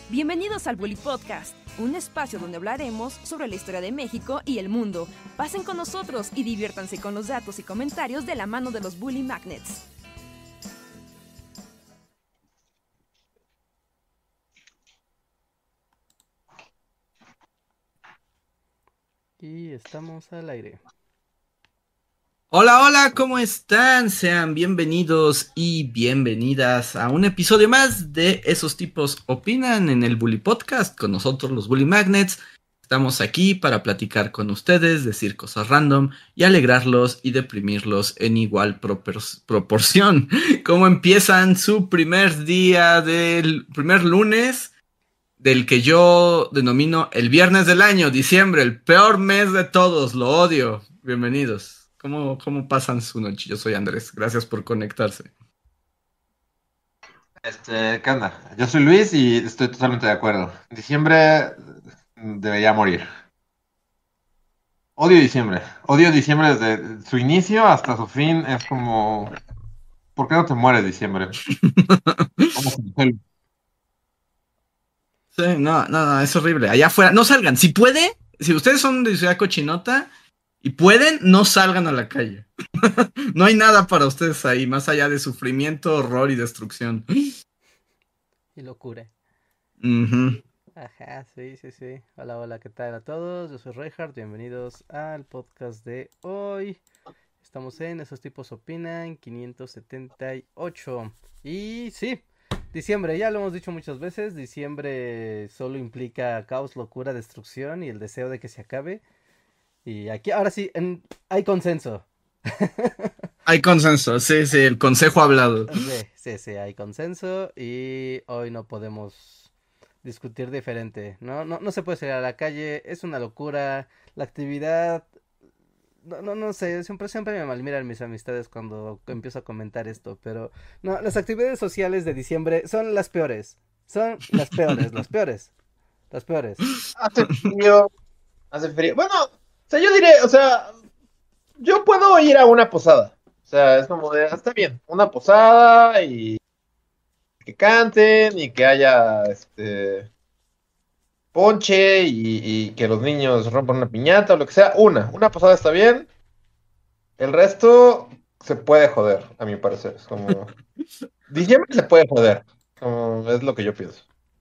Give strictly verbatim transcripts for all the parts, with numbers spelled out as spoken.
Bienvenidos al Bully Podcast, un espacio donde hablaremos sobre la historia de México y el mundo. Pasen con nosotros y diviértanse con los datos y comentarios de la mano de los Bully Magnets. Y estamos al aire. Hola, hola, ¿cómo están? Sean bienvenidos y bienvenidas a un episodio más de Esos Tipos Opinan en el Bully Podcast con nosotros los Bully Magnets. Estamos aquí para platicar con ustedes, decir cosas random y alegrarlos y deprimirlos en igual propor- proporción. ¿Cómo empiezan su primer día del primer lunes del que yo denomino el viernes del año, diciembre, el peor mes de todos? Lo odio. Bienvenidos. ¿Cómo, cómo pasan su noche? Yo soy Andrés. Gracias por conectarse. Este, ¿qué onda? Yo soy Luis y estoy totalmente de acuerdo. Diciembre debería morir. Odio diciembre. Odio diciembre desde su inicio hasta su fin. Es como, ¿por qué no te mueres diciembre? ¿Cómo se fue? Sí, no, no, no, es horrible. Allá afuera, no salgan. Si puede, si ustedes son de Ciudad Cochinota y pueden, no salgan a la calle. No hay nada para ustedes ahí, más allá de sufrimiento, horror y destrucción. Y locura. Uh-huh. Ajá, sí, sí, sí. Hola, hola, ¿qué tal a todos? Yo soy Reinhardt, bienvenidos al podcast de hoy. Estamos en Esos Tipos Opinan, quinientos setenta y ocho. Y sí, diciembre, ya lo hemos dicho muchas veces, diciembre solo implica caos, locura, destrucción y el deseo de que se acabe. Y aquí, ahora sí, en, hay consenso. Hay consenso, sí, sí, el consejo ha hablado. Sí, sí, sí, hay consenso y hoy no podemos discutir diferente, ¿no? No, no se puede salir a la calle, es una locura, la actividad, no, no, no sé, siempre, siempre me malmiran mis amistades cuando empiezo a comentar esto, pero no, las actividades sociales de diciembre son las peores, son las peores, las peores, las peores. Hace frío, hace frío. Bueno, o sea, yo diré, o sea, yo puedo ir a una posada. O sea, es como de, ah, está bien, una posada y que canten y que haya, este, ponche y, y que los niños rompan una piñata o lo que sea. Una, una posada está bien. El resto se puede joder, a mi parecer. Es como, diciembre se puede joder. Como, es lo que yo pienso.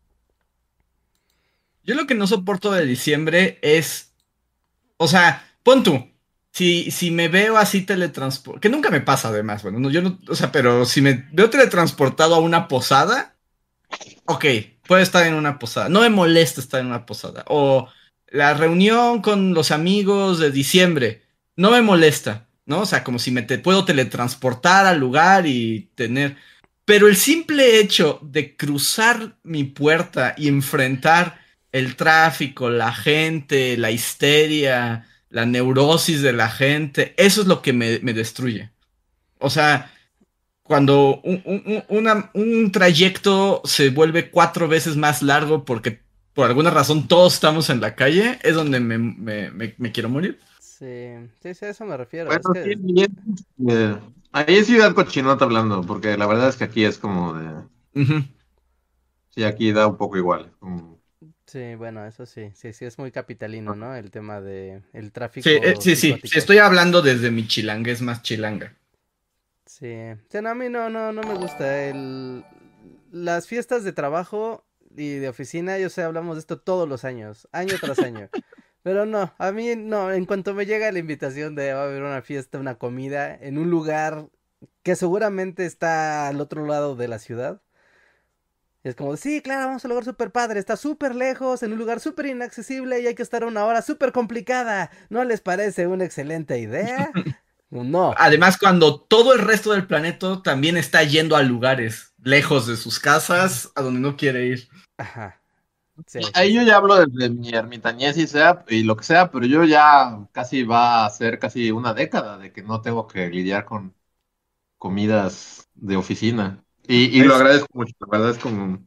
Yo lo que no soporto de diciembre es, o sea, pon tú, si, si me veo así teletransportado, que nunca me pasa además, bueno, no, yo no, o sea, pero si me veo teletransportado a una posada, ok, puedo estar en una posada, no me molesta estar en una posada, o la reunión con los amigos de diciembre, no me molesta, ¿no? O sea, como si me te puedo teletransportar al lugar y tener, pero el simple hecho de cruzar mi puerta y enfrentar el tráfico, la gente, la histeria, la neurosis de la gente, eso es lo que me, me destruye. O sea, cuando un, un- una- un trayecto se vuelve cuatro veces más largo porque por alguna razón todos estamos en la calle, es donde me, me- me- me quiero morir. Sí, sí, sí, a eso me refiero, Bueno, es sí, que, bien. Eh, ahí es Ciudad Cochinota hablando, porque la verdad es que aquí es como de. Ujú. Sí, aquí da un poco igual. como- sí, bueno, eso sí, sí, sí, es muy capitalino, ¿no? El tema de el Sí, eh, tráfico sí, sí, sí, psicótico. estoy hablando desde mi chilanga, es más chilanga. Sí, sí, no, a mí no, no, no me gusta. El... Las fiestas de trabajo y de oficina, yo sé, hablamos de esto todos los años, año tras año. Pero no, a mí no, en cuanto me llega la invitación de va a haber una fiesta, una comida, en un lugar que seguramente está al otro lado de la ciudad. Es como, sí, claro, vamos a un lugar súper padre, está súper lejos, en un lugar súper inaccesible y hay que estar a una hora súper complicada. ¿No les parece una excelente idea? No. Además, cuando todo el resto del planeta también está yendo a lugares lejos de sus casas, a donde no quiere ir. Ajá. Sí, sí, Ahí yo sí. ya hablo desde mi ermitañez y sea, y lo que sea, pero yo ya casi va a ser casi una década de que no tengo que lidiar con comidas de oficina. Y, y lo Es, agradezco mucho, la verdad es como,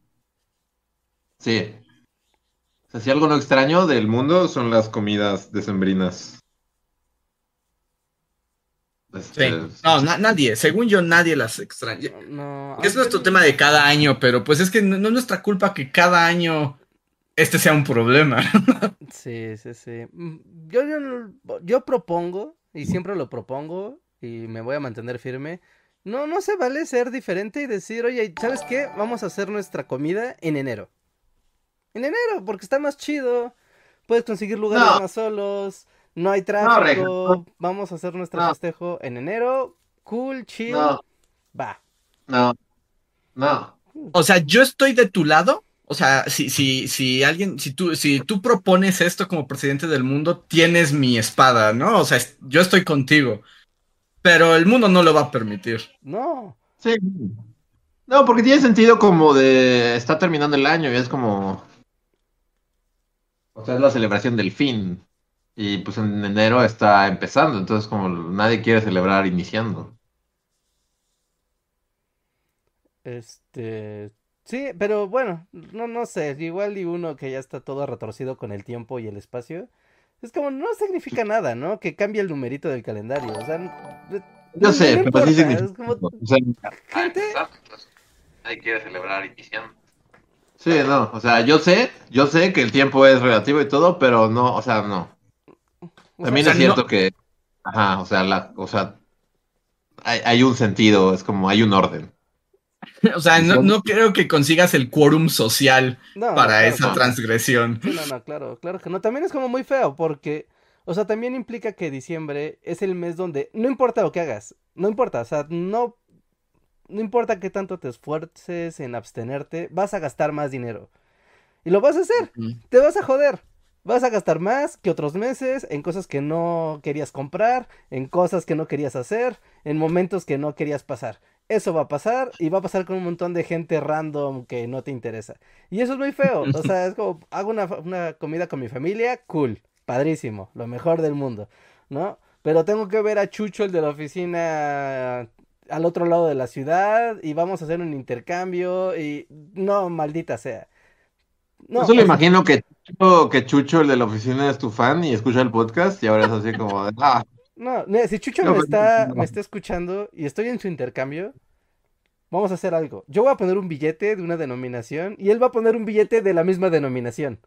sí. O sea, si algo no extraño del mundo son las comidas decembrinas. Este, Sí. No, na- nadie, según yo, nadie las extraña. No, Es nuestro aunque- tema de cada año, pero pues es que no, no es nuestra culpa que cada año este sea un problema. Sí, sí, sí. Mm, Yo, yo, no- yo propongo, y siempre lo propongo, y me voy a mantener firme. No, no se vale ser diferente y decir, oye, ¿sabes qué? Vamos a hacer nuestra comida en enero. En enero, porque está más chido. Puedes conseguir lugares No. más solos. No hay No, Reja, tráfico. Vamos a hacer nuestro No. festejo en enero. Cool, chill. No, Va. no, no. O sea, yo estoy de tu lado. O sea, si, si, si alguien, si tú, si tú propones esto como presidente del mundo, tienes mi espada, ¿no? O sea, es- yo estoy contigo. Pero el mundo no lo va a permitir. No. Sí. No, porque tiene sentido como de está terminando el año y es como, o sea, es la celebración del fin y pues en enero está empezando, entonces como nadie quiere celebrar iniciando. Este, sí, pero bueno, no, no sé, igual y uno que ya está todo retorcido con el tiempo y el espacio, es como, no significa nada, ¿no? Que cambie el numerito del calendario, o sea, n- de- Yo no, sé, no pero sí importa, significa. es como, O sea, gente, entonces nadie quiere celebrar iniciando. Sí, no, o sea, yo sé, yo sé que el tiempo es relativo y todo, pero no, o sea, no. o También sea, sea, es no- cierto que, ajá, o sea, la, o sea, hay, hay un sentido, es como hay un orden. O sea, no, Diciembre. no creo que consigas el quórum social no, no, para claro esa que no. transgresión. Sí, no, no, claro, claro que no, también es como muy feo, porque, o sea, también implica que diciembre es el mes donde, no importa lo que hagas, no importa, o sea, no, no importa qué tanto te esfuerces en abstenerte, vas a gastar más dinero. Y lo vas a hacer, te vas a joder. Vas a gastar más que otros meses en cosas que no querías comprar, en cosas que no querías hacer, en momentos que no querías pasar. Eso va a pasar y va a pasar con un montón de gente random que no te interesa. Y eso es muy feo. O sea, es como, hago una, una comida con mi familia, cool, padrísimo, lo mejor del mundo, ¿no? Pero tengo que ver a Chucho, el de la oficina, al otro lado de la ciudad y vamos a hacer un intercambio y no, maldita sea. Yo No, solo o sea, imagino que Chucho, que Chucho, el de la oficina, es tu fan y escucha el podcast y ahora es así como de, ah, no, mira, si Chucho no, me está, me no. está escuchando y estoy en su intercambio, vamos a hacer algo. Yo voy a poner un billete de una denominación y él va a poner un billete de la misma denominación.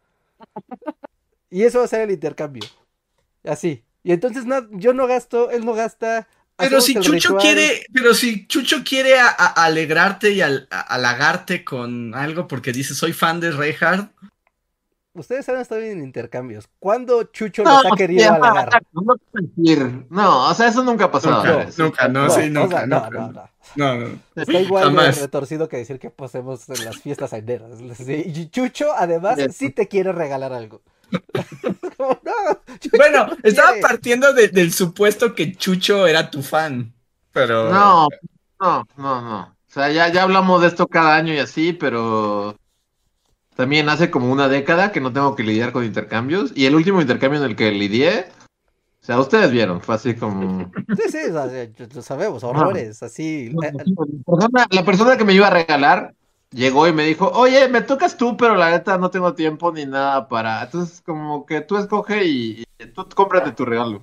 Y eso va a ser el intercambio. Así. Y entonces no, yo no gasto, él no gasta. Pero Hacemos si el Chucho ritual. quiere, pero si Chucho quiere a- a- alegrarte y al- a- halagarte con algo porque dice soy fan de Reinhardt, Ustedes han estado en intercambios. ¿Cuándo Chucho No, los ha sí, querido ajá, halagar? exacto, no puedo decir. No, o sea, eso nunca ha pasado. nunca, Andrés. nunca, no, No, sí, o nunca, sea, no, nunca. no, no. No, no. Está igual de Jamás. retorcido que decir que posemos en las fiestas aineras. Sí, y Chucho, además, Sí. sí te quiere regalar algo. Como, no, Chucho Bueno, no estaba quiere. partiendo de- del supuesto que Chucho era tu fan, pero No, no, no, no. O sea, ya, ya hablamos de esto cada año y así, pero también hace como una década que no tengo que lidiar con intercambios. Y el último intercambio en el que lidié, o sea, ustedes vieron, fue así como. Sí, sí, o sea, ya- ya sabemos, horrores, así. No, eh, la persona, la persona que me iba a regalar llegó y me dijo, oye, me tocas tú, pero la neta no tengo tiempo ni nada para. Entonces, como que tú escoge y, y tú cómprate tu regalo.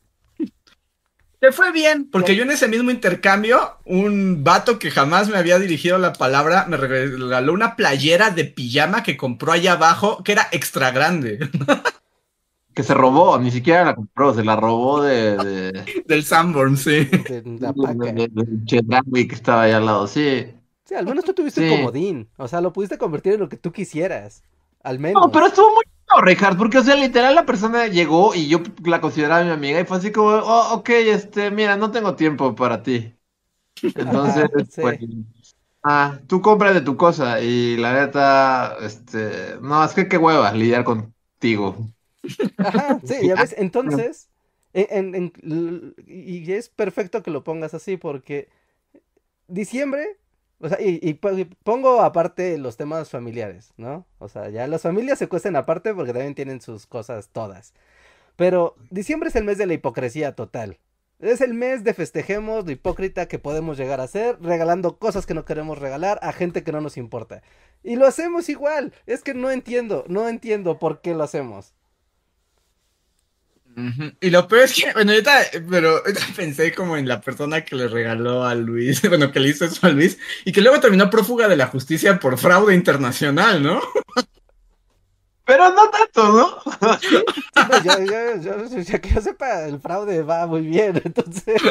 te fue bien, porque Ya. yo en ese mismo intercambio, un vato que jamás me había dirigido la palabra me regaló una playera de pijama que compró allá abajo, que era extra grande, Que se robó, ni siquiera la compró, se la robó de, de, del Sanborn, sí. de la paca. de, de- de Chedraui que estaba ahí al lado, sí. Sí, al menos tú tuviste un Sí. comodín. O sea, lo pudiste convertir en lo que tú quisieras. Al menos. No, pero estuvo muy no, Richard, porque, o sea, literal la persona llegó y yo la consideraba mi amiga y fue así como, oh, ok, este, mira, no tengo tiempo para ti. Entonces, Ajá, sí. pues, ah, tú compras de tu cosa y la neta, este, no, es que qué hueva lidiar contigo. Ajá, sí, ya ves. Entonces, en, en- en- l- y es perfecto que lo pongas así porque diciembre, o sea, y, y po- y pongo aparte los temas familiares, ¿no? O sea, ya las familias se cuestan aparte porque también tienen sus cosas todas. Pero diciembre es el mes de la hipocresía total. Es el mes de festejemos lo hipócrita que podemos llegar a ser, regalando cosas que no queremos regalar a gente que no nos importa. Y lo hacemos igual. Es que no entiendo, no entiendo por qué lo hacemos. Ujú. Y lo peor es que, bueno, ahorita, pero ahorita pensé como en la persona que le regaló a Luis, bueno, que le hizo eso a Luis, y que luego terminó prófuga de la justicia por fraude internacional, ¿no? Pero no tanto, ¿no? Sí, sí, no, yo, yo, yo, yo- ya que yo sepa, el fraude va muy bien, entonces.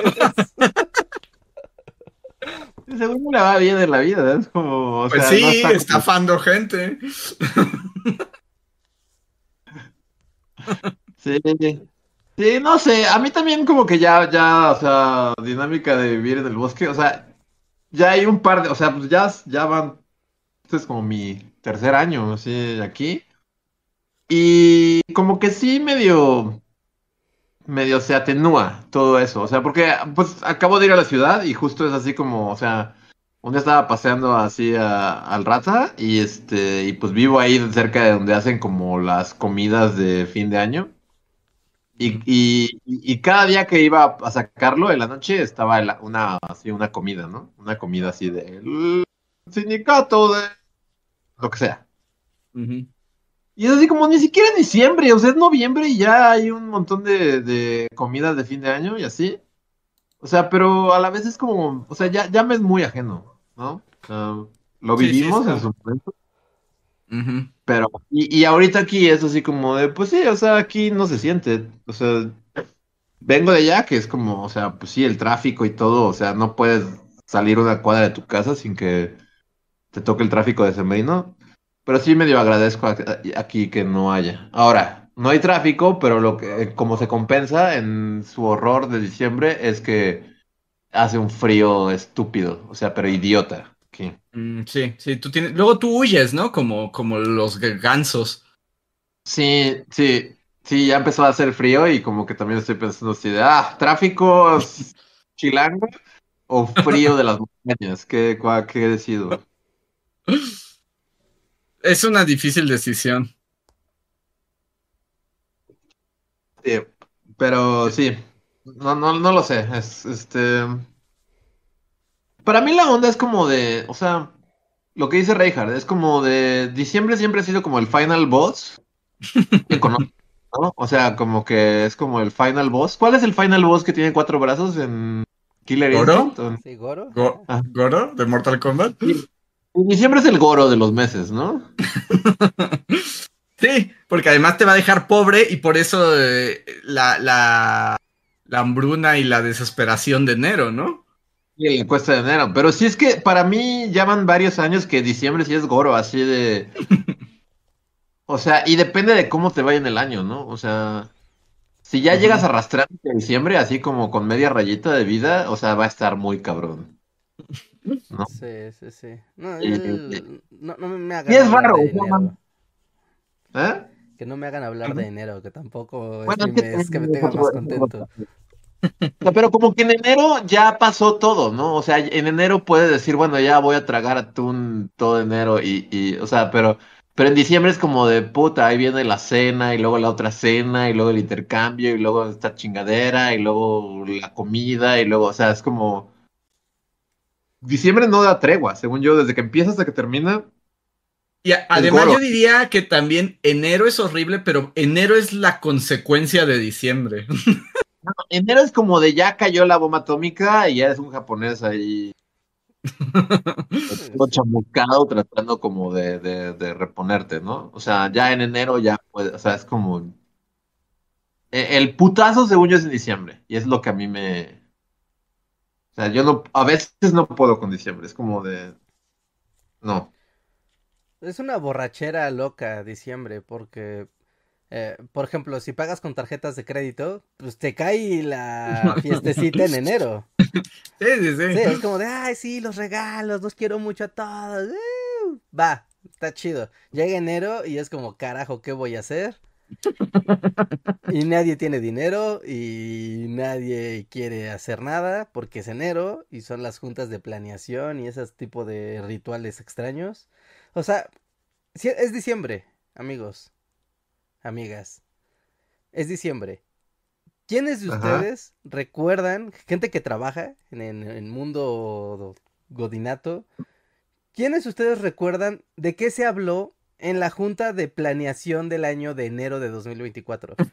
Según me la va bien en la vida, es como, o Pues sea, no sí, está como... estafando gente. Sí, sí, no sé, a mí también como que ya, ya, o sea, dinámica de vivir en el bosque, o sea, ya hay un par de, o sea, pues ya, ya van, este es como mi tercer año, así, aquí, y como que sí medio, medio se atenúa todo eso, o sea, porque pues acabo de ir a la ciudad y justo es así como, o sea, un día estaba paseando así a- al Raza y este, y pues vivo ahí cerca de donde hacen como las comidas de fin de año. Y, y, y cada día que iba a sacarlo en la noche estaba la- una, así, una comida, ¿no? Una comida así de el sindicato de lo que sea. Ujú. Y es así como ni siquiera en diciembre, o sea, es noviembre y ya hay un montón de, de comidas de fin de año y así. O sea, pero a la vez es como, o sea, ya, ya me es muy ajeno, ¿no? O sea, lo Sí, sí, vivimos en está. su momento, Ujú. pero, y, y ahorita aquí es así como de, pues sí, o sea, aquí no se siente, o sea, vengo de allá, que es como, o sea, pues sí, el tráfico y todo, o sea, no puedes salir una cuadra de tu casa sin que te toque el tráfico de Sembrino, pero sí medio agradezco a- a- aquí que no haya. Ahora, no hay tráfico, pero lo que, como se compensa en su horror de diciembre es que hace un frío estúpido, o sea, pero idiota. Aquí. Mm, sí, sí, tú tienes. Luego tú huyes, ¿no? Como, como los g- gansos. Sí, sí, sí, ya empezó a hacer frío y como que también estoy pensando así de, ah, tráfico s- chilango o frío de las montañas, ¿qué, cua- qué decido? Es una difícil decisión. Sí, pero sí, no, no, no lo sé, es, este, para mí la onda es como de, o sea, lo que dice Reinhardt, es como de, diciembre siempre ha sido como el final boss económico, ¿no? O sea, como que es como el final boss. ¿Cuál es el final boss que tiene cuatro brazos en Killer ¿Goro? Instinct? O en- Sí, Goro, Go- ajá. Ah, ¿Goro de Mortal Kombat? sí. Y diciembre es el Goro de los meses, ¿no? Sí, porque además te va a dejar pobre y por eso eh, la, la, la hambruna y la desesperación de enero, ¿no? Y en la encuesta de enero. Pero sí es que para mí ya van varios años que diciembre sí es Goro, así de... O sea, y depende de cómo te vaya en el año, ¿no? O sea, si ya llegas Ujú. arrastrando en diciembre así como con media rayita de vida, o sea, va a estar muy cabrón, ¿no? Sí, sí, sí. No, Y, y- el- no, no me y hagan es hablar raro, de o sea, man, enero. ¿eh? Que no me hagan hablar de enero, que tampoco es Bueno, mi es que mes que me también es tenga más otro- es otro- contento. O sea, pero como que en enero ya pasó todo, ¿no? O sea, en enero puedes decir, bueno, ya voy a tragar atún todo enero y, y, o sea, pero, pero en diciembre es como de puta, ahí viene la cena y luego la otra cena y luego el intercambio y luego esta chingadera y luego la comida y luego, o sea, es como, diciembre no da tregua, según yo, desde que empieza hasta que termina, Y a- es además goro. yo diría que también enero es horrible, pero enero es la consecuencia de diciembre. Enero es como de ya cayó la bomba atómica y ya es un japonés ahí Sí, todo sí. chamuscado tratando como de, de, de reponerte, ¿no? O sea, ya en enero ya puede, o sea, es como e- el putazo según yo es en diciembre y es lo que a mí me, o sea, yo no, a veces no puedo con diciembre, es como de, no. Es una borrachera loca diciembre, porque, eh, por ejemplo, si pagas con tarjetas de crédito, pues te cae la fiestecita en enero. Sí, sí, Sí, es sí. como de, ay, sí, los regalos, los quiero mucho a todos. ¡Uh! Va, está chido. Llega enero y es como, carajo, ¿qué voy a hacer? Y nadie tiene dinero y nadie quiere hacer nada porque es enero y son las juntas de planeación y ese tipo de rituales extraños. O sea, sí, es diciembre, amigos, amigas. Es diciembre. ¿Quiénes de Ajá. ustedes recuerdan, gente que trabaja en el mundo godinato, quiénes de ustedes recuerdan de qué se habló en la junta de planeación del año de enero de dos mil veinticuatro?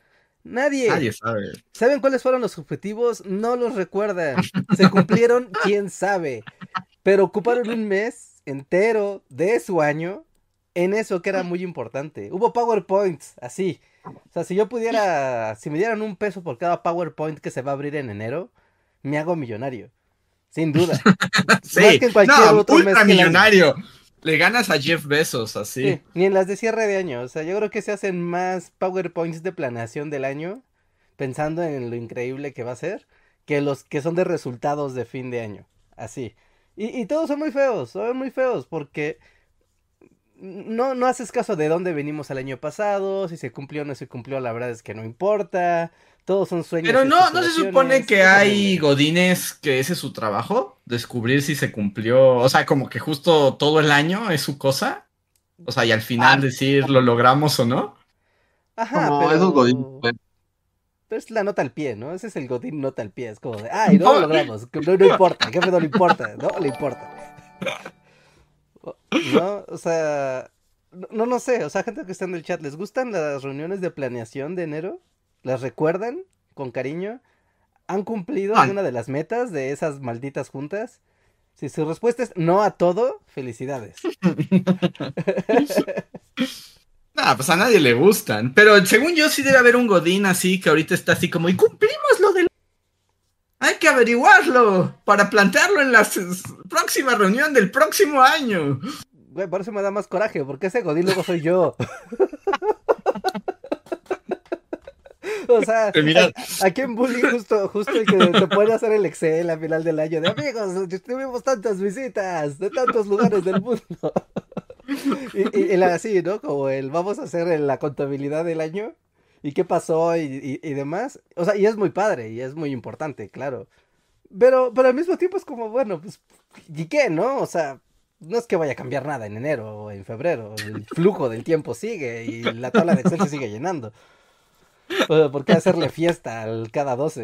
Nadie. Nadie sabe. ¿Saben cuáles fueron los objetivos? No los recuerdan. ¿Se cumplieron? ¿Quién sabe? Pero ocuparon un mes entero de su año en eso que era muy importante. Hubo PowerPoints, así. O sea, si yo pudiera, si me dieran un peso por cada PowerPoint que se va a abrir en enero, me hago millonario. Sin duda. Sí, Más que en cualquier no, otro mes que el año. ultramillonario. Le ganas a Jeff Bezos, así. Sí, ni en las de cierre de año. O sea, yo creo que se hacen más PowerPoints de planeación del año, pensando en lo increíble que va a ser, que los que son de resultados de fin de año. Así. Y, y todos son muy feos, son muy feos, porque no, no haces caso de dónde venimos el año pasado, si se cumplió o no se cumplió, la verdad es que no importa. Todos son sueños. Pero y no, ¿no se supone especulaciones. que Es hay horrible. godines que ese es su trabajo? Descubrir si se cumplió, o sea, como que justo todo el año es su cosa. O sea, y al final Ah. decir lo logramos o no. Ajá, Como pero... esos godines, pues. Pero es la nota al pie, ¿no? Ese es el godín nota al pie. Es como de, ay, no lo logramos. No, no importa, al jefe no le importa, no le importa. ¿No? O sea, no, no sé. O sea, gente que está en el chat, ¿les gustan las reuniones de planeación de enero? ¿Las recuerdan con cariño? ¿Han cumplido Ay. alguna de las metas de esas malditas juntas? Si su respuesta es no a todo, felicidades. Nah, pues a nadie le gustan. Pero según yo sí debe haber un godín así que ahorita está así como, y cumplimos lo del... Hay que averiguarlo para plantearlo en la s- próxima reunión del próximo año. Güey, por eso me da más coraje, porque ese godín luego soy yo. O sea, Mira. a- aquí en Bully justo, justo el que te puede hacer el Excel a final del año de amigos, tuvimos tantas visitas de tantos lugares del mundo. Y, y, y la- así, ¿no? Como el vamos a hacer el- la contabilidad del año y qué pasó y, y, y demás. O sea, y es muy padre y es muy importante, claro. Pero, pero al mismo tiempo es como, bueno, pues, ¿y qué, no? O sea, no es que vaya a cambiar nada en enero o en febrero. El flujo del tiempo sigue y la tabla de Excel se sigue llenando. Pero, ¿por qué hacerle fiesta al cada doce?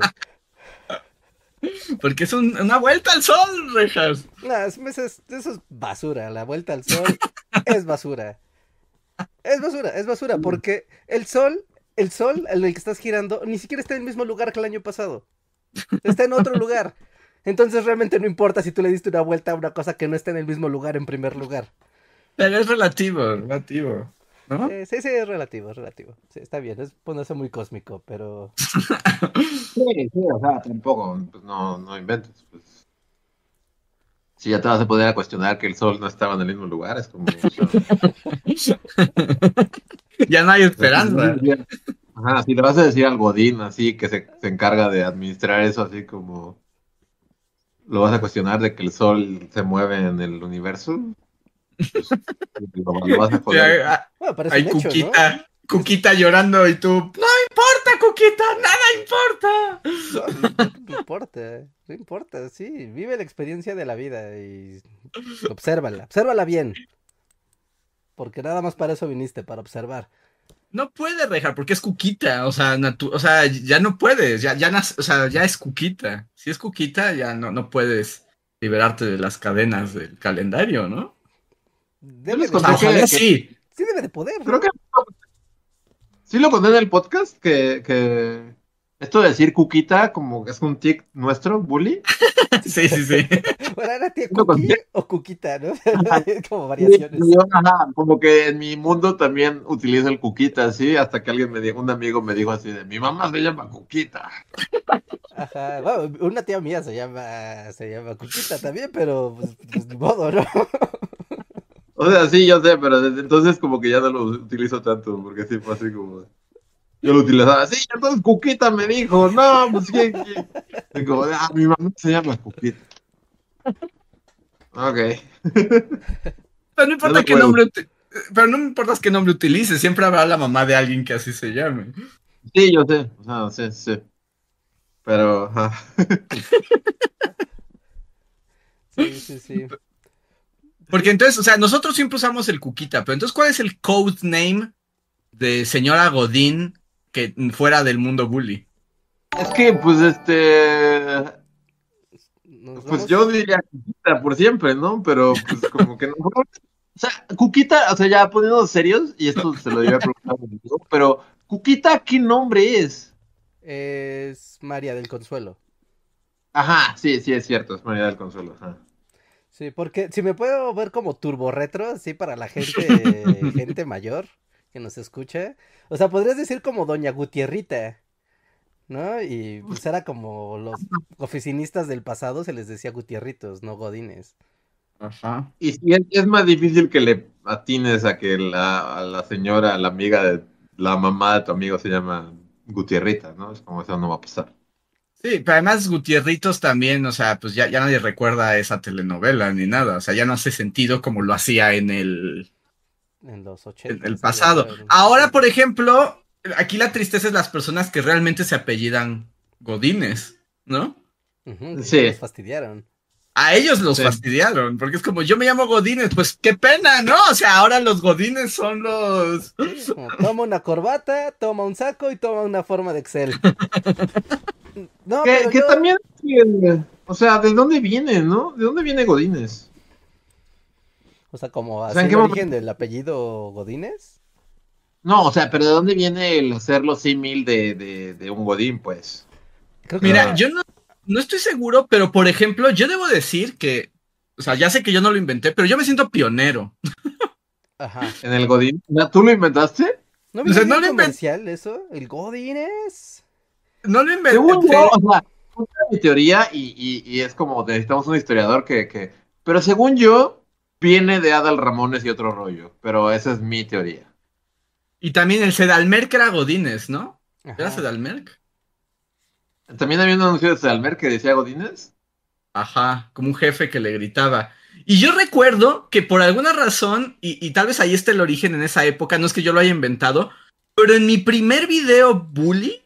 Porque es un- una vuelta al sol, Rejas. No, es- eso es, eso es basura. La vuelta al sol es basura. Es basura, es basura, porque el sol, el sol al que estás girando, ni siquiera está en el mismo lugar que el año pasado. Está en otro lugar. Entonces realmente no importa si tú le diste una vuelta a una cosa que no está en el mismo lugar en primer lugar. Pero es relativo, relativo. ¿No? Eh, sí, sí, es relativo, es relativo. Sí, está bien, es ponerse muy cósmico, pero... Sí, sí, o sea, tampoco, pues no, no inventes, pues. Si ya te vas a poder cuestionar que el sol no estaba en el mismo lugar, es como... o sea, Ya no hay esperanza. Ajá, si le vas a decir al Godín así que se, se encarga de administrar eso así como lo vas a cuestionar de que el sol se mueve en el universo, pues, lo, lo vas a joder. Ya, Bueno, pero es hay un hecho, ¿no? Cuquita, Cuquita llorando y tú, no importa, Cuquita, nada importa. No, no, no importa, no importa, sí, vive la experiencia de la vida y obsérvala, obsérvala bien. Porque nada más para eso viniste, para observar. No puede Rejar porque es Cuquita, o sea, natu- o sea, ya no puedes, ya, ya, nac- o sea, ya es Cuquita. Si es Cuquita, ya no, no puedes liberarte de las cadenas del calendario, ¿no? Debe les de, O sea, conté ojalá que- sí. sí debe de poder, ¿no? Creo que sí lo conté en el podcast que, que esto de decir cuquita como que es un tic nuestro, bully. Sí, sí, sí. Bueno, era tía Lo Cookie conté. o Cuquita, ¿no? Ajá. Como variaciones. Sí, yo, ajá, como que en mi mundo también utilizo el cuquita, así, hasta que alguien me dijo, un amigo me dijo así de, mi mamá se llama Cuquita. Ajá, bueno, una tía mía se llama, se llama Cuquita también, pero pues, pues ni modo, ¿no? O sea, sí, yo sé, pero desde entonces como que ya no lo utilizo tanto, porque sí fue así como, yo lo utilizaba, sí, entonces Cuquita me dijo, no, pues ¿quién, quién? Y como, ah, mi mamá se llama Cuquita. Ok. Pero no importa no qué puedo. nombre, uti- pero no me importa qué nombre utilices, siempre habrá la mamá de alguien que así se llame. Sí, yo sé, o sea, sí, sí. Pero, ajá. Sí, sí, sí. Porque entonces, o sea, nosotros siempre usamos el Cuquita, pero entonces, ¿cuál es el code name de señora Godín que fuera del mundo bully? Es que, pues, este, Nos pues vamos- yo diría Cuquita por siempre, ¿no? Pero, pues, como que no. O sea, Cuquita, o sea, ya poniéndonos serios, y esto se lo iba a preguntar a mi amigo, pero, Cuquita, ¿qué nombre es? Es María del Consuelo. Ajá, sí, sí, es cierto, es María del Consuelo. Ajá. Sí, porque si me puedo ver como turbo retro, así para la gente, gente mayor que nos escucha. O sea, podrías decir como Doña Gutierrita, ¿no? Y pues era como los oficinistas del pasado se les decía Gutierritos, no Godines. Ajá. Y sí, es, es más difícil que le atines a que la, a la señora, la amiga de la mamá de tu amigo se llama Gutierrita, ¿no? Es como eso no va a pasar. Sí, pero además Gutierritos también, o sea, pues ya, ya nadie recuerda esa telenovela ni nada, o sea, ya no hace sentido como lo hacía en el, En los en el ochentas, que ya pasado. fueron Ahora, por sesentas. ejemplo, aquí la tristeza es las personas que realmente se apellidan Godínez, ¿no? Ujú, que ya los Sí, fastidiaron. A ellos los sí. fastidiaron, porque es como yo me llamo Godínez, pues qué pena, ¿no? O sea, ahora los Godínez son los... Sí, como toma una corbata, toma un saco y toma una forma de Excel. No, Que, pero que yo, también, eh, o sea, ¿de dónde viene, no? ¿De dónde viene Godínez? o sea, como O sea, así ¿en el qué origen momento? del apellido Godínez. No, o sea, pero ¿de dónde viene el hacerlo símil de, de, de un Godín, pues? Creo O que Mira, sea, viene, yo no, no estoy seguro, pero por ejemplo, yo debo decir que, o sea, ya sé que yo no lo inventé, pero yo me siento pionero. ajá. en el Godín. ¿Tú lo inventaste? ¿No O viene sea, de no un lo inventé, comercial eso? El Godínez. no lo Según yo, inventé. o sea, esta es mi teoría y, y, y es como necesitamos un historiador que, que... Pero según yo, viene de Adal Ramones y otro rollo. Pero esa es mi teoría. Y también el Sedalmerc era Godínez, ¿no? ¿Era Ajá. Sedalmerc? También había un anuncio de Salmer que decía Godínez. Ajá, como un jefe que le gritaba. Y yo recuerdo que por alguna razón, y, y tal vez ahí esté el origen en esa época, no es que yo lo haya inventado, pero en mi primer video bully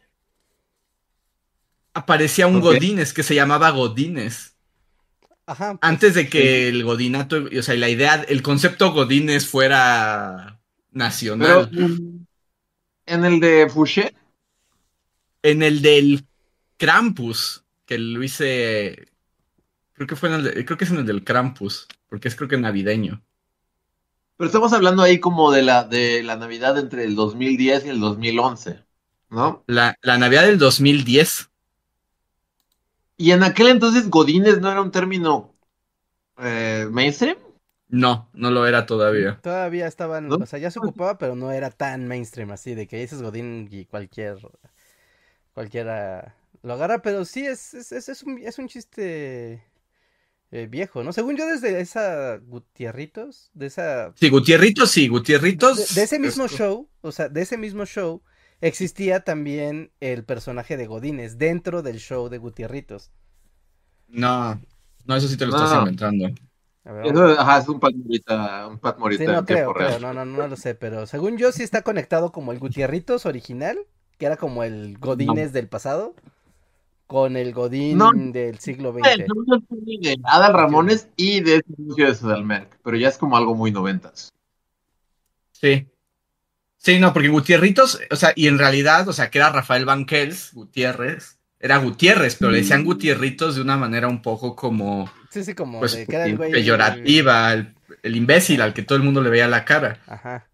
aparecía un Ok. Godínez que se llamaba Godínez. Ajá, Antes de pues. que el Godinato, o sea, la idea, el concepto Godínez fuera Pero nacional. mm, en el de Fouché, En el del Krampus, que lo hice, creo que fue en el de- creo que es en el del Krampus, porque es creo que navideño. pero estamos hablando ahí como de la, de la Navidad entre el dos mil diez y el dos mil once, ¿no? La, la Navidad del dos mil diez. Y en aquel entonces Godínez no era un término eh, mainstream, No, no lo era todavía. Todavía estaban, ¿no? o sea, ya se ocupaba, pero no era tan mainstream así, de que dices Godín y cualquier, cualquiera lo agarra, pero sí es, es, es, es un, es un chiste eh, viejo, ¿no? Según yo desde esa Gutierritos, de esa, Sí, Gutierritos, sí, de, de Gutierritos. ese mismo Esto. show, o sea, de ese mismo show, existía también el personaje de Godínez dentro del show de Gutierritos. No, no, eso sí te lo estás No, inventando. A ver, eso vamos- ajá, es un Pat Morita, un Pat sí, Morita no en tiempo creo, creo, real. no, no, no lo sé, pero según yo sí está conectado como el Gutierritos original, que era como el No, Godínez del pasado, con el no, Godín del siglo el veinte. segundo es de Adal veintiuno. Ramones y de ese anuncio de Salmer, pero ya es como algo muy noventas. Sí. Sí, no, porque Gutierritos, o sea, y en realidad, o sea, que era Rafael Banquels, Gutiérrez, era Gutiérrez, pero le decían Gutierritos de una manera un poco como, Sí, sí, como pues, de que era el güey. peyorativa, el, el imbécil al que todo el mundo le veía la cara. Ajá.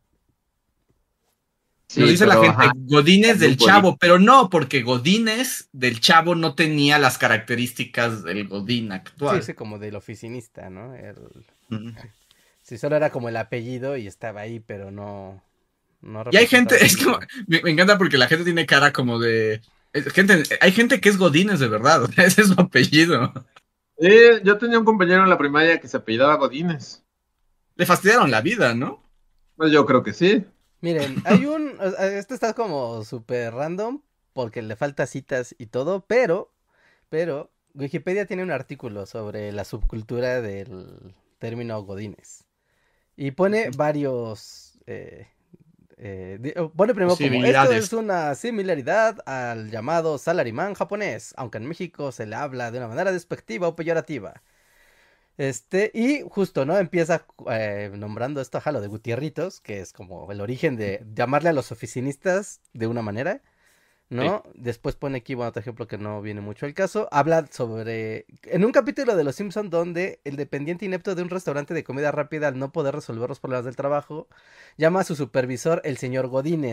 Nos Sí, dice la pero gente ajá, Godínez del un Godín. Chavo, pero no, porque Godínez del Chavo no tenía las características del Godín Sí, actual. sí, como del oficinista, ¿no? El... Mm. Sí, solo era como el apellido y estaba ahí, pero no, no Y hay representaba gente, el es como, título. me, me encanta porque la gente tiene cara como de, es- gente, hay gente que es Godínez de verdad, o sea, ese es su apellido. Eh, yo tenía un compañero en la primaria que se apellidaba Godínez. Le fastidiaron la vida, ¿no? Pues yo creo que sí. Miren, hay un... o sea, esto está como súper random porque le falta citas y todo, pero, pero, Wikipedia tiene un artículo sobre la subcultura del término Godínez. Y pone varios... eh, eh, di- oh, pone primero como, esto es Posibilidades. una similaridad al llamado salaryman japonés, aunque en México se le habla de una manera despectiva o peyorativa. Este, y justo, ¿no? Empieza eh, nombrando esto a lo de Gutierritos, que es como el origen de llamarle a los oficinistas de una manera, Sí. ¿no? Después pone aquí, bueno, otro ejemplo que no viene mucho al caso, habla sobre, en un capítulo de Los Simpson donde el dependiente inepto de un restaurante de comida rápida al no poder resolver los problemas del trabajo, llama a su supervisor el señor Godínez.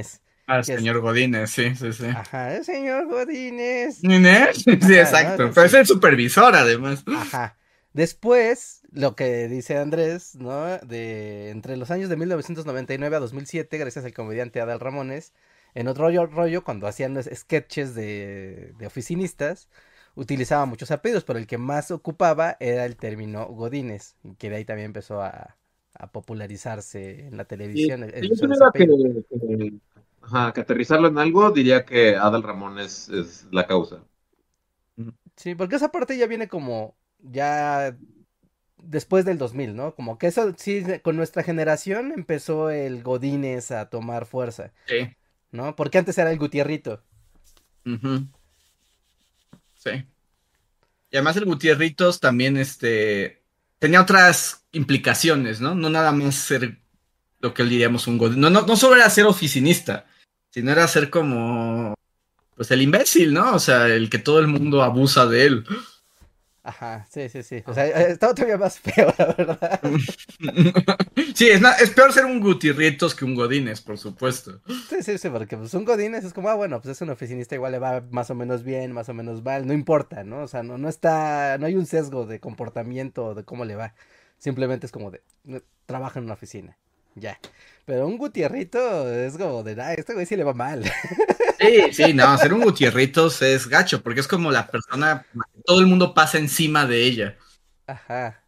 Al que es- señor Godínez, sí, sí, sí. Ajá, el señor Godínez. ¿Inés? Sí, Ajá, exacto. ¿no? Pero es Sí. el supervisor, además. Ajá. Después, lo que dice Andrés, ¿no? De entre los años de mil novecientos noventa y nueve a dos mil siete, gracias al comediante Adal Ramones, en otro rollo, rollo cuando hacían los sketches de, de oficinistas, utilizaba muchos apellidos, pero el que más ocupaba era el término Godínez, y que de ahí también empezó a, a popularizarse en la Y televisión el, el si yo uso de ese tuviera que, apellido. que- ajá, que aterrizarlo en algo, diría que Adal Ramón es, es la causa. Sí, porque esa parte ya viene como ya después del dos mil, ¿no? Como que eso sí, de- con nuestra generación empezó el Godínez a tomar fuerza, Sí. ¿no? Porque antes era el Gutierrito. Ujú, sí. Y además el Gutierritos también, este, tenía otras implicaciones, ¿no? No nada más ser lo que diríamos un godín. No, no, no solo era ser oficinista, sino era ser como, pues el imbécil, ¿no? O sea, el que todo el mundo abusa de él. Ajá, sí, sí, sí. O sea, eh, estaba todavía más feo, la verdad. Sí, es, na- es peor ser un Gutierritos que un Godínez, por supuesto. Sí, sí, sí, porque pues un Godínez es como, ah, bueno, pues es un oficinista, igual le va más o menos bien, más o menos mal, no importa, ¿no? O sea, no, no está, no hay un sesgo de comportamiento de cómo le va. Simplemente es como de, "No, trabaja en una oficina, ya. Pero un Gutierrito es como de, ah, este güey sí le va mal. Sí, sí, no, ser un Gutierritos es gacho, porque es como la persona, todo el mundo pasa encima de ella. Ajá.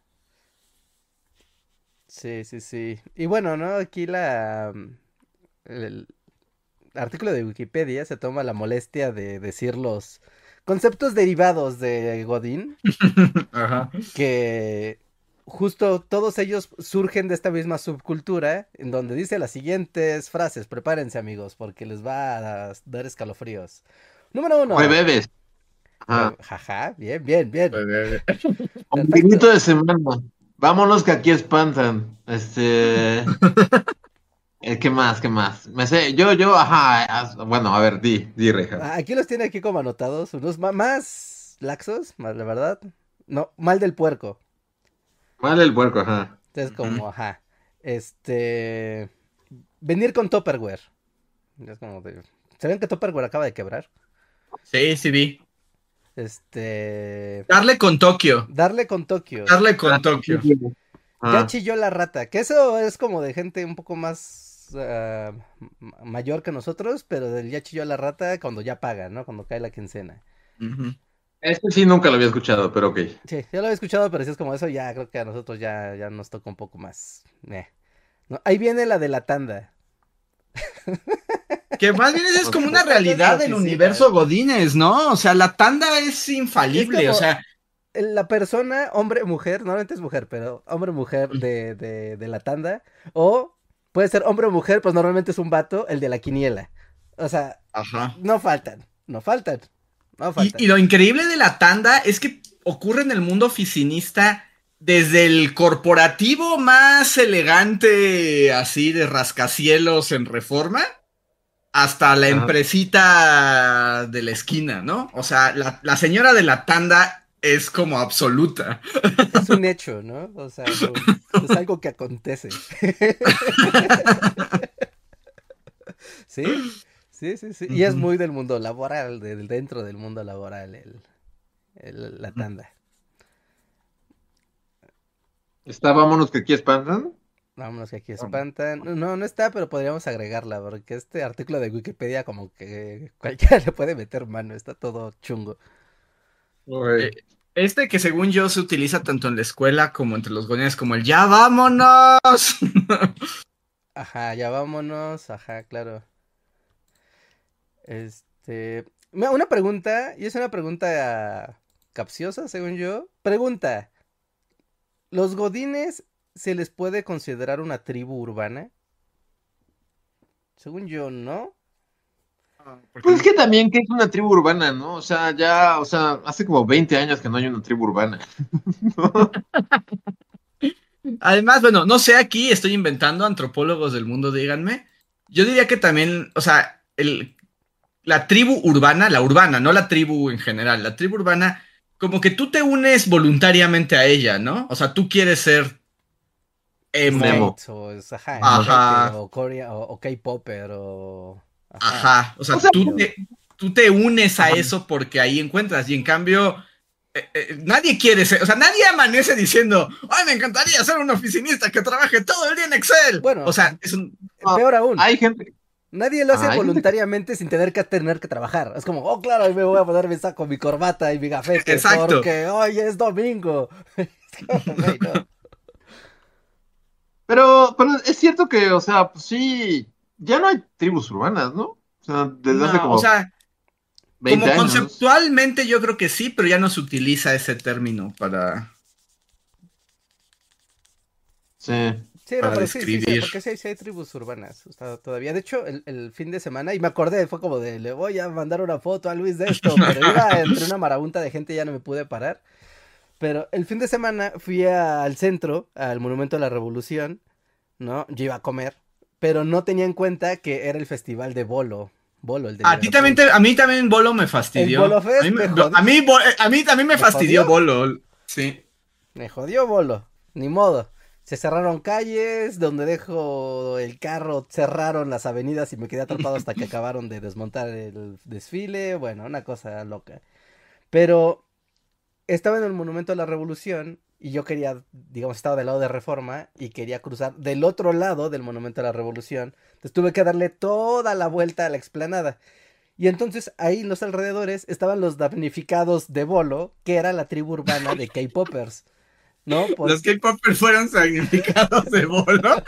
Sí, sí, sí. Y bueno, ¿no? Aquí la mm, el artículo de Wikipedia se toma la molestia de decir los conceptos derivados de Godín, Ajá. que justo todos ellos surgen de esta misma subcultura, en donde dice las siguientes frases. Prepárense, amigos, porque les va a dar escalofríos. Número Fue uno. bebés. Ajá. Jue- Jaja, bien, bien, bien. Ombliguito Perfecto. de semana. Vámonos que aquí espantan. Este. eh, ¿Qué más? ¿Qué más? Me sé. Yo, yo, ajá. haz- Bueno, a ver, di, di, Reja. Ah, aquí los tiene aquí como anotados, unos ma- más laxos, más la verdad. No, mal del puerco. Mal el puerco, ajá. Entonces Ujú. como, ajá. Este, venir con Tupperware. Es como de, ¿saben que Tupperware acaba de quebrar? Sí, sí vi. Este, Darle con Tokio. darle con Tokio. Darle Ah, con Tokio. Ya ah, chilló la rata, que eso es como de gente un poco más ah, m- mayor que nosotros, pero del ya chilló la rata cuando ya paga, ¿no? Cuando cae la quincena. Ujú. este sí nunca lo había escuchado, pero ok. Sí, yo lo había escuchado, pero si es como eso, ya creo que a nosotros ya, ya nos toca un poco más. eh. No, ahí viene la de la tanda. Que más bien esa es como una La tanda es de realidad del oficinas. universo Godínez, ¿no? O sea, la tanda es Es infalible, o como sea, la persona, hombre, mujer, normalmente es mujer, pero hombre, mujer de, de, de la tanda. O puede ser hombre o mujer, pues normalmente es un vato, el de la quiniela. O sea, ajá. no faltan, no faltan, no Y, y faltan. lo increíble de la tanda es que ocurre en el mundo oficinista desde el corporativo más elegante, así de rascacielos en Reforma, hasta la Ajá. empresita de la esquina, ¿no? O sea, la, la señora de la tanda es como absoluta. Es un hecho, ¿no? O sea, no, es algo que acontece. ¿Sí? Sí, sí, sí. Y es Ujú. muy del mundo laboral, del dentro del mundo laboral, el, el- la tanda. Está, vámonos que aquí espantan. Vámonos que aquí espantan. No, no está, pero podríamos agregarla, porque este artículo de Wikipedia como que cualquiera le puede meter mano, está todo chungo. Eh, Este que según yo se utiliza tanto en la escuela como entre los godines como el ¡ya vámonos! Ajá, ya vámonos, ajá, claro. Este, mira, una pregunta, y es una pregunta capciosa, según yo. Pregunta, ¿los godines se les puede considerar una tribu urbana? Según yo, ¿no? Porque Pues es que también que es una tribu urbana, ¿no? O sea, ya, o sea, hace como veinte años que no hay una tribu urbana. además, bueno, no sé, aquí estoy inventando antropólogos del mundo, díganme. Yo diría que también, o sea, el, la tribu urbana, la urbana, no la tribu en general, la tribu urbana, como que tú te unes voluntariamente a ella, ¿no? O sea, tú quieres ser emo, Nemo. Straight, o es, ajá, Ajá. straight, ajá, o Corea, o, o K-popper, o... Ajá, o sea, O sea, tú, te, tú te unes a Ajá. eso porque ahí encuentras, y en cambio, eh, eh, nadie quiere ser, o sea, nadie amanece diciendo, ay, me encantaría ser un oficinista que trabaje todo el día en Excel. Bueno, o sea, es un... peor aún. Hay gente... Nadie lo hace ah, voluntariamente que... sin tener que tener que trabajar. Es como, oh, claro, ahí me voy a poner mi saco, mi corbata y mi gafete. Exacto. Porque hoy es domingo. Ay, no. Pero, pero es cierto que, o sea, pues sí, ya no hay tribus urbanas, ¿no? O sea, desde no, hace como o sea, veinte como años. Conceptualmente yo creo que sí, pero ya no se utiliza ese término para... Sí. Sí, no, pero sí, sí, sí, porque sí, sí hay tribus urbanas, o sea, todavía. De hecho, el, el fin de semana, y me acordé, fue como de, le voy a mandar una foto a Luis de esto, pero iba entre una marabunta de gente y ya no me pude parar. Pero el fin de semana fui a, al centro, al Monumento a la Revolución, ¿no? Yo iba a comer, pero no tenía en cuenta que era el festival de Bolo. Bolo, el de a ti también te, a mí también Bolo me fastidió. El Bolo Fest a mí, me jodió. A mí, a mí también me, me fastidió jodió? Bolo. Sí. Me jodió Bolo, ni modo. Se cerraron calles, donde dejo el carro, cerraron las avenidas y me quedé atrapado hasta que acabaron de desmontar el desfile. Bueno, una cosa loca. Pero estaba en el Monumento a la Revolución y yo quería, digamos, estaba del lado de Reforma y quería cruzar del otro lado del Monumento a la Revolución. Entonces tuve que darle toda la vuelta a la explanada. Y entonces ahí en los alrededores estaban los damnificados de Bolo, que era la tribu urbana de K-Poppers. ¿No? Por... Los K-Poppers fueron significados de Bolo.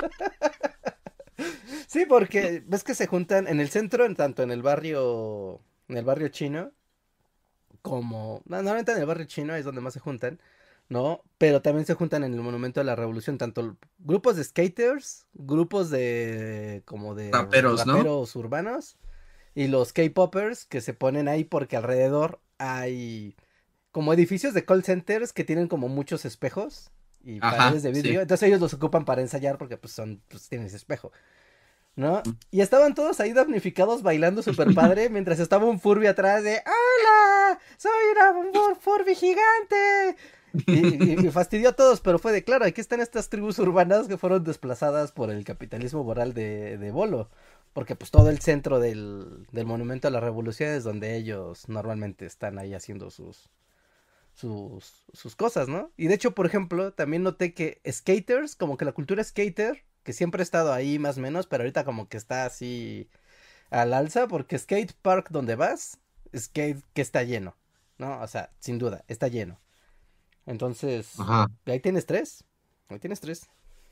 Sí, porque ves que se juntan en el centro, en tanto en el barrio, en el barrio chino, como, no, normalmente en el barrio chino es donde más se juntan, ¿no? Pero también se juntan en el Monumento a la Revolución, tanto grupos de skaters, grupos de, como de raperos, raperos ¿no? urbanos, y los K-Poppers que se ponen ahí porque alrededor hay... como edificios de call centers que tienen como muchos espejos y Ajá, paredes de vidrio. Sí. Entonces ellos los ocupan para ensayar porque pues son, pues tienen ese espejo, ¿no? Y estaban todos ahí damnificados bailando súper padre mientras estaba un Furby atrás de ¡hola! ¡Soy una, un Furby gigante! Y, y, y fastidió a todos, pero fue de claro, aquí están estas tribus urbanas que fueron desplazadas por el capitalismo moral de, de Bolo. Porque pues todo el centro del, del Monumento a la Revolución es donde ellos normalmente están ahí haciendo sus... Sus, sus cosas, ¿no? Y de hecho, por ejemplo, también noté que skaters, como que la cultura skater, que siempre ha estado ahí más o menos, pero ahorita como que está así al alza, porque skate park donde vas, skate que está lleno, ¿no? O sea, sin duda, está lleno. Entonces, Ajá. ahí tienes tres, ahí tienes tres.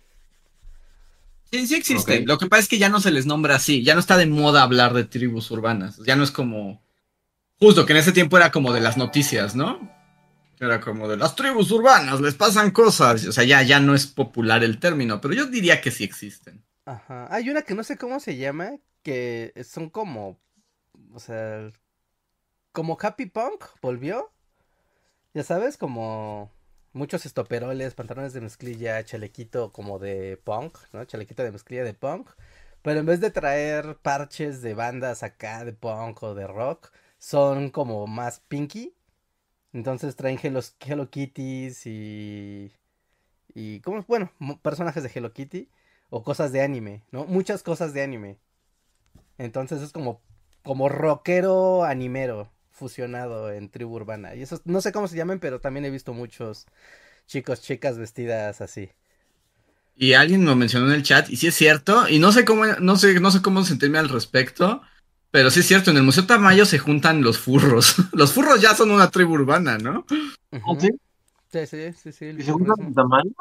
Sí, sí existe. Okay. Lo que pasa es que ya no se les nombra así, ya no está de moda hablar de tribus urbanas, ya no es como, justo que en ese tiempo era como de las noticias, ¿no? Era como de las tribus urbanas, les pasan cosas. O sea, ya, ya no es popular el término, pero yo diría que sí existen. Ajá. Hay una que no sé cómo se llama, que son como, o sea, como Happy Punk, volvió. Ya sabes, como muchos estoperoles, pantalones de mezclilla, chalequito como de punk, ¿no? Chalequito de mezclilla de punk. Pero en vez de traer parches de bandas acá de punk o de rock, son como más pinky. Entonces traen Hello, Hello Kitties y... y como, bueno, personajes de Hello Kitty o cosas de anime, ¿no? Muchas cosas de anime. Entonces es como, como rockero animero fusionado en tribu urbana. Y eso, no sé cómo se llaman, pero también he visto muchos chicos, chicas vestidas así. Y alguien lo mencionó en el chat, y sí es cierto, y no sé cómo, no sé, no sé cómo sentirme al respecto. Pero sí es cierto, en el Museo Tamayo se juntan los furros. Los furros ya son una tribu urbana, ¿no? Uh-huh. ¿Sí? Sí, sí, sí, sí. ¿Y se juntan en el Tamayo?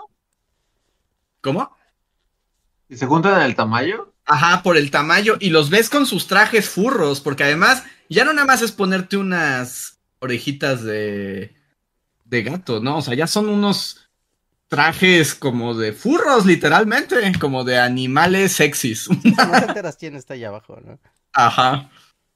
¿Cómo? ¿Y se juntan en el Tamayo? Ajá, por el Tamayo. Y los ves con sus trajes furros, porque además ya no nada más es ponerte unas orejitas de, de gato, ¿no? O sea, ya son unos trajes como de furros, literalmente, como de animales sexys. No te enteras quién está ahí abajo, ¿no? Ajá.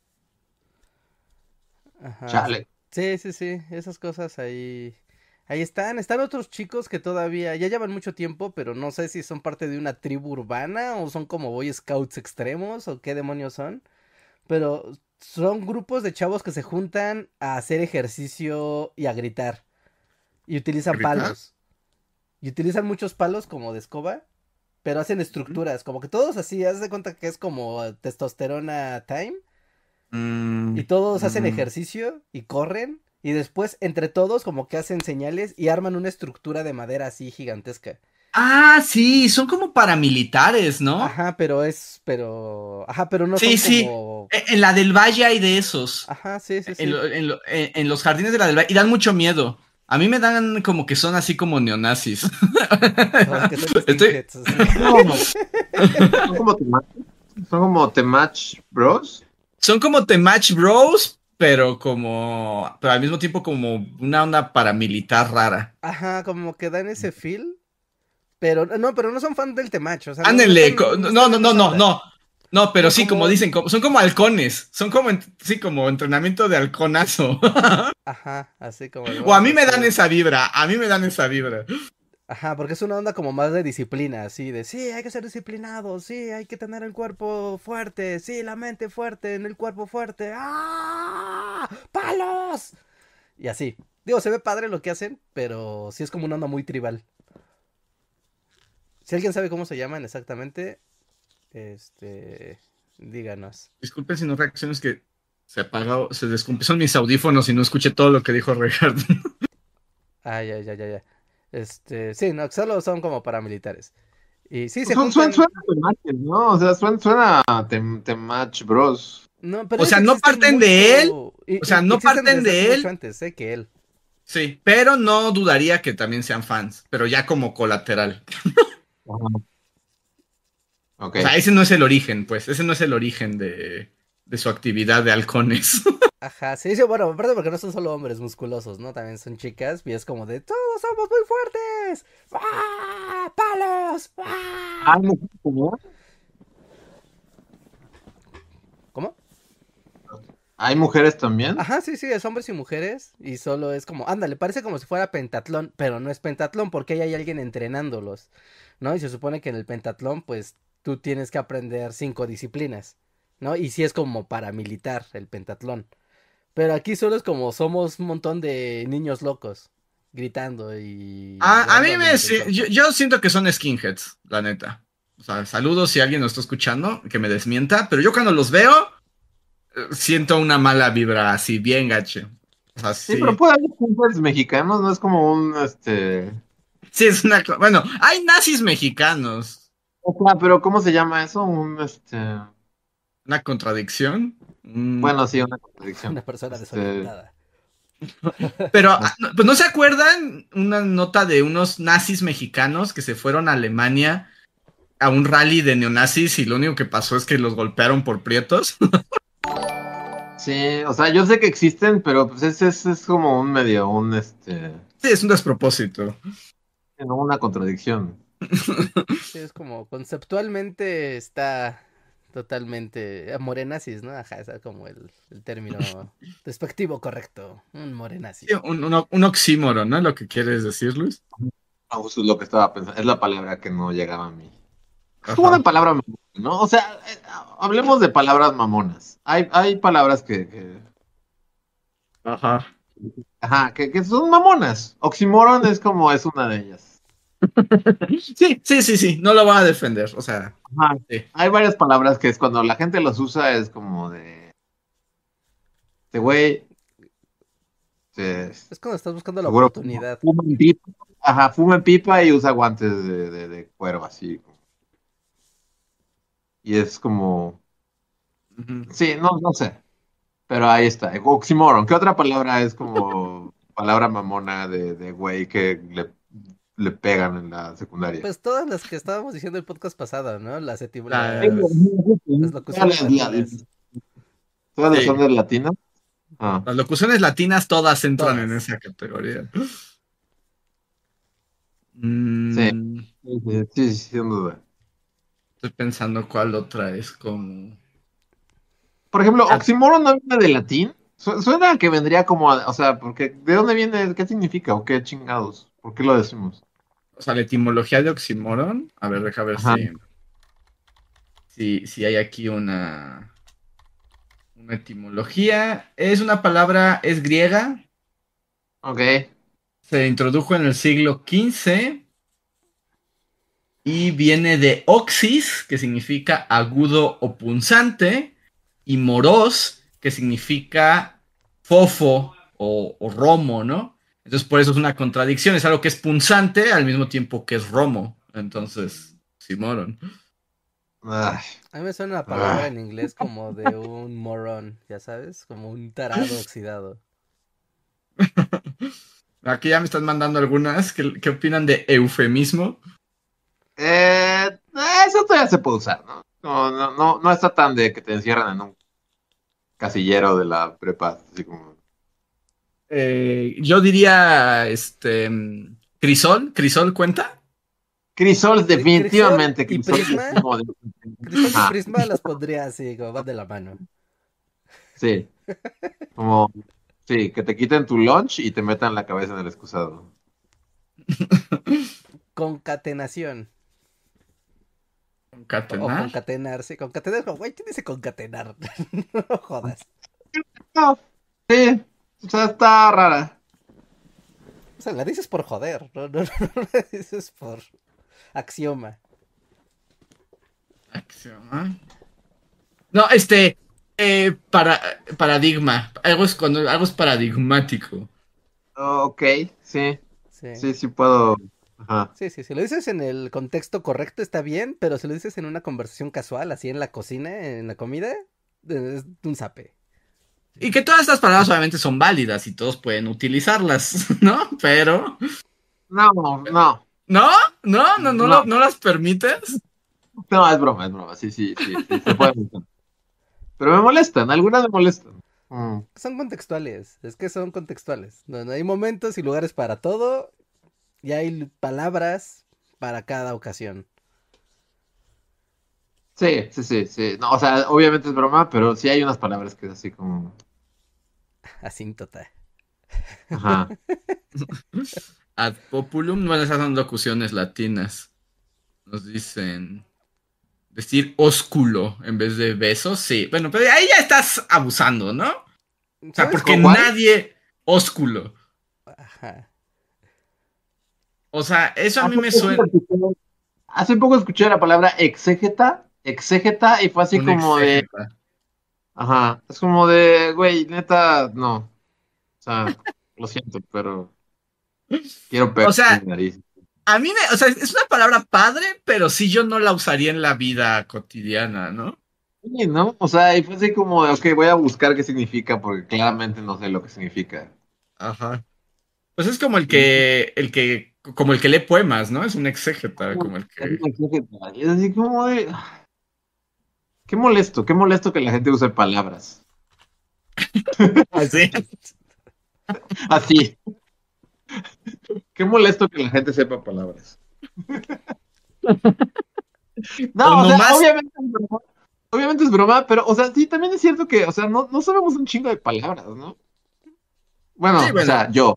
Ajá. Chale. Sí, sí, sí, esas cosas ahí, ahí están, están otros chicos que todavía, ya llevan mucho tiempo, pero no sé si son parte de una tribu urbana o son como Boy Scouts extremos o qué demonios son, pero son grupos de chavos que se juntan a hacer ejercicio y a gritar, y utilizan ¿Gritar? palos, y utilizan muchos palos como de escoba, pero hacen estructuras, como que todos así, haz de cuenta que es como testosterona time, Mm, y todos hacen mm. ejercicio y corren, y después entre todos como que hacen señales y arman una estructura de madera así gigantesca. Ah, sí, son como paramilitares, ¿no? Ajá, pero es, pero, ajá, pero no Sí, son sí. como, E- En la del Valle hay de esos. ajá, sí, sí, En, sí, lo- en lo- en- en los jardines de la del Valle. Y dan mucho miedo. A mí me dan como que son así como neonazis. como que son Estoy... skinheads, así. No, son como Temach, son como Temach Bros. Son como Temach Bros, pero como... Pero al mismo tiempo como una onda paramilitar rara. Ajá, como que dan ese feel, pero, no, pero no son fan del Temach, o sea, no, no Ándele. están, co- no No, están no, en no, esa no, onda. no. No, pero Sí, sí, como como- dicen, como- son como halcones. Son como, en- sí, como entrenamiento de halconazo. Ajá, así como de, O a vamos mí me dan hacer- esa vibra. A mí me dan esa vibra. Ajá, porque es una onda como más de disciplina, así de, sí, hay que ser disciplinado, sí, hay que tener el cuerpo fuerte, sí, la mente fuerte, en el cuerpo fuerte, ¡ah! ¡Palos! Y así. Digo, se ve padre lo que hacen, pero sí es como una onda muy tribal. Si alguien sabe cómo se llaman exactamente, este, díganos. Disculpen si no reacciones que se apagó, se descompuso mis audífonos y no escuché todo lo que dijo Ricardo. Ah, ya, ya, ya, ya. Este, sí, no, solo son como paramilitares. Y sí, se Suena, juntan... suena a Temach, ¿no? O sea, suena, suena a Tem- Temach Bros. No, pero O sea, ellos no existen parten de él, y- o sea, y- no existen parten desde de hace él. mucho antes, eh, que él. Sí, pero no dudaría que también sean fans, pero ya como colateral. Ok. O sea, ese no es el origen, pues, ese no es el origen de, de su actividad de halcones. Ajá, sí, sí, bueno, aparte porque no son solo hombres musculosos, ¿no? También son chicas y es como de, todos somos muy fuertes. ¡Ah! ¡Palos! ¡Ah! ¿Hay mujeres también? ¿Cómo? ¿Hay mujeres también? Ajá, sí, sí, es hombres y mujeres y solo es como, ándale, parece como si fuera pentatlón, pero no es pentatlón porque ahí hay alguien entrenándolos, ¿no? Y se supone que en el pentatlón, pues, tú tienes que aprender cinco disciplinas, ¿no? Y sí es como paramilitar el pentatlón. Pero aquí solo es como somos un montón de niños locos gritando y... A, a mí dando me... amenazas sí, al yo, cuerpo. yo siento que son skinheads, la neta. O sea, saludos si alguien nos está escuchando, que me desmienta, pero yo cuando los veo, eh, siento una mala vibra así, bien gache. O sea, Sí, sí. pero puede haber skinheads mexicanos, no es como un, este... Sí, es una... co- Bueno, hay nazis mexicanos. O sea, pero ¿cómo se llama eso? Un, este... Una contradicción. Mm, Bueno, sí, una contradicción. Una persona Este, desorientada. Pero, ah, no- pues no se acuerdan una nota de unos nazis mexicanos que se fueron a Alemania a un rally de neonazis y lo único que pasó es que los golpearon por prietos. Sí, o sea, yo sé que existen, pero pues es, es, es como un medio, un, este... Sí, es un despropósito. no, una contradicción. Sí, es como conceptualmente está totalmente... Morenazis, ¿no? Ajá, ese es como el, el término despectivo correcto. Un morenazis. Sí, un, un, un oxímoron, ¿no? Lo que quieres decir, Luis. No, eso es lo que estaba pensando, es la palabra que no llegaba a mí. Es Ajá. como una palabra mamona, ¿no? O sea, eh, hablemos de palabras mamonas. Hay, hay palabras que, que- Ajá. ajá, que, que son mamonas. Oxímoron es como es una de ellas. Sí, sí, sí, sí. No lo van a defender. O sea, Ajá. sí. Hay varias palabras que es cuando la gente los usa es como de, de güey, se- Es cuando estás buscando la seguro oportunidad. fuma en pipa, ajá, fuma en pipa y usa guantes de, de, de cuero así. Y es como, Ujú. sí, no, no sé. Pero ahí está. Oxímoron. ¿Qué otra palabra es como palabra mamona de, de güey que le, le pegan en la secundaria? Pues todas las que estábamos diciendo el podcast pasado, ¿no? Las etim- La- las, las locuciones Todas las- latinas. ¿Todas las Sí. son de latinas? Ah. Las locuciones latinas todas entran Todas. en esa categoría. Mm, Sí. Sí, sí, sí, sin duda. Estoy pensando cuál otra es como... Por ejemplo, Ah. oxímoron no viene de latín. Su- Suena a que vendría como, a- o sea, porque ¿de dónde viene? ¿Qué significa? ¿O qué chingados? ¿Por qué lo decimos? O sea, la etimología de oxímoron. A ver, deja ver Ajá. si, si, si hay aquí una, una etimología. Es una palabra, es griega. Ok. Se introdujo en el siglo quince. Y viene de oxis, que significa agudo o punzante, y moros, que significa fofo o, o romo, ¿no? Entonces por eso es una contradicción, es algo que es punzante al mismo tiempo que es romo. Entonces, Simoron. Ay, A mí me suena una palabra Ah. en inglés como de un morón, ya sabes, como un tarado oxidado. Aquí ya me están mandando algunas. ¿Qué, qué opinan de eufemismo? Eh, eso todavía se puede usar, ¿no? No, no, no, no está tan de que te encierran en un casillero de la prepa, así como... Eh, yo diría, este, mm, Crisol, ¿Crisol cuenta? Crisol, De Crisol definitivamente, y Crisol. Prisma, es como de- Crisol y Ajá, Prisma las pondría así, como van de la mano. sí, como, sí, que te quiten tu lunch y te metan la cabeza en el excusado. Concatenación. O, o Concatenar. concatenar, sí, concatenar, como, güey, ¿quién dice concatenar? No jodas. No, sí, o sea, está rara. O sea, la dices por joder, no, no, no, no la dices por axioma. Axioma. No, este, eh, para, paradigma. Algo es cuando algo es paradigmático. Oh, ok, sí, Sí. sí, sí puedo. Ajá. Sí, sí, si lo dices en el contexto correcto está bien, pero si lo dices en una conversación casual, así en la cocina, en la comida, es un zape. Y que todas estas palabras obviamente son válidas y todos pueden utilizarlas, ¿no? Pero, No, no, ¿no? ¿No? ¿No, no, no, lo- no las permites? no, es broma, es broma, sí, sí, sí, sí, se puede. Pero me molestan, algunas me molestan. Mm. Son contextuales, es que son contextuales. No, no hay momentos y lugares para todo, y hay palabras para cada ocasión. Sí, sí, sí, sí. No, o sea, obviamente es broma, pero sí hay unas palabras que es así como. Asíntota. Ajá. Ad populum, bueno, esas son locuciones latinas. Nos dicen decir ósculo en vez de besos, sí. Bueno, pero ahí ya estás abusando, ¿no? O sea, ¿Sabes? porque ¿Con cuál? nadie ósculo. Ajá. O sea, eso a mí Hace me poco suena escuché, hace poco escuché la palabra exégeta, exégeta, y fue así un como de. exégeta. Ajá. Es como de, güey, neta, no. O sea, lo siento, pero quiero O pegar en sea, mi nariz. a mí me, o sea, es una palabra padre, pero sí yo no la usaría en la vida cotidiana, ¿no? Sí, ¿no? O sea, y fue así como de, ok, voy a buscar qué significa, porque claramente no sé lo que significa. Ajá. Pues es como el que, el que, como el que lee poemas, ¿no? Es un exégeta, como el Es que. una exégeta. Y es así como de. Qué molesto, qué molesto que la gente use palabras. Así. Así. Qué molesto que la gente sepa palabras. O No, o sea, nomás. obviamente es broma, obviamente es broma, pero, o sea, sí, también es cierto que, o sea, no, no sabemos un chingo de palabras, ¿no? Sí, Bueno, o bueno. sea, yo.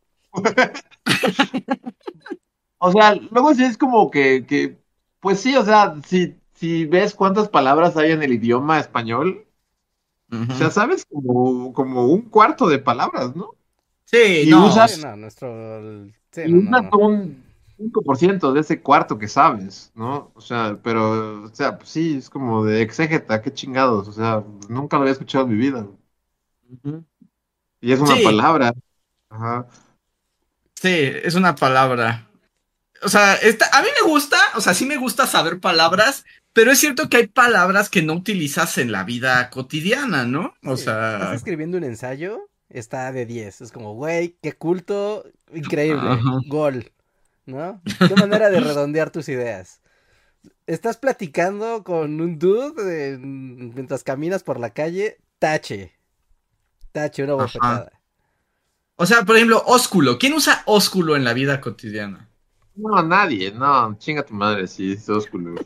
O sea, luego sí es como que, que pues sí, o sea, si, si ves cuántas palabras hay en el idioma español, o sea, Ujú. sabes como, como un cuarto de palabras, ¿no? Sí, Y no. Sí, usas, no, nuestro... Sí, y no, no, usas no. un cinco por ciento de ese cuarto que sabes, ¿no? O sea, pero, o sea, pues sí, es como de exégeta, qué chingados, o sea, nunca lo había escuchado en mi vida. Ujú. Y es una Sí, palabra. Ajá. sí, es una palabra. O sea, esta, a mí me gusta, o sea, sí me gusta saber palabras, pero es cierto que hay palabras que no utilizas en la vida cotidiana, ¿no? O Sí, estás sea, escribiendo un ensayo, está de diez. Es como, güey, qué culto, increíble, ajá. gol, ¿no? Qué manera de redondear tus ideas. Estás platicando con un dude eh, mientras caminas por la calle, tache, tache, una Ajá. bofetada. O sea, por ejemplo, ósculo. ¿Quién usa ósculo en la vida cotidiana? No, nadie, no, chinga tu madre, sí, sos culo.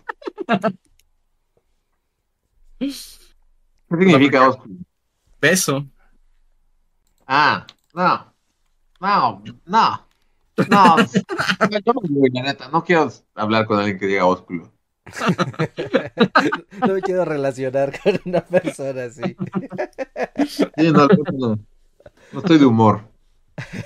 ¿Qué O sea, porque significa ósculo? beso. Ah, no, no, no, no, yo me voy, la neta, no quiero hablar con alguien que diga ósculo. No me quiero relacionar con una persona así. Sí, no, no, no estoy de humor.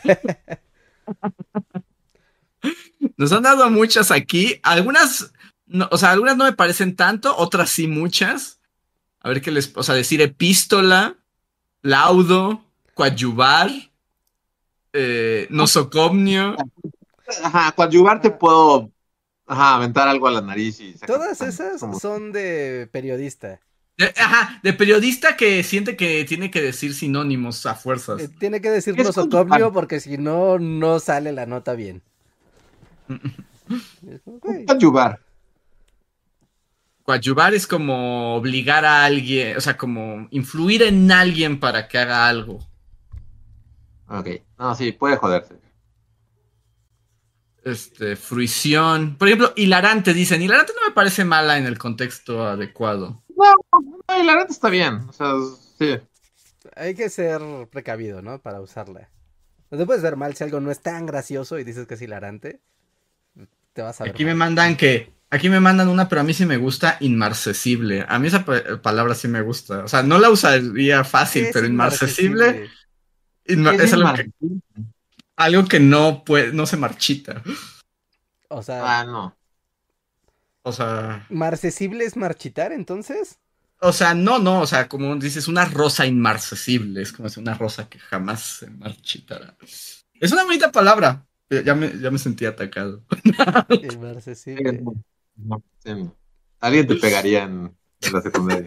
Nos han dado muchas aquí. Algunas no, o sea, algunas no me parecen tanto, otras sí muchas. A ver qué les, o sea, decir epístola, laudo, coadyuvar, eh, nosocomnio. Ajá, coadyuvar te puedo ajá, aventar algo a la nariz y sacar Todas sangre. esas Como- son de periodista. De, ajá, de periodista que siente que tiene que decir sinónimos a Eh, fuerzas. tiene que decir ¿Qué es nosocomio coadyuvar? porque si no, no sale la nota bien. Es como, güey, Coadyuvar. Coadyuvar es como obligar a alguien, o sea, como influir en alguien para que haga algo. Ok. No, sí, puede joderse. Este, fruición. Por ejemplo, hilarante, dicen. Hilarante no me parece mala en el contexto adecuado. No, no, y la neta está bien. O sea, sí. hay que ser precavido, ¿no? Para usarla. No te puedes ver mal si algo no es tan gracioso y dices que es hilarante. Te vas a ver Aquí me mal. mandan que. Aquí me mandan una, pero a mí sí me gusta inmarcesible. A mí esa pa- palabra sí me gusta. O sea, no la usaría fácil, ¿Qué es pero inmarcesible, ¿Qué inma- es es algo que, inmarcesible? algo que no puede, no se marchita. O sea, Ah, no. O sea. marcesible es marchitar, entonces. O sea, no, no, o sea, como dices, una rosa inmarcesible. Es como si una rosa que jamás se marchitará. Es una bonita palabra. Ya me, ya me sentí atacado. Inmarcesible. No, no, sí, no. Alguien te pegaría en, en la secundaria.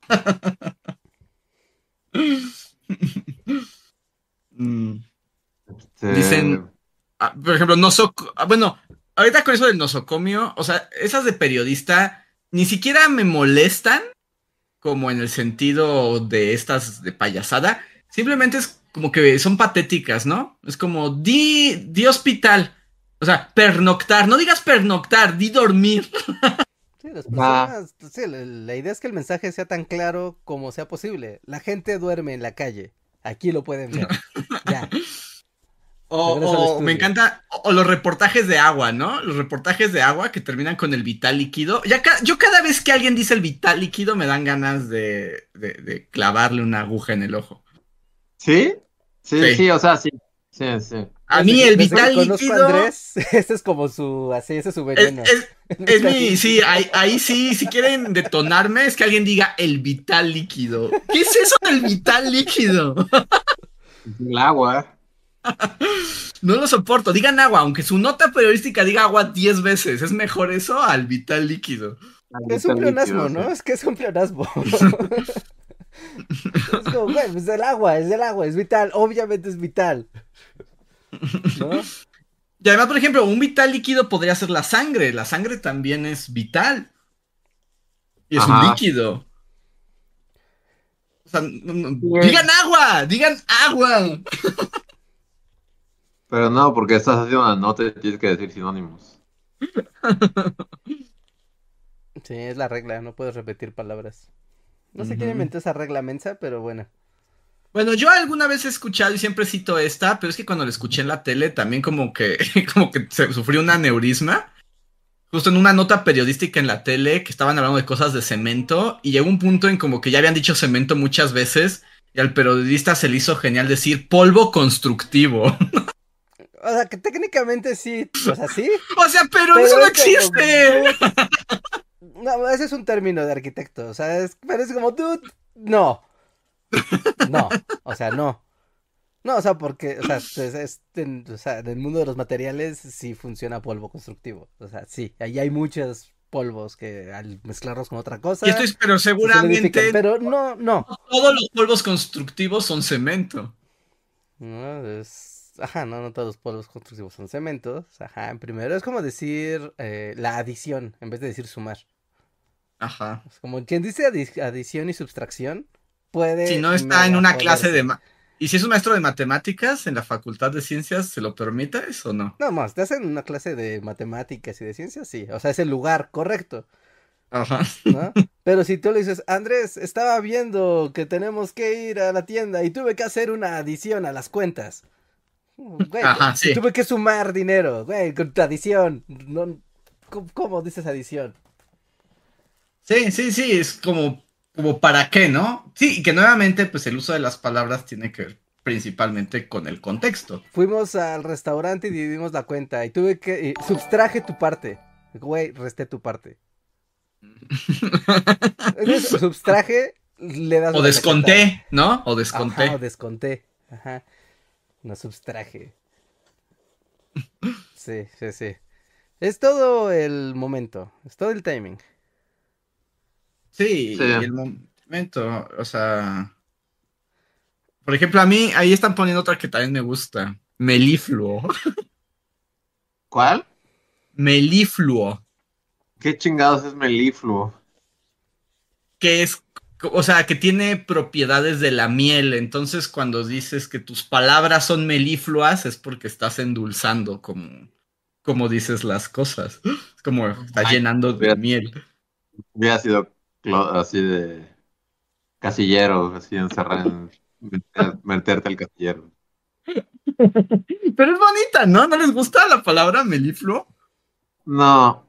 Mm, Este, Dicen, ah, por ejemplo, nosoc ah, bueno, ahorita con eso del nosocomio, o sea, esas de periodista ni siquiera me molestan como en el sentido de estas de payasada, simplemente es como que son patéticas, ¿no? Es como, di, di hospital, o sea, pernoctar, no digas pernoctar, di dormir. Sí, las Ah. personas. Sí, la, la idea es que el mensaje sea tan claro como sea posible. La gente duerme en la calle. Aquí lo pueden ver. Ya. O, Regreso al o me estudio. encanta, o, o los reportajes de agua, ¿no? Los reportajes de agua que terminan con el vital líquido. Ya ca- yo cada vez que alguien dice el vital líquido me dan ganas de, de, de clavarle una aguja en el ojo. ¿Sí? Sí, Sí. sí, o sea, sí. Sí, sí. A Desde mí que, el desde que vital conozco a líquido Andrés, ese es como su. Así, ese es su es, veneno. es, El es vital mi, sí, líquido. ahí, ahí sí, si quieren detonarme, es que alguien diga el vital líquido. ¿Qué es eso del vital líquido? El agua. No lo soporto. Digan agua, aunque su nota periodística diga agua diez veces. Es mejor eso al vital líquido. Es un Está pleonasmo, líquido, ¿no? sí. Es que es un pleonasmo. Es como, güey, es del agua, es del agua, es vital. Obviamente es vital. ¿No? Y además, por ejemplo, un vital líquido podría ser la sangre. La sangre también es vital. Y es un Ajá. líquido. O sea, no- no- Sí. digan agua, digan agua. Pero no, porque estás haciendo una nota y tienes que decir sinónimos. Sí, es la regla, no puedes repetir palabras. No sé quién Ujú. inventó esa regla mensa, pero bueno. Bueno, yo alguna vez he escuchado y siempre cito esta, pero es que cuando la escuché en la tele también como que, como que se sufrió un aneurisma. Justo en una nota periodística en la tele que estaban hablando de cosas de cemento y llegó un punto en como que ya habían dicho cemento muchas veces y al periodista se le hizo genial decir polvo constructivo. O sea, que técnicamente sí, o sea, sí, O sea, pero, pero eso no es como, existe. dude, no, ese es un término de arquitecto, o sea, es, pero es como, dude, no, no, o sea, no. No, o sea, porque, o sea, es- es- en, o sea, en el mundo de los materiales sí funciona polvo constructivo. O sea, sí, ahí hay muchos polvos que al mezclarlos con otra Y esto cosa es, pero se solidifican, seguramente pero no, no. todos los polvos constructivos son cemento. No, es, ajá, no, no todos los polvos constructivos son cementos. Ajá, en primero es como decir eh, la adición en vez de decir sumar. Ajá. Es como quien dice adi- adición y subtracción puede Si no está en mega una clase de... joderse. ma- ¿Y si es un maestro de matemáticas en la Facultad de Ciencias, se lo permite eso o no? No, más, te hacen una clase de matemáticas y de ciencias, sí. O sea, es el lugar correcto. Ajá. ¿No? Pero si tú le dices, Andrés, estaba viendo que tenemos que ir a la tienda y tuve que hacer una adición a las cuentas. Güey, Ajá, sí. tuve que sumar dinero, güey, con tu adición. No, ¿cómo, cómo dices adición? Sí, sí, sí, es como, como para qué, ¿no? Sí, y que nuevamente, pues el uso de las palabras tiene que ver principalmente con el contexto. Fuimos al restaurante y dividimos la cuenta y tuve que... y subtraje tu parte. Güey, resté tu parte. Entonces, subtraje, le das O una desconté, cachetada. ¿no? O desconté. Ajá, o desconté. Ajá. No subtraje. Sí, sí, sí. Es todo el momento. Es todo el timing. Sí, Sí. y el momento, o sea... Por ejemplo, a mí, ahí están poniendo otra que también me gusta. Melifluo. ¿Cuál? Melifluo. ¿Qué chingados es melifluo? Que es, o sea, que tiene propiedades de la miel. Entonces, cuando dices que tus palabras son melifluas, es porque estás endulzando como, como dices las cosas. Es como estás Ay, llenando de hubiera, miel. hubiera sido clo- así de casillero, así encerrar en meter- meterte al casillero. Pero es bonita, ¿no? ¿No les gusta la palabra melifluo? No,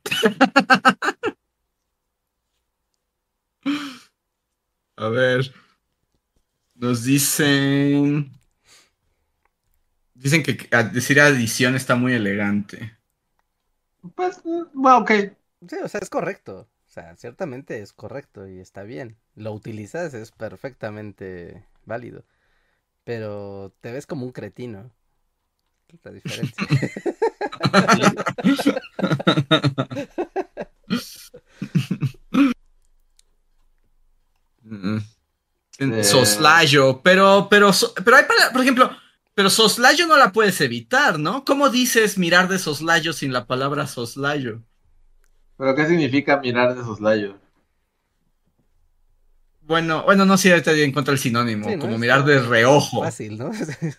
A ver, nos dicen... Dicen que a- decir adición está muy elegante. pues, mm, bueno, ok. Sí, o sea, es correcto. O sea, ciertamente es correcto y está bien. Lo utilizas, es perfectamente válido. Pero te ves como un cretino. Es la diferencia. Sí. Mm, Eh, Soslayo, pero, pero, so- pero hay palabras, por ejemplo, pero soslayo no la puedes evitar, ¿no? ¿Cómo dices mirar de soslayo sin la palabra soslayo? ¿pero qué significa mirar de soslayo? Bueno, bueno, no sé, ahorita encuentro el Sí, sinónimo, ¿no? como mirar de Está reojo. fácil, ¿no?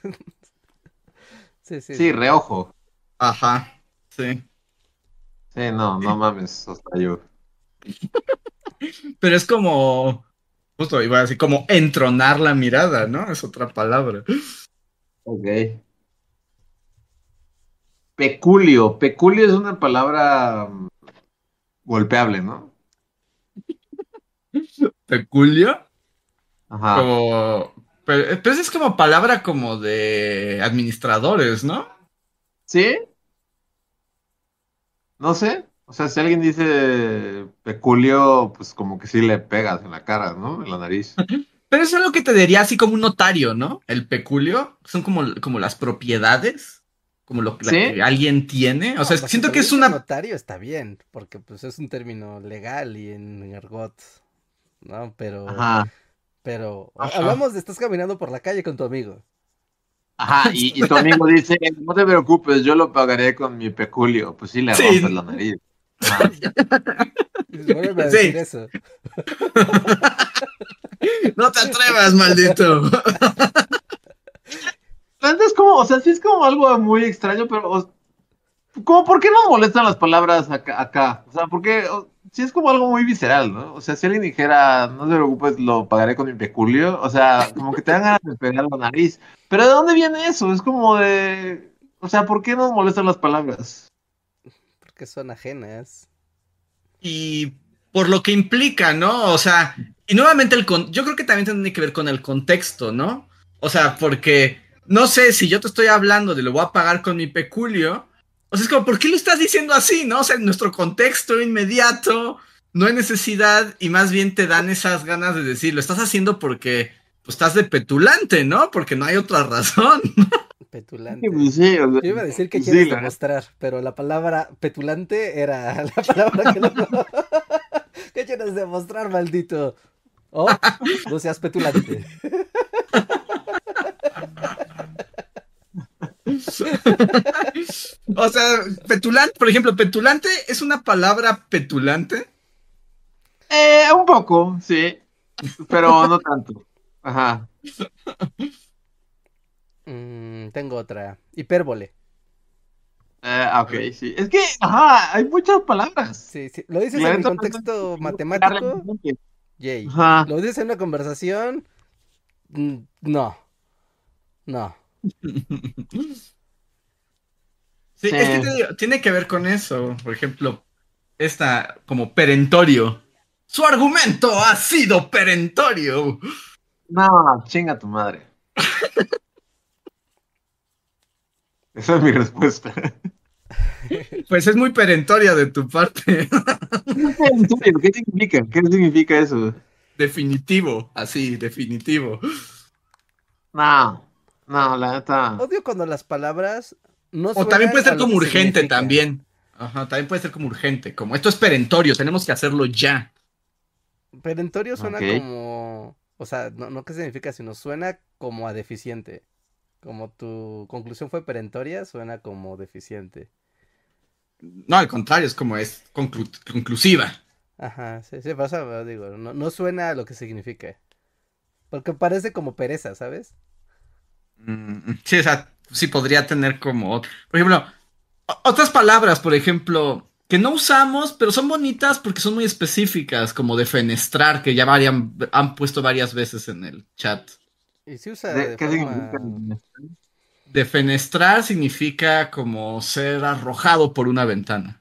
Sí, sí, Sí, sí. reojo. Ajá, sí. Sí, no, no mames, soslayo. Pero es como, justo iba a decir, como entronar la mirada, ¿no? Es otra palabra. Ok. Peculio. Peculio es una palabra mm, golpeable, ¿no? Peculio, Ajá. como, pero, pero es como palabra como de administradores, ¿no? ¿Sí? No sé. O sea, si alguien dice peculio, pues como que sí le pegas en la cara, ¿no? En la nariz. Pero eso es algo que te diría así como un notario, ¿no? El peculio, son como, como las propiedades, como lo que, la ¿Sí? que alguien tiene. O No, sea, pues si siento se que lo es dices una... notario está bien, porque pues es un término legal y en argot, ¿no? Pero, Ajá. pero, ha- Ajá. hablamos de estás caminando por la calle con tu amigo. Ajá. Y, y tu amigo dice, no te preocupes, yo lo pagaré con mi peculio. Pues sí le rompes la Sí, nariz. Ajá. Dices, vuelve a decir sí. eso. No te atrevas, maldito. Entonces, como, o sea, sí es como algo muy extraño, pero o- como, ¿por qué nos molestan las palabras acá? acá? O sea, porque o- sí es como algo muy visceral, ¿no? O sea, si alguien dijera, no te preocupes, lo pagaré con mi peculio, o sea, como que te dan ganas de pegar la nariz. Pero ¿de dónde viene eso? Es como de, o sea, ¿por qué nos molestan las palabras? Porque son ajenas. Y por lo que implica, ¿no? O sea, y nuevamente el con... yo creo que también tiene que ver con el contexto, ¿no? O sea, porque no sé si yo te estoy hablando de lo voy a pagar con mi peculio, o sea, es como, ¿por qué lo estás diciendo así, no? O sea, en nuestro contexto inmediato no hay necesidad y más bien te dan esas ganas de decir, lo estás haciendo porque pues, estás de petulante, ¿no? Porque no hay otra razón. Sí, Petulante. pues sí, o sea, Yo iba a decir que pues sí, quieres la neta. demostrar, pero la palabra petulante era la palabra que no. ¿Qué quieres demostrar, maldito? Oh, no seas petulante. O sea, petulante, por ejemplo, petulante es una palabra petulante. Eh, un poco, sí, pero no tanto. Ajá. Mm, tengo otra. Hipérbole. Eh, ok, sí. Es que, ajá, hay muchas palabras. Sí, sí. Lo dices La en el neta, no sé contexto cómo explicarle a la matemático, gente. yay. Ajá. Lo dices en una conversación, mm, no, no. Sí, Sí. es que te digo, tiene que ver con eso. Por ejemplo, esta como perentorio. Su argumento ha sido perentorio. No, chinga tu madre. Esa es mi respuesta. Pues es muy perentoria de tu parte. En serio, ¿qué significa? ¿Qué significa eso? Definitivo, así, definitivo. No, no, la neta. Odio cuando las palabras no O también suenan puede a ser lo como que urgente significan. también. Ajá, también puede ser como urgente, como esto es perentorio, tenemos que hacerlo ya. Perentorio Ok. suena como, o sea, no, no qué significa, sino suena como a deficiente. Como tu conclusión fue perentoria, suena como deficiente. No, al contrario, es como es conclu- conclusiva. Ajá, sí, sí, pasa, pero digo, no, no suena a lo que significa. Porque parece como pereza, ¿sabes? Mm, sí, o sea, sí podría tener como, ot- por ejemplo, o- otras palabras, por ejemplo, que no usamos, pero son bonitas porque son muy específicas, como defenestrar, que ya varian- han puesto varias veces en el chat. Y se usa ¿De- de ¿Qué significa? forma... Defenestrar significa como ser arrojado por una ventana.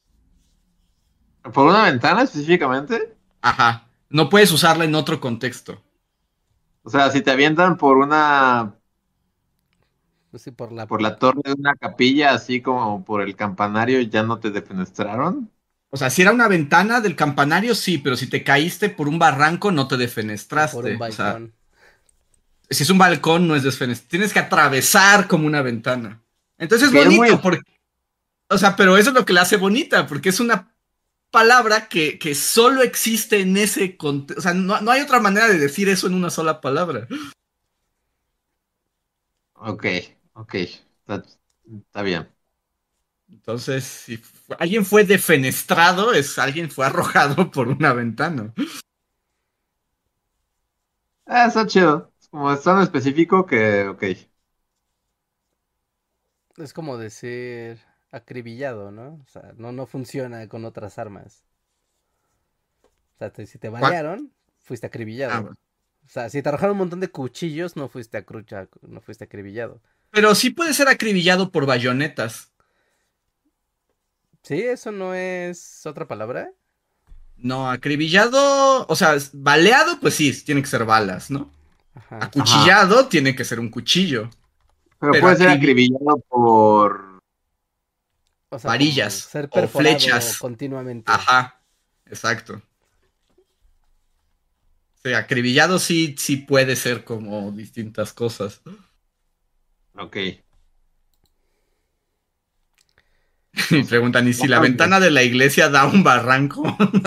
¿Por una ventana específicamente? Ajá. No puedes usarla en otro contexto. O sea, si te avientan por una, Pues sí, por la... por la torre de una capilla, así como por el campanario, ¿ya no te defenestraron? O sea, si era una ventana del campanario, sí, pero si te caíste por un barranco, no te O por un defenestraste. O sea, balcón. si es un balcón, no es desfenestrado. Tienes que atravesar como una ventana. Entonces es Que es muy... bonito, porque, o sea, pero eso es lo que la hace bonita, porque es una palabra que, que solo existe en ese contexto. O sea, no, no hay otra manera de decir eso en una sola palabra. Ok, ok. Está, está bien. Entonces, si fu- alguien fue defenestrado, es alguien fue arrojado por una ventana. Ah, está chido. Es como es tan específico que, ok. Es como decir acribillado, ¿no? O sea, no, no funciona con otras armas. O sea, te- si te ¿Cuál? balearon, fuiste Ah, acribillado. bueno. O sea, si te arrojaron un montón de cuchillos, no fuiste acrucha, no fuiste acribillado. Pero sí puede ser acribillado por bayonetas. ¿Sí? ¿Eso no es otra palabra? No, acribillado, o sea, es- baleado, pues sí, tiene que ser balas, ¿no? Ajá. Ajá. Acuchillado tiene que ser un cuchillo. Pero Pero puede ser acribi acribillado por... O sea, como varillas ser o perforado flechas. continuamente. Ajá, exacto. Sí, acribillado sí, sí puede ser como distintas cosas. Ok. Y No sé. preguntan, ¿y si la Bastante. ventana de la iglesia da un barranco?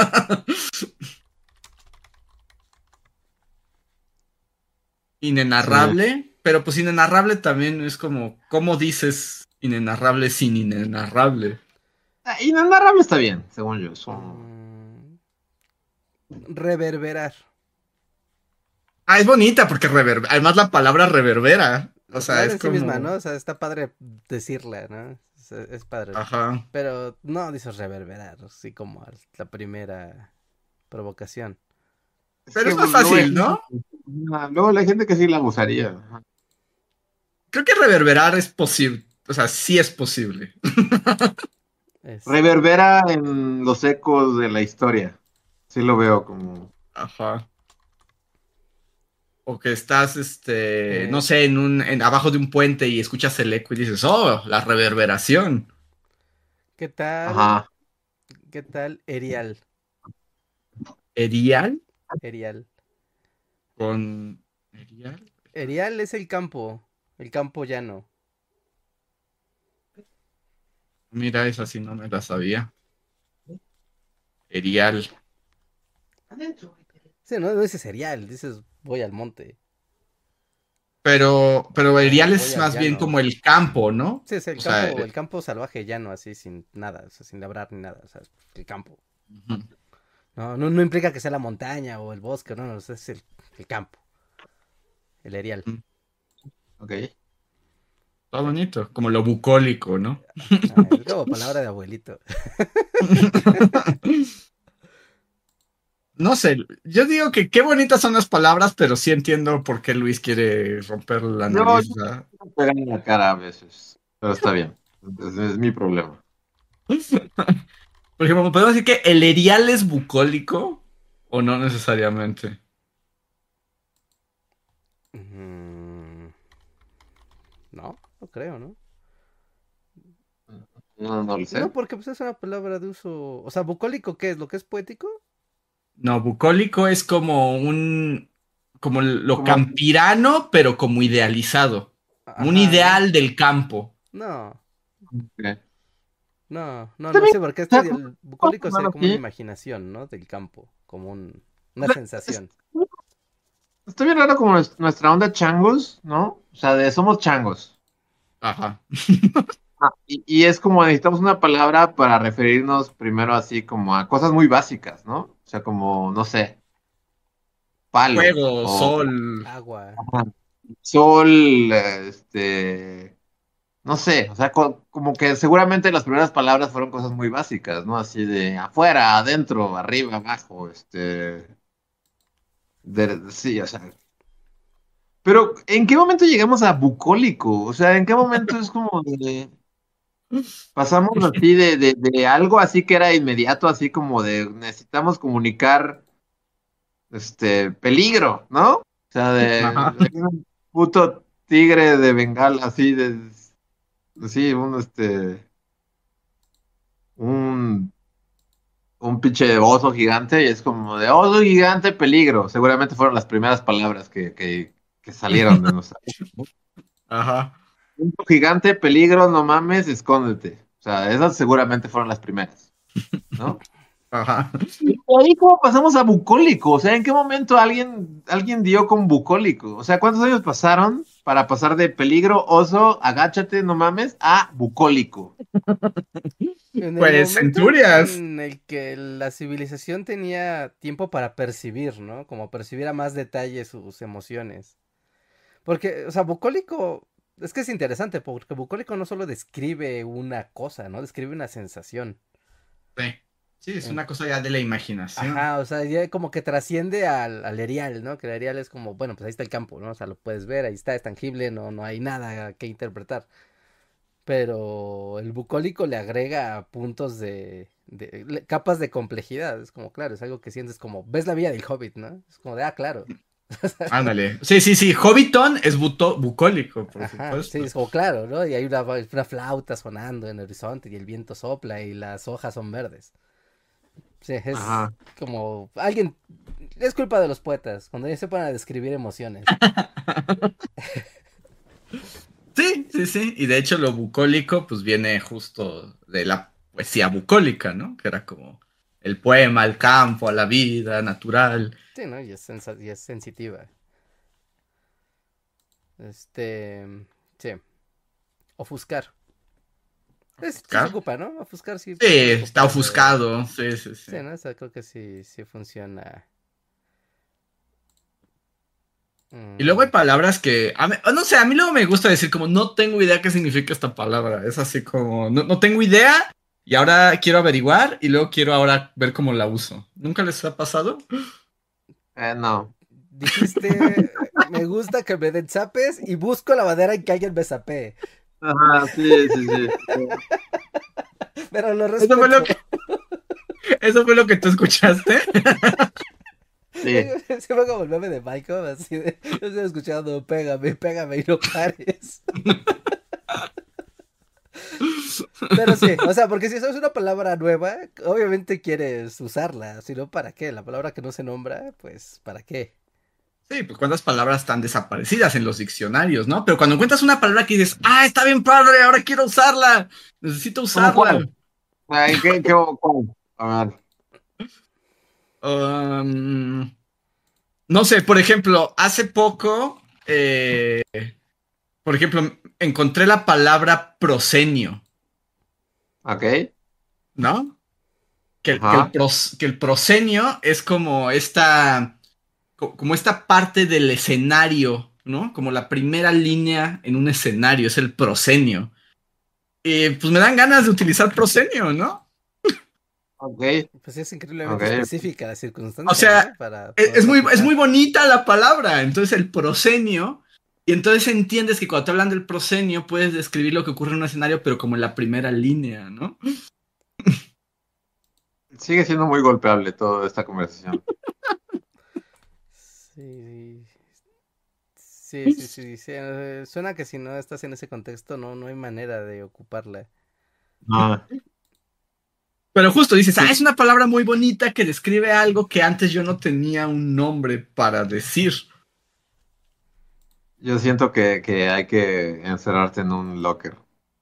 Sí. Inenarrable, pero pues inenarrable también es como, ¿cómo dices inenarrable sin inenarrable? Ah, y Nandarrame está bien, según yo. Es un- Mm, reverberar. Ah, es bonita porque reverbera, además la palabra reverbera, o La sea, palabra es en sí misma, ¿no? como, O sea, está padre decirla, ¿no? Es, es padre. ajá. Pero no dices reverberar, así como a la primera provocación. Es Pero que es más pues, luego hay fácil, gente, ¿no? ah, luego hay gente que sí la usaría. Ajá. Creo que reverberar es posible, o sea, sí es posible. Este, Reverbera en los ecos de la historia. Sí lo veo como... Ajá. O que estás, este, no eh, sé, en un, en, abajo de un puente y escuchas el eco y dices, oh, la reverberación. ¿qué tal? Ajá. ¿Qué tal? Erial. ¿Erial? Erial. Con... ¿Erial? Erial es el campo, el campo llano. Mira, esa sí no me la sabía. Erial. Sí, no, no dices erial, dices voy al monte Pero, pero o Erial voy es al más bien llano. como el campo, ¿no? Sí, es el O sea, campo, el eh, campo salvaje llano, así sin nada, o sea, sin labrar ni nada, o sea, es el campo. ujú. No, no, no implica que sea la montaña o el bosque, no, no, es el, el campo, el erial. Ujú. Ok. Está bonito, como lo bucólico, ¿no? Ah, es como palabra de abuelito. No sé, yo digo que qué bonitas son las palabras, pero sí entiendo por qué Luis quiere romper la Yo, nariz. yo ¿Verdad? me pegan en la cara a veces. Pero está bien. Ese es mi problema. Por ejemplo, ¿podemos decir que el erial es bucólico? ¿O no necesariamente? Mm, no, no creo, ¿no? No, no lo sé. No, porque pues es una palabra de uso. O sea, bucólico, ¿qué es? ¿Lo que es poético? No, bucólico es como un, como lo Como, campirano, pero como idealizado. Como un Ajá, ¿no? ideal del campo. No, ¿qué? no, no, Está no, bien, sí, porque o este sea, el vamos a bucólico sería ponerlo como una así. imaginación, ¿no? Del campo, como un, O una sea, es- sensación. está bien raro como nues- nuestra onda changos, ¿no? O sea, de somos changos. Ajá. Ah, y, y es como necesitamos una palabra para referirnos primero así como a cosas muy básicas, ¿no? O sea, como, no sé, palo Fuego, o sol. Agua. ajá, sol, eh, este, no sé, o sea, co- como que seguramente las primeras palabras fueron cosas muy básicas, ¿no? Así de afuera, adentro, arriba, abajo, este, de- sí, o sea. Pero, ¿en qué momento llegamos a bucólico? O sea, ¿en qué momento es como de... Pasamos así de, de, de algo así que era inmediato, así como de necesitamos comunicar este peligro, ¿no? O sea, de, Ajá. de un puto tigre de Bengala, así de, sí, un este, un, un pinche oso gigante, y es como de oso gigante, peligro. Seguramente fueron las primeras palabras que, que, que salieron de nuestra boca, ¿no? Ajá. Oso gigante, peligro, no mames, escóndete. O sea, esas seguramente fueron las primeras, ¿no? Ajá. ¿Y ahí cómo pasamos a bucólico? O sea, ¿en qué momento alguien, alguien dio con bucólico? O sea, ¿cuántos años pasaron para pasar de peligro, oso, agáchate, no mames, a bucólico? En el Pues momento centurias. en el que la civilización tenía tiempo para percibir, ¿no? Como percibir a más detalle sus emociones. Porque, o sea, bucólico, es que es interesante, porque bucólico no solo describe una cosa, ¿no? Describe una sensación. Sí. Sí, es En- una cosa ya de la imaginación. Ajá, o sea, ya como que trasciende al, al erial, ¿no? Que el erial es como, bueno, pues ahí está el campo, ¿no? O sea, lo puedes ver, ahí está, es tangible, no, no hay nada que interpretar. Pero el bucólico le agrega puntos de, de le- capas de complejidad. Es como, claro, es algo que sientes como, ves la vida del Hobbit, ¿no? Es como de, ah, claro. Ándale. Sí, sí, sí. Hobbiton es buto- bucólico, por Ajá, sí, supuesto. es como, claro, ¿no? Y hay una, una flauta sonando en el horizonte y el viento sopla y las hojas son verdes. Sí, es Ajá. como, alguien, es culpa de los poetas, cuando ellos se ponen a describir emociones. Sí, sí, sí. Y de hecho lo bucólico pues viene justo de la poesía bucólica, ¿no? Que era como el poema al campo, a la vida natural. Sí, ¿no? Y es, sensa- y es sensitiva. Este, sí, ofuscar. Es, sí se ¿Ofuscar? ocupa, ¿no? Ofuscar sí Sí, puedes está ocuparlo. ofuscado. Sí, sí, sí. Sí, ¿no? O sea, creo que sí, sí funciona. Y luego hay Mm, palabras que, a mí- no sé, a mí luego me gusta decir como no tengo idea qué significa esta palabra. Es así como, no, no tengo idea y ahora quiero averiguar y luego quiero ahora ver cómo la uso. ¿Nunca les ha pasado? Eh, no. dijiste, me gusta que me den zapes y busco la manera en que alguien me zapee. Ajá, sí, sí, sí. Pero lo Eso fue lo respeto. que, eso fue lo que tú escuchaste. Sí. Se fue como el meme de Michael, así de, yo estoy escuchando, pégame, pégame y no pares. Pero sí, o sea, porque si eso es una palabra nueva, obviamente quieres usarla, si no, ¿para qué? La palabra que no se nombra, pues, ¿para qué? Sí, pues cuántas palabras están desaparecidas en los diccionarios, ¿no? Pero cuando encuentras una palabra que dices, ah, está bien padre, ahora quiero usarla, necesito ¿Cómo usarla. cuál? Ay, ¿qué, qué, cuál? A ver. Um, no sé, por ejemplo, hace poco, eh, por ejemplo, encontré la palabra prosenio, Ok. ¿no? Que, el- que, el, Ajá. pros- que el prosenio es como esta, co- como esta parte del escenario, ¿no? Como la primera línea en un escenario, es el prosenio. Y pues me dan ganas de utilizar prosenio, ¿no? Ok. Pues es increíblemente Ok. específica la O circunstancia, sea, ¿no? Para es, es poderlo muy, es muy ocupar. bonita la palabra, entonces el prosenio, y entonces entiendes que cuando te hablan del prosenio puedes describir lo que ocurre en un escenario, pero como en la primera línea, ¿no? Sigue siendo muy golpeable toda esta conversación. Sí, sí, sí, sí, sí, eh, suena que si no estás en ese contexto no, no hay manera de ocuparla. No. Pero justo dices, ah, es una palabra muy bonita que describe algo que antes yo no tenía un nombre para decir. Yo siento que, que hay que encerrarte en un locker.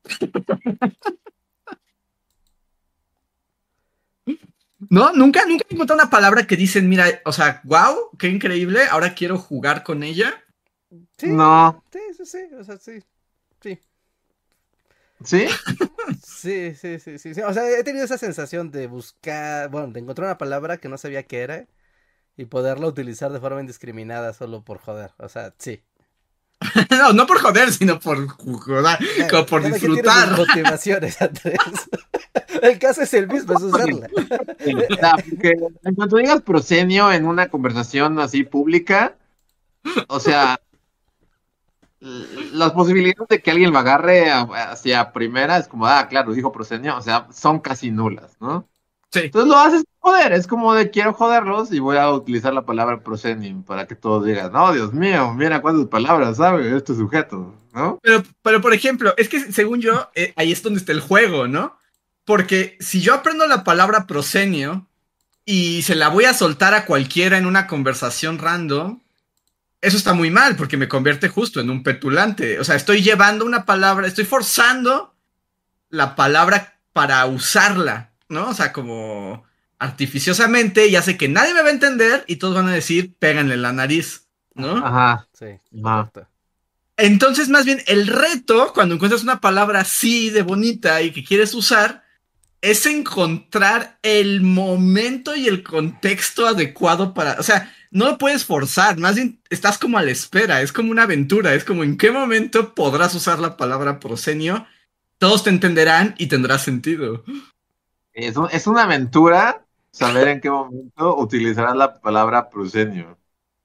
¿No? Nunca, nunca he encontrado una palabra que dicen, mira, o sea, wow, qué increíble, ahora quiero jugar con ella. Sí, No. sí, sí, sí, o sea, sí, sí. ¿Sí? Sí, sí, sí, sí, sí. O sea, he tenido esa sensación de buscar, bueno, de encontrar una palabra que no sabía qué era y poderla utilizar de forma indiscriminada solo por joder. O sea, sí. No, no por joder, sino por jugar, Ya- como por cada quien tiene sus disfrutar. motivaciones, Andrés. El caso es el mismo, es usarla. Sí, o sea, porque en cuanto digas proscenio en una conversación así pública, o sea, l- las posibilidades de que alguien lo agarre a- hacia primera es como, ah, claro, dijo proscenio, o sea, son casi nulas, ¿no? Sí. Entonces lo haces joder, es como de quiero joderlos y voy a utilizar la palabra proscenio para que todos digan, no, Dios mío, mira cuántas palabras sabe este sujeto, ¿no? Pero, pero, por ejemplo, es que según yo, eh, ahí es donde está el juego, ¿no? Porque si yo aprendo la palabra prosenio y se la voy a soltar a cualquiera en una conversación random, eso está muy mal porque me convierte justo en un petulante. O sea, estoy llevando una palabra, estoy forzando la palabra para usarla, ¿no? O sea, como artificiosamente y hace que nadie me va a entender y todos van a decir, péganle en la nariz, ¿no? Ajá, Sí, ajá. correcto. Entonces, más bien, el reto, cuando encuentras una palabra así de bonita y que quieres usar, es encontrar el momento y el contexto adecuado para, o sea, no lo puedes forzar, más bien estás como a la espera, es como una aventura, es como en qué momento podrás usar la palabra prosenio, todos te entenderán y tendrá sentido. Es, un- es una aventura saber en qué momento utilizarás la palabra proscenio.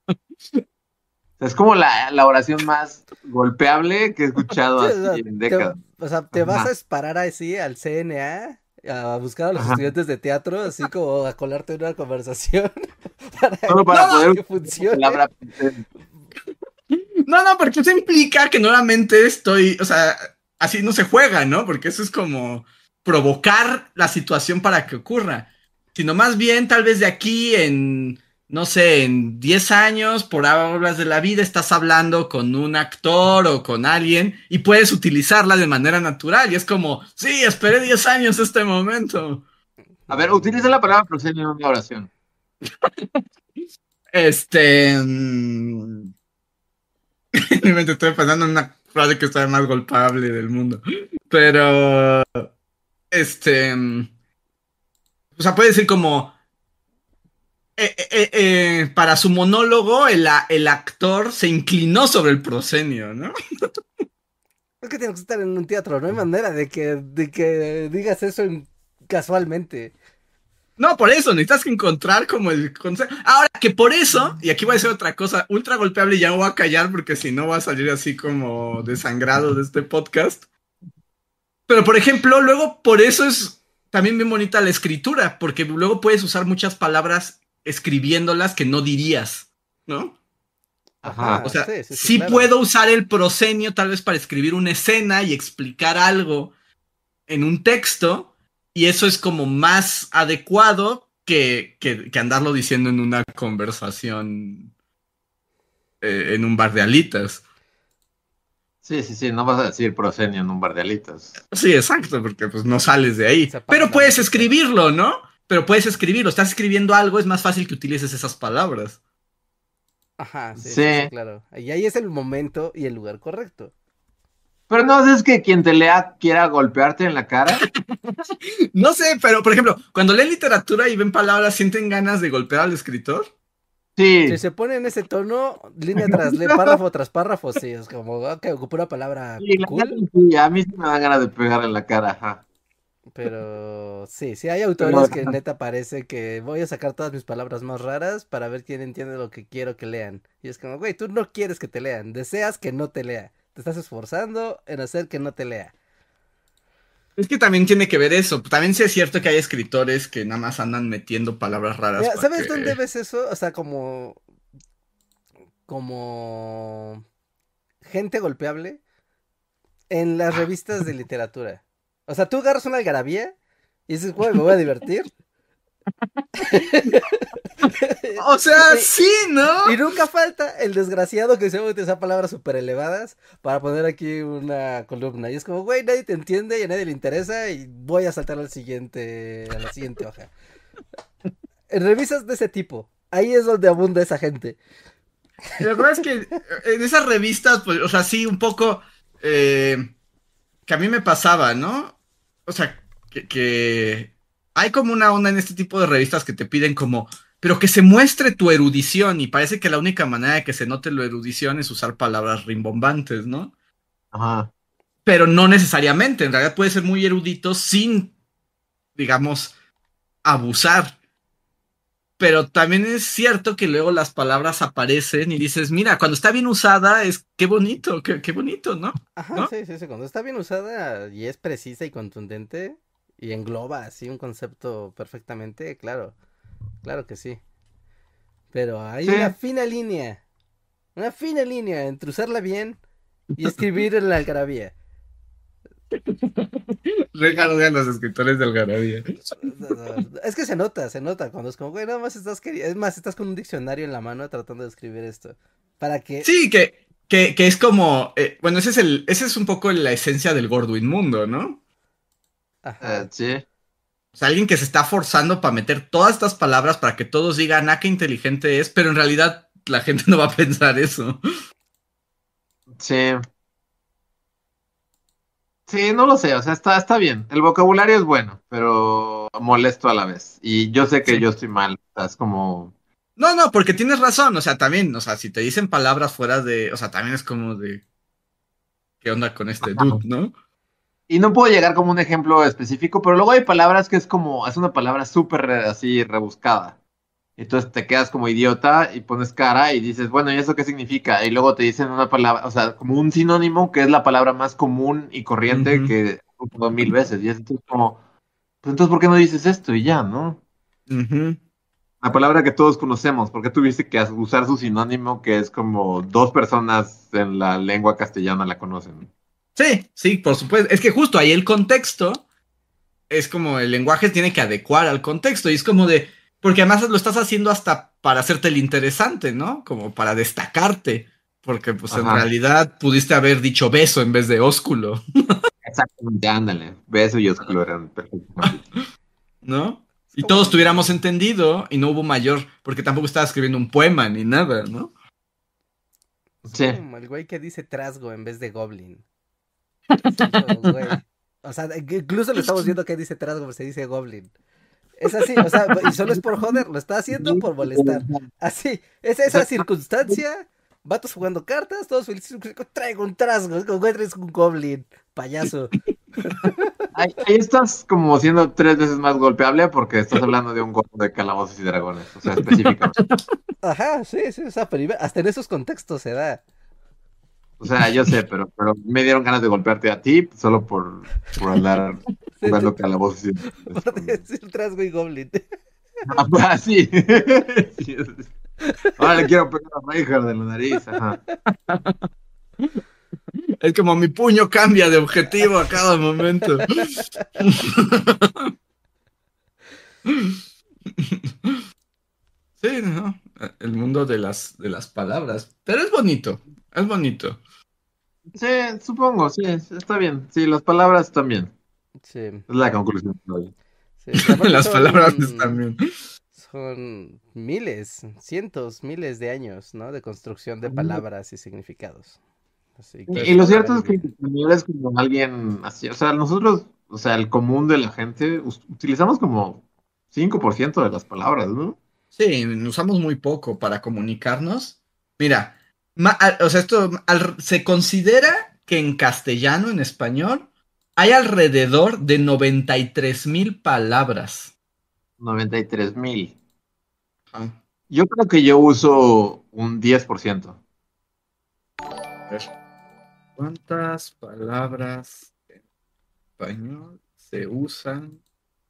Es como la, la oración más golpeable que he escuchado Sí, o así sea, en te, décadas. o sea, te vas a Ajá, parar así al C N A a buscar a los ajá. estudiantes de teatro, así como a colarte en una conversación para Solo No, para no, poder que usar la funcione. palabra proscenio. no, no, porque eso implica que nuevamente estoy, o sea, así no se juega, ¿no? Porque eso es como provocar la situación para que ocurra, sino más bien tal vez de aquí en, no sé, en diez años, por hablas de la vida, estás hablando con un actor o con alguien y puedes utilizarla de manera natural y es como, sí, esperé diez años este momento. A ver, utiliza la palabra proscenio en una oración. Este... mm, en mi mente estoy pensando en una frase que está más golpeable del mundo. Pero, este, mm, o sea, puede decir como, eh, eh, eh, eh, para su monólogo, el, a- el actor se inclinó sobre el proscenio, ¿no? Es que tienes que estar en un teatro, no hay manera de que, de que digas eso en- casualmente. No, por eso, necesitas que encontrar como el concepto. Ahora, que por eso, y aquí voy a decir otra cosa, ultra golpeable, y ya me voy a callar porque si no va a salir así como desangrado de este podcast. Pero, por ejemplo, luego por eso es también bien bonita la escritura, porque luego puedes usar muchas palabras escribiéndolas que no dirías, ¿no? O Ajá. Ajá, sea, sí, sí, sí, sí claro. puedo usar el proscenio tal vez para escribir una escena y explicar algo en un texto, y eso es como más adecuado que, que, que andarlo diciendo en una conversación eh, en un bar de alitas. Sí, sí, sí, no vas a decir proscenio en un bar de alitas. Sí, exacto, porque pues no sales de ahí. Se apaga Pero la puedes música. escribirlo, ¿no? Pero puedes escribirlo. Estás escribiendo algo, es más fácil que utilices esas palabras. Ajá, sí, sí, sí, Sí, claro. Y ahí es el momento y el lugar correcto. pero no es que quien te lea quiera golpearte en la cara. No sé, pero por ejemplo, cuando leen literatura y ven palabras, ¿sienten ganas de golpear al escritor? Si Sí. se pone en ese tono, línea tras línea, párrafo tras párrafo, sí, es como, ok, ocupo una palabra Sí, la neta, cool, sí, a mí sí me dan ganas de pegar en la cara, ajá. pero sí, sí hay Pero, autores que neta parece que voy a sacar todas mis palabras más raras para ver quién entiende lo que quiero que lean. Y es como, güey, tú no quieres que te lean, deseas que no te lea. Te estás esforzando en hacer que no te lea. Es que también tiene que ver eso. También sí es cierto que hay escritores que nada más andan metiendo palabras raras Mira, para ¿sabes dónde que... ves eso? O sea, como, como gente golpeable en las revistas de literatura. O sea, tú agarras una algarabía y dices, güey, me voy a divertir. O sea, Y- sí, ¿no? Y nunca falta el desgraciado que se va a utilizar palabras súper elevadas para poner aquí una columna. Y es como, güey, nadie te entiende y a nadie le interesa y voy a saltar al siguiente, a la siguiente hoja. En revistas de ese tipo, ahí es donde abunda esa gente. La verdad es que en esas revistas, pues, o sea, sí, un poco eh, que a mí me pasaba, ¿no? O sea, que, que hay como una onda en este tipo de revistas que te piden como, pero que se muestre tu erudición y parece que la única manera de que se note la erudición es usar palabras rimbombantes, ¿no? Ajá. Pero no necesariamente, en realidad puede ser muy erudito sin, digamos, abusar. Pero también es cierto que luego las palabras aparecen y dices, mira, cuando está bien usada es qué bonito, qué, qué bonito, ¿no? Ajá, ¿No? sí, sí, sí. Cuando está bien usada y es precisa y contundente y engloba así un concepto perfectamente, claro, claro que sí. Pero hay Sí. una fina línea, una fina línea entre usarla bien y escribir en la algarabía. Regalo de los escritores del Algarabía. Es que se nota, se nota cuando es como, güey, nada más estás queri- es más, estás con un diccionario en la mano tratando de escribir esto. Para que, Sí, que, que, que es como, eh, bueno, ese es el, ese es un poco la esencia del gordo inmundo, ¿no? ajá, Eh, sí. O sea, alguien que se está forzando para meter todas estas palabras para que todos digan, ah, qué inteligente es, pero en realidad la gente no va a pensar eso. Sí. Sí, no lo sé, o sea, está, está bien. El vocabulario es bueno, pero molesto a la vez. Y yo sé que Sí. yo estoy mal. O sea, es como. No, no, porque tienes razón, o sea, también, o sea, si te dicen palabras fuera de, o sea, también es como de, ¿qué onda con este dude, no? Y no puedo llegar como un ejemplo específico, pero luego hay palabras que es como, es una palabra súper re- así rebuscada. Entonces te quedas como idiota y pones cara y dices, bueno, ¿y eso qué significa? Y luego te dicen una palabra, o sea, como un sinónimo que es la palabra más común y corriente Ujú, que he usado mil veces. Y es entonces como, pues entonces, ¿por qué no dices esto? Y ya, ¿no? ujú. La palabra que todos conocemos, ¿por qué tuviste que usar su sinónimo que es como dos personas en la lengua castellana la conocen? Sí, sí, por supuesto. Es que justo ahí el contexto es como el lenguaje tiene que adecuar al contexto y es como de, porque además lo estás haciendo hasta para hacerte el interesante, ¿no? Como para destacarte, porque pues en Ajá, realidad pudiste haber dicho beso en vez de ósculo, exactamente, ándale. Beso y ósculo eran perfectos ejemplos. ¿no? es Y como todos el, tuviéramos entendido y no hubo mayor, porque tampoco estaba escribiendo un poema ni nada, ¿no? es Sí. como el güey que dice trasgo en vez de goblin. Es como, güey. O sea, incluso le estamos viendo que dice trasgo, pero se dice goblin. Es así, o sea, y solo es por joder, lo está haciendo por molestar. Así, es O esa sea, circunstancia, vatos jugando cartas, todos felices, traigo un trasgo, es como, güey, eres un goblin, payaso. ahí, ahí estás como siendo tres veces más golpeable porque estás hablando de un juego de calabozos y dragones, o sea, específicamente. Ajá, sí, sí, o sea, pero hasta en esos contextos se da. O sea, yo sé, pero, pero me dieron ganas de golpearte a ti solo por, por andar Sí, jugando tú- calabozos y dragones por con- decir trasgo y goblin. Ah, sí. Sí, sí. Ahora le quiero pegar a Reinhardt de la nariz, ajá. Es como mi puño cambia de objetivo a cada momento. Sí, ¿no? El mundo de las, de las palabras. Pero es bonito, es bonito. Sí, supongo, sí, está bien. Sí, las palabras también. Sí, Es la conclusión de hoy. sí, y aparte Las palabras son, también. son miles, cientos, miles de años, ¿no? De construcción de palabras y significados. Así que Y, y lo son cierto es años que vida. también es como alguien así, o sea, nosotros, o sea, el común de la gente, us- utilizamos como cinco por ciento de las palabras, ¿no? Sí, usamos muy poco para comunicarnos. Mira, ma- al- o sea, esto al- se considera que en castellano, en español, hay alrededor de noventa y tres mil palabras. Noventa y tres mil. Ah, Yo creo que yo uso un diez por ciento. a ver, ¿cuántas palabras en español se usan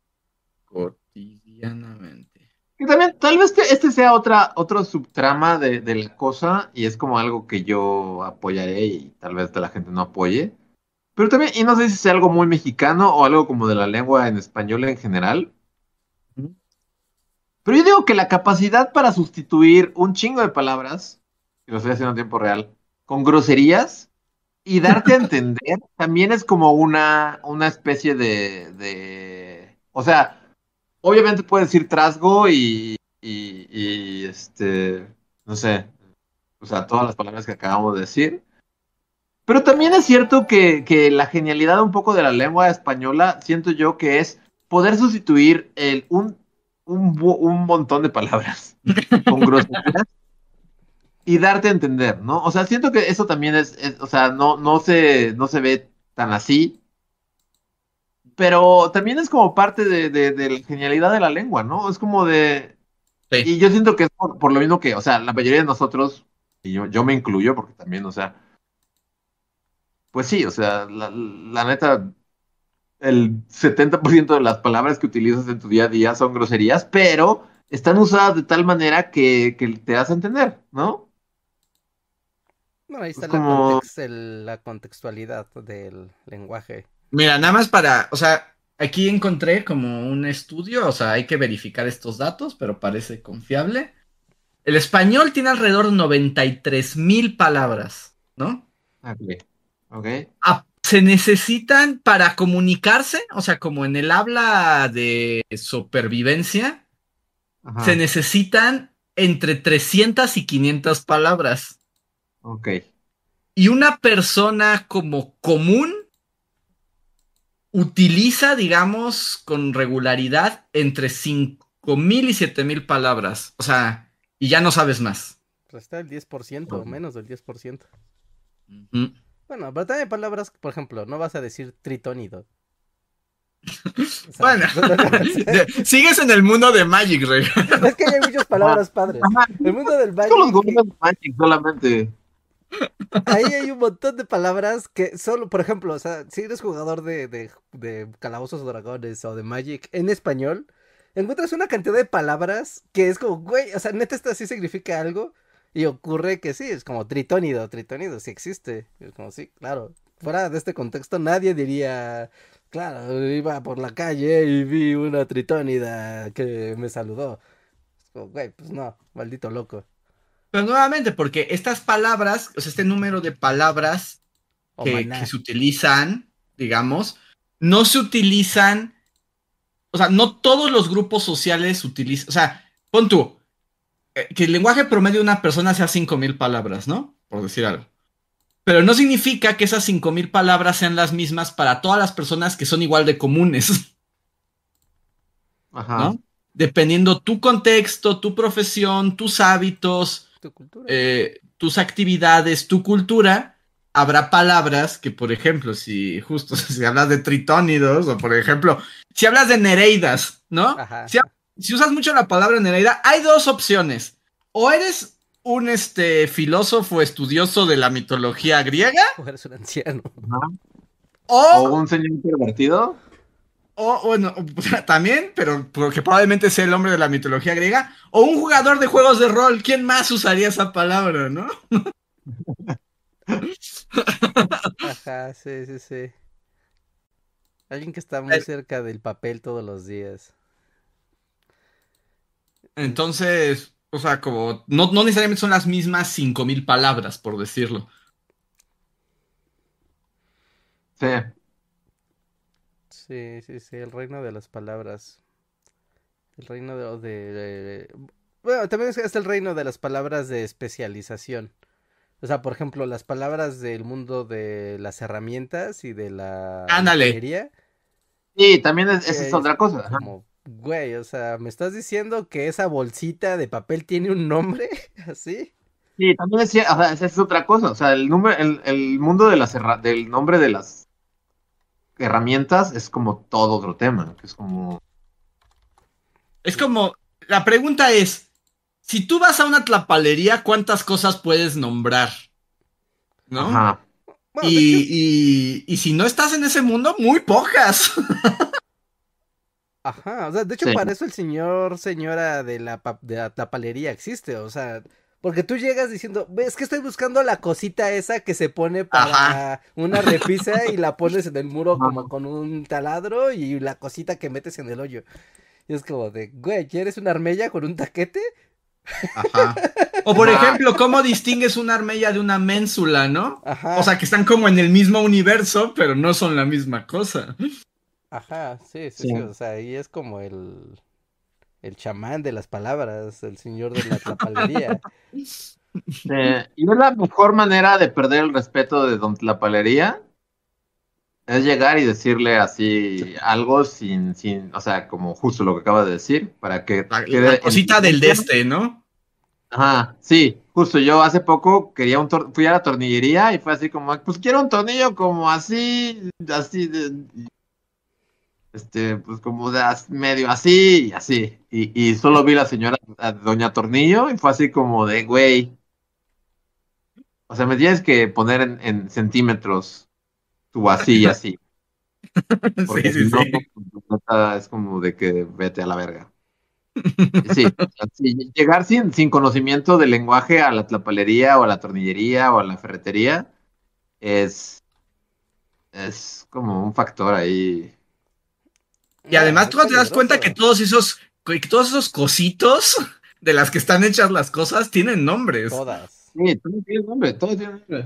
cotidianamente? Y también, tal vez este, este sea otra, otro subtrama de, de la cosa, y es como algo que yo apoyaré y tal vez la gente no apoye. Pero también, y no sé si es algo muy mexicano o algo como de la lengua en español en general. Pero yo digo que la capacidad para sustituir un chingo de palabras, y lo estoy haciendo en tiempo real, con groserías y darte a entender, también es como una, una especie de, de... O sea, obviamente puedes decir trasgo y, y, y, este, no sé, o sea, todas las palabras que acabamos de decir. Pero también es cierto que, que la genialidad un poco de la lengua española, siento yo que es poder sustituir el, un, un, bu- un montón de palabras con groserías y darte a entender, ¿no? O sea, siento que eso también es, es- o sea, no, no se, no se ve tan así, pero también es como parte de, de, de la genialidad de la lengua, ¿no? Es como de, Sí. y yo siento que es por, por lo mismo que, o sea, la mayoría de nosotros, y yo, yo me incluyo, porque también, o sea, pues sí, o sea, la, la neta, el setenta por ciento de las palabras que utilizas en tu día a día son groserías, pero están usadas de tal manera que, que te das a entender, ¿no? No, ahí Es está la, como, context, el- la contextualidad del lenguaje. Mira, nada más para, o sea, aquí encontré como un estudio, o sea, hay que verificar estos datos, pero parece confiable. El español tiene alrededor de noventa y tres mil palabras, ¿no? ok, ok, Ah, se necesitan para comunicarse, o sea, como en el habla de supervivencia, se ajá, necesitan entre trescientas y quinientas palabras. ok, Y una persona como común utiliza, digamos, con regularidad entre cinco mil y siete mil palabras. O sea, y ya no sabes más. Pues está el diez por ciento, ok. menos del diez por ciento. Ujú. Bueno, pero también hay palabras, por ejemplo, no vas a decir tritónido. O sea, Bueno, sigues en el mundo de Magic, Rey. es que hay muchas Ajá, palabras padres. ajá, El mundo del son los Magic, gobiernos de Magic solamente. ahí hay un montón de palabras que solo, por ejemplo, o sea, si eres jugador de, de, de Calabozos o Dragones o de Magic en español, encuentras una cantidad de palabras que es como, güey, o sea, neta, esto sí significa algo. Y ocurre que sí, es como tritónido, tritónido, sí existe. Es como, sí, claro. Fuera de este contexto, nadie diría, claro, iba por la calle y vi una tritónida que me saludó. Es como, güey, pues no, maldito loco. Pero nuevamente, porque estas palabras, o sea, este número de palabras O que, maná. que se utilizan, digamos, no se utilizan, o sea, no todos los grupos sociales utilizan, o sea, pon tú, eh, que el lenguaje promedio de una persona sea cinco mil palabras, ¿no? Por decir algo. Pero no significa que esas cinco mil palabras sean las mismas para todas las personas que son igual de comunes, Ajá, ¿no? Dependiendo tu contexto, tu profesión, tus hábitos, Tu cultura. eh, tus actividades, tu cultura, habrá palabras que, por ejemplo, si justo si hablas de tritónidos, o por ejemplo, si hablas de nereidas, ¿no? Ajá. Si, si usas mucho la palabra nereida, hay dos opciones. O eres un este, filósofo estudioso de la mitología griega, O eres un anciano. ajá. O o, un señor pervertido. o bueno, también, pero porque probablemente sea el hombre de la mitología griega, o un jugador de juegos de rol. ¿Quién más usaría esa palabra, no? Ajá, sí, sí, sí. Alguien que está muy cerca del papel todos los días. En- Entonces, o sea, como no, no necesariamente son las mismas cinco mil palabras, por decirlo. Sí, Sí, sí, sí, el reino de las palabras. El reino de... de- de- Bueno, también es, es el reino de las palabras de especialización. O sea, por ejemplo, las palabras del mundo de las herramientas y de la Ándale. ingeniería. sí, también es- esa es Que es otra cosa. Ajá. como, güey, o sea, ¿me estás diciendo que esa bolsita de papel tiene un nombre? ¿Así? Sí, también es, cier- o sea, esa es otra cosa. O sea, el, número, el, el mundo de las herra- del nombre de las herramientas es como todo otro tema. Que es como, Es como, la pregunta es, si tú vas a una tlapalería, ¿cuántas cosas puedes nombrar? ¿No? ajá. Bueno, de hecho, Y, y, y si no estás en ese mundo, muy pocas. ajá, o sea, de hecho Sí, para eso el señor, señora de la, pa- de la tapalería existe, o sea, Porque tú llegas diciendo, es que estoy buscando la cosita esa que se pone para Ajá. una repisa y la pones en el muro como con un taladro y la cosita que metes en el hoyo. Y es como de, güey, ¿quieres una armella con un taquete? Ajá. O por Ajá. ejemplo, ¿cómo distingues una armella de una ménsula, no? Ajá. O sea, que están como en el mismo universo, pero no son la misma cosa. Ajá, sí, sí, Sí. sí, o sea, ahí es como el, el chamán de las palabras, el señor de la tlapalería. Eh, y es la mejor manera de perder el respeto de Don Tlapalería, es llegar y decirle así algo sin, sin, o sea, como justo lo que acaba de decir, para que La, la quede en cosita del vigencia. deste, ¿no? Ajá, sí, justo yo hace poco quería un tor- fui a la tornillería y fue así como, pues quiero un tornillo como así, así de, este, pues como de as- medio así y así. Y, y solo vi la señora, a Doña Tornillo, y fue así como de, güey, o sea, me tienes que poner en, en centímetros tu así y así, Sí, porque si sí, no, sí. neta, es como de que vete a la verga. Sí, sí, llegar sin, sin conocimiento del lenguaje a la tlapalería o a la tornillería o a la ferretería es, es como un factor ahí. Y No, además es tú te das cuenta que peligroso. todos esos, que todos esos cositos de las que están hechas las cosas tienen nombres. Todas. Sí, todo tiene nombre, todo tiene nombre.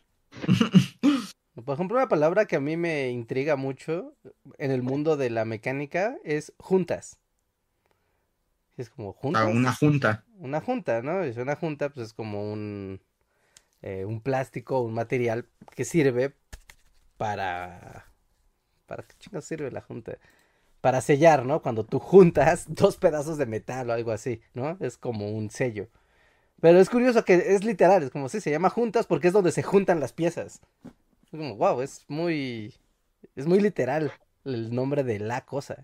Por ejemplo, una palabra que a mí me intriga mucho en el mundo de la mecánica es juntas. Es como, A una ¿juntas? junta. Una junta, ¿no? Y una junta, pues es como un, eh, un plástico, un material que sirve para... ¿Para qué chingados sirve la junta? Para sellar, ¿no? Cuando tú juntas dos pedazos de metal o algo así, ¿no? Es como un sello. Pero es curioso que es literal, es como si se llama juntas porque es donde se juntan las piezas. Es como, wow, es muy... Es muy literal el nombre de la cosa.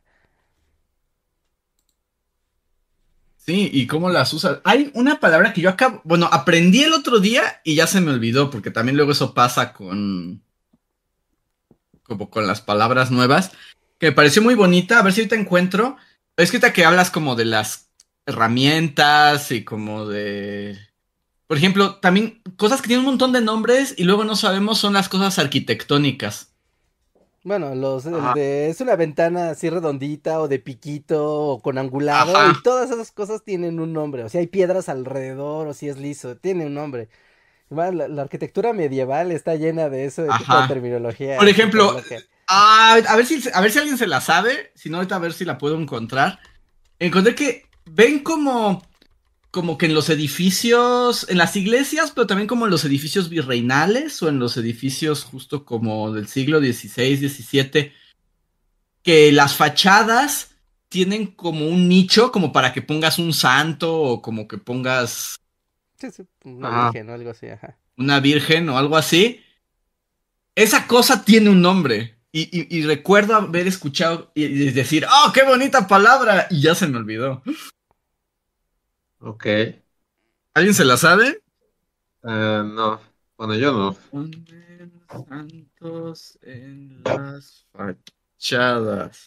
Sí, ¿y cómo las usas? Hay una palabra que yo acabo, bueno, aprendí el otro día y ya se me olvidó, porque también luego eso pasa con, como con las palabras nuevas, que me pareció muy bonita, a ver si ahorita encuentro. Es que ahorita que hablas como de las herramientas y como de, por ejemplo, también cosas que tienen un montón de nombres y luego no sabemos son las cosas arquitectónicas. Bueno, los, el Ajá, de, es una ventana así redondita o de piquito o con angulado y Ajá. todas esas cosas tienen un nombre. O sea, hay piedras alrededor o si es liso, tiene un nombre. Igual, la, la arquitectura medieval está llena de eso, de tipo de Ajá. terminología Por súper ejemplo, loca. ah, a ver si, a ver si alguien se la sabe, si no ahorita a ver si la puedo encontrar. Encontré que ven como, como que en los edificios, en las iglesias, pero también como en los edificios virreinales o en los edificios justo como del siglo dieciséis, diecisiete, que las fachadas tienen como un nicho como para que pongas un santo o como que pongas Sí, sí, una ajá. virgen o algo así, ajá. una virgen o algo así. Esa cosa tiene un nombre. Y, y- y recuerdo haber escuchado y, y decir, ¡oh, qué bonita palabra! Y ya se me olvidó. Ok. Eh, ¿Alguien se la sabe? no, bueno, yo no. Ponen santos en las fachadas.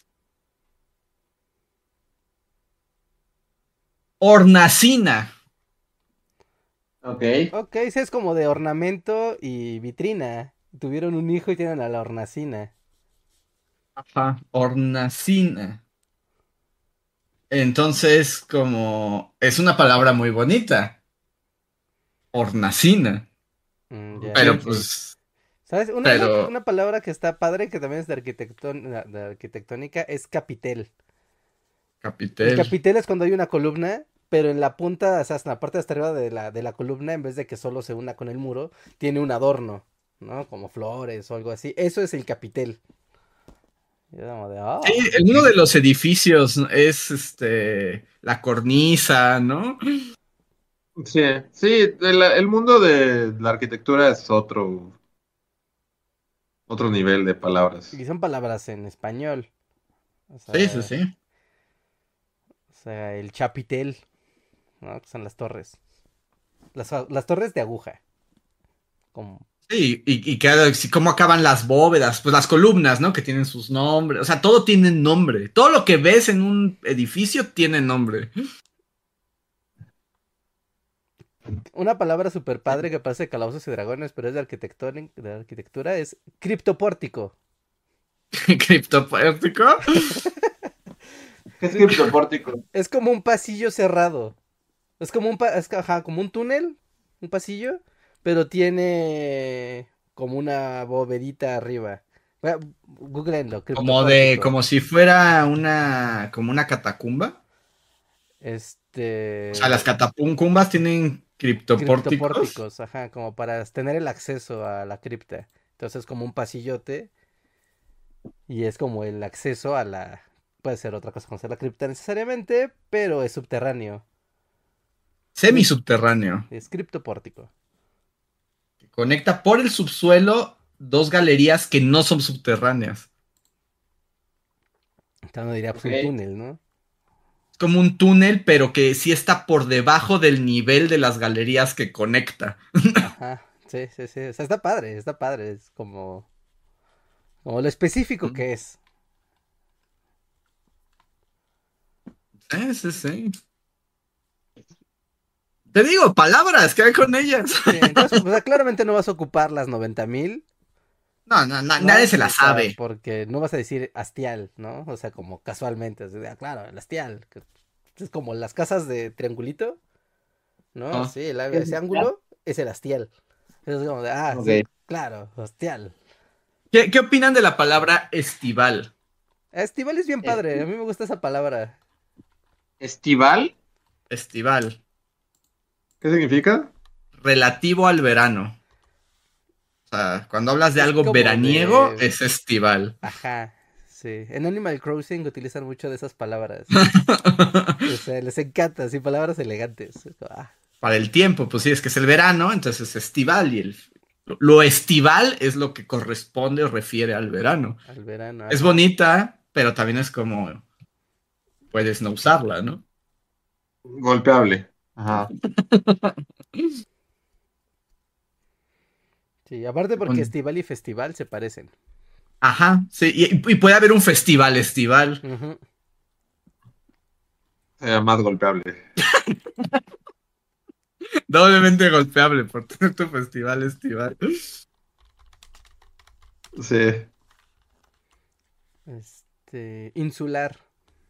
Hornacina. Ok. Ok, sí, es como de ornamento y vitrina. Tuvieron un hijo y tienen a la hornacina. Ajá, hornacina. Entonces, como es una palabra muy bonita, hornacina. Mm, Ok. ya, Pero ok. pues, ¿Sabes? Una, una, pero una palabra que está padre, que también es de, arquitectón- de arquitectónica, es capitel. El capitel. capitel es cuando hay una columna, pero en la punta, o sea, en la parte de hasta arriba de la, de la columna, en vez de que solo se una con el muro, tiene un adorno, ¿no? Como flores o algo así. Eso es el capitel. Y es como de, Sí, oh. en uno de los edificios es este la cornisa, ¿no? Sí, sí, el, el mundo de la arquitectura es otro, otro nivel de palabras. Y son palabras en español. O Sí, sí, sea, sí. o sea, el chapitel, ¿no? Que son las torres. Las, las torres de aguja. Como... Sí, y, y claro, sí, cómo acaban las bóvedas, pues las columnas, ¿no? Que tienen sus nombres. O sea, todo tiene nombre. Todo lo que ves en un edificio tiene nombre. Una palabra super padre que parece calabozos y dragones, pero es de arquitectura, de arquitectura es criptopórtico. ¿Criptopórtico? ¿Qué es criptopórtico? Es como un pasillo cerrado. Es como un, pa es, ajá, como un túnel, un pasillo, pero tiene como una bovedita arriba. Googleenlo, Como de, como si fuera una, como una catacumba. Este... O sea, las catacumbas tienen criptopórticos. Criptopórticos, ajá, como para tener el acceso a la cripta. Entonces como un pasillote y es como el acceso a la... Puede ser otra cosa, no ser la cripta necesariamente, pero es subterráneo. Semisubterráneo. Es criptopórtico. Conecta por el subsuelo dos galerías que no son subterráneas. Entonces no diría pues Ok. un túnel, ¿no? Es como un túnel, pero que sí está por debajo del nivel de las galerías que conecta. Ajá, sí, sí, sí. O sea, está padre, está padre. Es como... Como lo específico que es. Sí, sí, sí. Te digo, palabras, ¿qué hay con ellas? Sí, entonces, o sea, claramente no vas a ocupar las noventa mil. No, no, no, ¿No? nadie se la O sea, sabe. porque no vas a decir hastial, ¿no? O sea, como casualmente. O sea, ah, claro, el hastial. Que es como las casas de triangulito, ¿no? Oh. Sí, el, ese ángulo es el hastial. Es como de, ah, Ok. sí, claro, hastial. ¿Qué, ¿Qué opinan de la palabra estival? Estival es bien padre, a mí me gusta esa palabra. ¿Estival? Estival. ¿Qué significa? Relativo al verano. O sea, cuando hablas de Es algo como veraniego, de- es estival. Ajá, sí. En Animal Crossing utilizan mucho de esas palabras. O sea, les encanta, sí, palabras elegantes. Es como, ah, Para el tiempo, pues sí, es que es el verano, entonces es estival. Y el, lo, lo estival es lo que corresponde o refiere al verano. al verano. Es ajá. bonita, pero también es como... Puedes no usarla, ¿no? Golpeable. Ajá. Sí, aparte porque Un- estival y festival se parecen. Ajá, sí, y, y puede haber un festival estival. Ujú. Sea más golpeable. Doblemente golpeable por tener tu festival estival. Sí. Este, insular.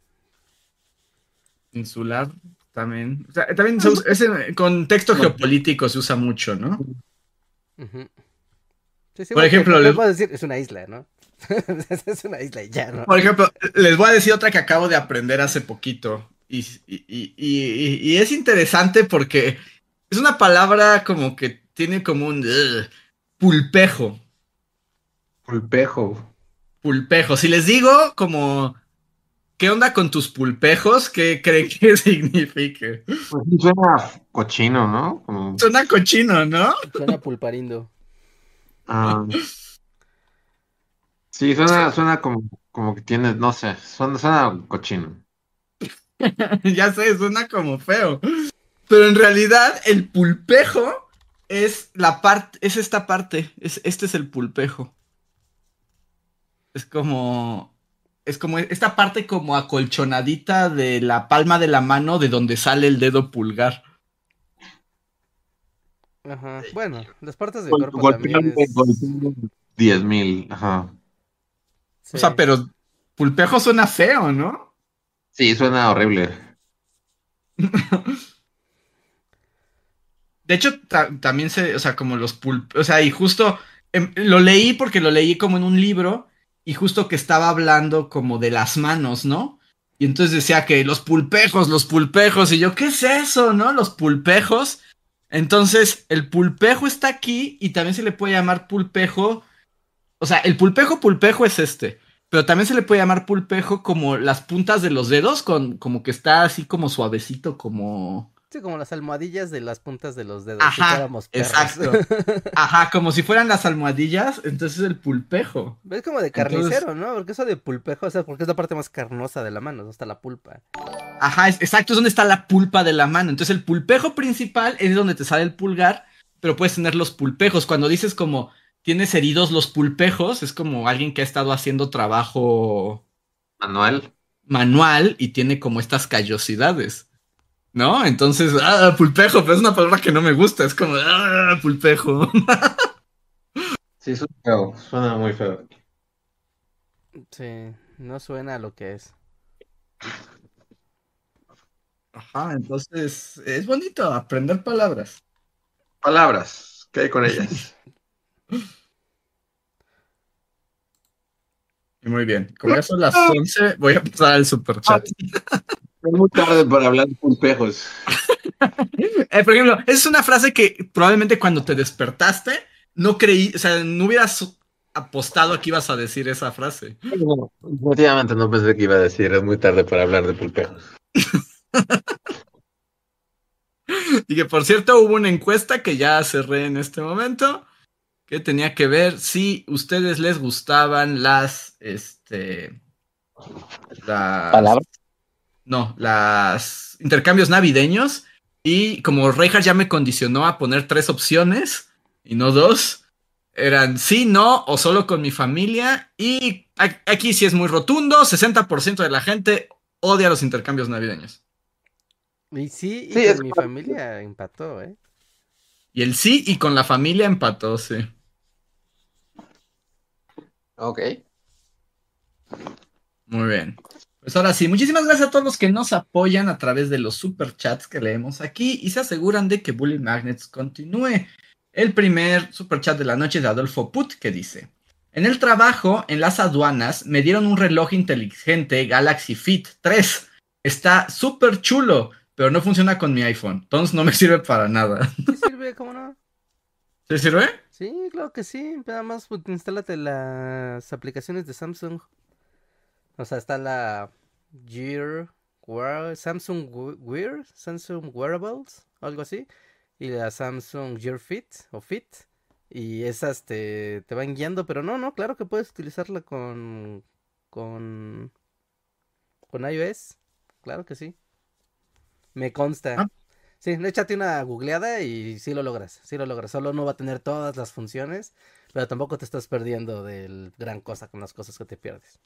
Insular también. O sea, también se usa- ese contexto geopolítico se usa mucho, ¿no? Ujú. Sí, sí, Por porque ejemplo, no les- puedo decir, es una isla, ¿no? Es una isla y ya, ¿no? Por ejemplo, les voy a decir otra que acabo de aprender hace poquito. Y, y- y- y- y es interesante porque es una palabra como que tiene como un ugh, pulpejo. Pulpejo. Pulpejo. Si les digo como, ¿qué onda con tus pulpejos? ¿Qué creen que signifique? Pues sí suena cochino, ¿no? Como, Suena cochino, ¿no? Suena pulparindo. ah, sí, suena, suena como, como que tiene, no sé, suena, suena cochino. Ya sé, suena como feo. Pero en realidad el pulpejo es la parte, es esta parte, es, este es el pulpejo. Es como, es como esta parte como acolchonadita de la palma de la mano de donde sale el dedo pulgar. Ajá. Bueno, las partes del Gol- cuerpo Golpeable, también es... golpeable diez mil. Ajá. O sea, Sí. pero pulpejo suena feo, ¿no? Sí, suena horrible. De hecho, ta- también se, o sea, como los pulpejos, o sea, y justo em, lo leí porque lo leí como en un libro y justo que estaba hablando como de las manos, ¿no? Y entonces decía que los pulpejos, los pulpejos, y yo, ¿qué es eso, no? Los pulpejos. Entonces, el pulpejo está aquí y también se le puede llamar pulpejo, o sea, el pulpejo pulpejo es este, pero también se le puede llamar pulpejo como las puntas de los dedos, con, como que está así como suavecito, como... Sí, como las almohadillas de las puntas de los dedos. Si Ajá, fuéramos perros. exacto. Ajá, como si fueran las almohadillas, entonces el pulpejo. Es como de Entonces- carnicero, ¿no? Porque eso de pulpejo, o sea, porque es la parte más carnosa de la mano, no está la pulpa. Ajá, es- exacto, es donde está la pulpa de la mano. Entonces el pulpejo principal es donde te sale el pulgar, pero puedes tener los pulpejos. Cuando dices como tienes heridos los pulpejos, es como alguien que ha estado haciendo trabajo Manuel. manual y tiene como estas callosidades. ¿no? Entonces, ah, pulpejo, pero es una palabra que no me gusta, es como, ah, pulpejo. Sí, suena feo, suena muy feo. Sí, no suena a lo que es. Ajá, entonces, es bonito aprender palabras. Palabras, ¿qué hay con ellas? Y muy bien, como ya son las once, voy a pasar al superchat. Es muy tarde para hablar de pulpejos. Eh, por ejemplo, esa es una frase que probablemente cuando te despertaste, no creí, o sea, no hubieras apostado a que ibas a decir esa frase. No, definitivamente no pensé que iba a decir, es muy tarde para hablar de pulpejos. Y que por cierto hubo una encuesta que ya cerré en este momento, que tenía que ver si ustedes les gustaban las, este, las, ¿Palabras? no, las intercambios navideños. Y como Reinhardt ya me condicionó a poner tres opciones y no dos, eran sí, no o solo con mi familia. Y aquí sí es muy rotundo, sesenta por ciento de la gente odia los intercambios navideños. Y sí, y Sí, con es mi correcto. familia empató, ¿eh? Y el sí y con la familia empató, sí. Ok. Muy bien. Pues ahora sí, muchísimas gracias a todos los que nos apoyan a través de los superchats que leemos aquí y se aseguran de que Bully Magnets continúe. El primer superchat de la noche es de Adolfo Put, que dice: en el trabajo, en las aduanas, me dieron un reloj inteligente Galaxy Fit tres. Está súper chulo, pero no funciona con mi iPhone, entonces no me sirve para nada. Sí sirve, ¿cómo no? ¿Te sirve? Sí, claro que sí. Nada más pues, instálate las aplicaciones de Samsung. O sea, está la Gear, Wear, Samsung We- Wear, Samsung Wearables, algo así. Y la Samsung Gear Fit o Fit. Y esas te, te van guiando, pero no, no, claro que puedes utilizarla con, con, con iOS. Claro que sí. Me consta. Ah, Sí, échate una googleada y sí lo logras, sí lo logras. Solo no va a tener todas las funciones, pero tampoco te estás perdiendo del gran cosa con las cosas que te pierdes.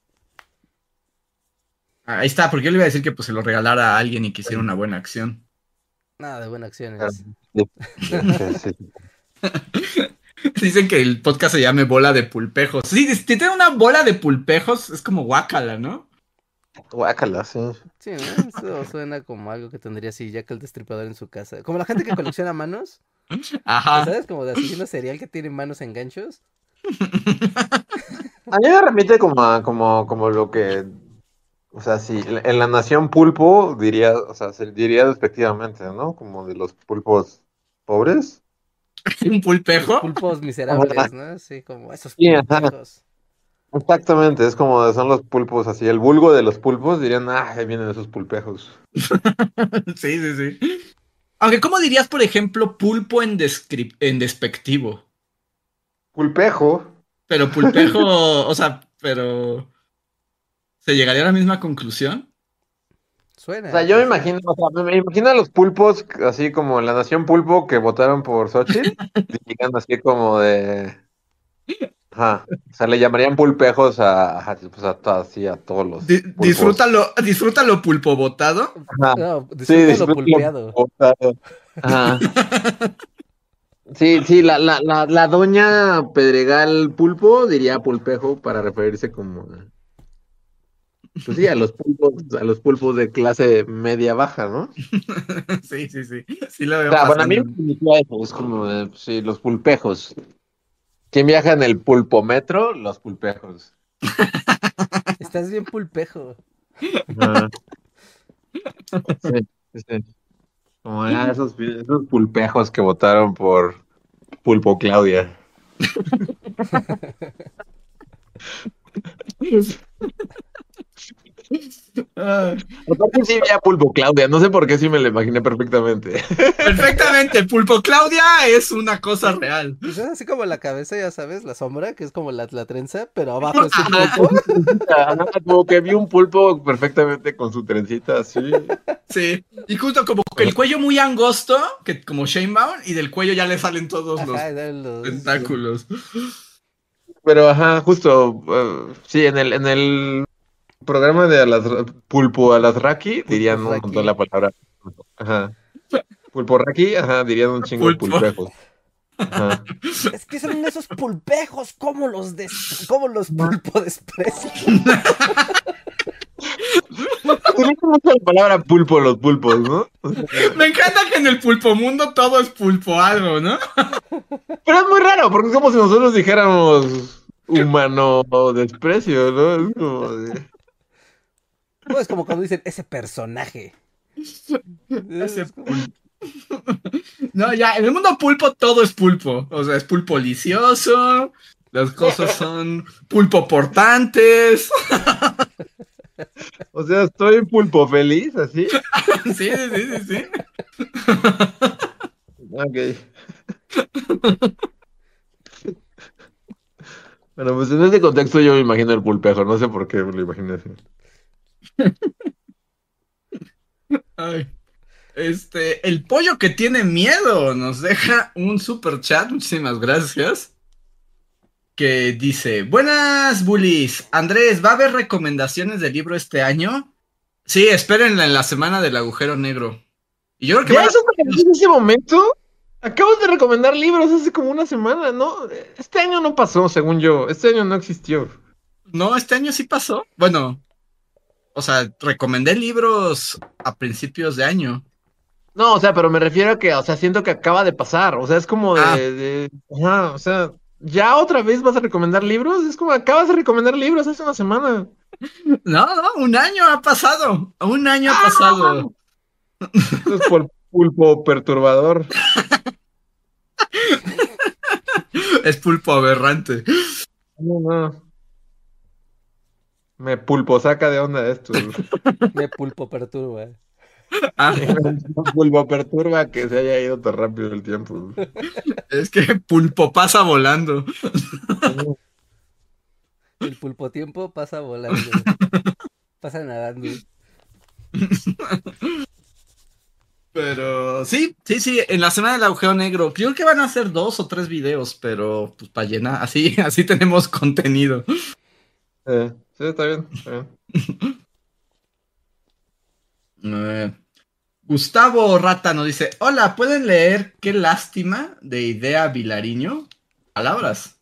ahí está, porque yo le iba a decir que pues se lo regalara a alguien y que hiciera una buena acción. Nada de buenas Claro. acciones. Sí, sí, sí. Dicen que el podcast se llame Bola de Pulpejos. Sí, si tiene una bola de pulpejos, es como guácala, ¿no? Guácala, sí. Sí, ¿no? Eso suena como algo que tendría así Jack el Destripador en su casa. Como la gente que colecciona manos, Ajá. ¿sabes? Como de asesino serial que tiene manos en ganchos. A mí me remite como a, como, como lo que, o sea, si en la nación pulpo diría, o sea, se diría despectivamente, ¿no? Como de los pulpos pobres. ¿Un Los pulpejo? pulpos Ajá. miserables, ¿no? Sí, como esos Sí, ajá. pulpejos. Exactamente, es como de- son los pulpos así, el vulgo de los pulpos dirían, ah, ahí vienen esos pulpejos. Sí, sí, sí. Aunque, ¿cómo dirías, por ejemplo, pulpo en, descrip- en despectivo? Pulpejo, Pero pulpejo, o sea, pero ¿se llegaría a la misma conclusión? o sea, Suena, yo me pues sí. imagino, o sea, me imagino a los pulpos, así como la nación pulpo que votaron por Xochitl, dirían así como de, ajá, o sea, le llamarían pulpejos a, a, pues a, to- así a todos los Di- pulpos. disfrútalo, disfrútalo pulpo botado. Ajá, No, sí, disfruta lo disfrútalo. pulpeado. Ajá. Sí, sí, la, la, la, la doña Pedregal Pulpo diría pulpejo para referirse como, a- pues sí, a los pulpos, a los pulpos de clase media baja, ¿no? Sí, sí, sí. Sí lo O veo sea, bueno, a mí pasando. me significa eso, es como, de, pues sí, los pulpejos. ¿Quién viaja en el pulpómetro? Los pulpejos. Estás bien pulpejo. Ajá. Sí, sí, sí. Como ah, esos, esos pulpejos que votaron por Pulpo Claudia. Ah, Aparte sí vi a Pulpo Claudia, no sé por qué sí me lo imaginé perfectamente. perfectamente, pulpo Claudia es una cosa real. Pues es así como la cabeza, ya sabes, la sombra, que es como la, la trenza, pero abajo es un Ajá, pulpo. Con su trencita, ajá, como que vi un pulpo perfectamente con su trencita así. sí. Y justo como que el cuello muy angosto, que como Shanebound, y del cuello ya le salen todos los Ajá, eran los... tentáculos. Pero ajá, justo, eh, sí, en el, en el, programa de Alas, Pulpo Alasraki dirían un Raki. montón la palabra. Ajá. Pulpo Raki, ajá, dirían un chingo de Pulpo. pulpejos. Ajá. Es que son esos pulpejos, como los des... como los pulpo desprecio. Utilizo mucho la palabra pulpo los pulpos, ¿no? Me encanta que en el pulpo mundo todo es pulpo algo, ¿no? Pero es muy raro, porque es como si nosotros dijéramos humano desprecio, ¿no? Es como de... No, es como cuando dicen ese personaje. Ese Es como- pulpo. No, ya, en el mundo pulpo todo es pulpo. O sea, es pulpo licioso, las cosas son pulpo portantes. O sea, estoy pulpo feliz, así. Sí, sí, sí, sí, sí. Ok. Bueno, pues en este contexto yo me imagino el pulpejo, no sé por qué me lo imaginé así. Ay. Este, el pollo que tiene miedo nos deja un super chat, muchísimas gracias. Que dice: Buenas bullies, Andrés, ¿va a haber recomendaciones de libro este año? Sí, espérenla en la semana del agujero negro. Y yo creo que ¿Ya van a- eso en ese momento? Acabas de recomendar libros hace como una semana, ¿no? Este año no pasó, según yo. Este año no existió. No, este año sí pasó. Bueno, o sea, recomendé libros a principios de año. No, o sea, pero me refiero a que, o sea, siento que acaba de pasar. O sea, es como de, Ah. de- ajá, o sea, ¿ya otra vez vas a recomendar libros? Es como acabas de recomendar libros hace una semana. No, no, un año ha pasado. Un año ha pasado. Esto es por pulpo perturbador. Es pulpo aberrante. No, no. Me pulpo saca de onda esto. Me pulpo perturba. Ah, Me pulpo perturba que se haya ido tan rápido el tiempo. es que pulpo pasa volando. El pulpo tiempo pasa volando. Pasa nadando. Pero sí, sí, sí, en la semana del agujero negro. Creo que van a hacer dos o tres videos, pero pues para llenar, así, así tenemos contenido. Eh, sí, está bien, está bien. Eh, Gustavo Rata nos dice: Hola, ¿pueden leer Qué lástima de Idea Vilariño? Palabras.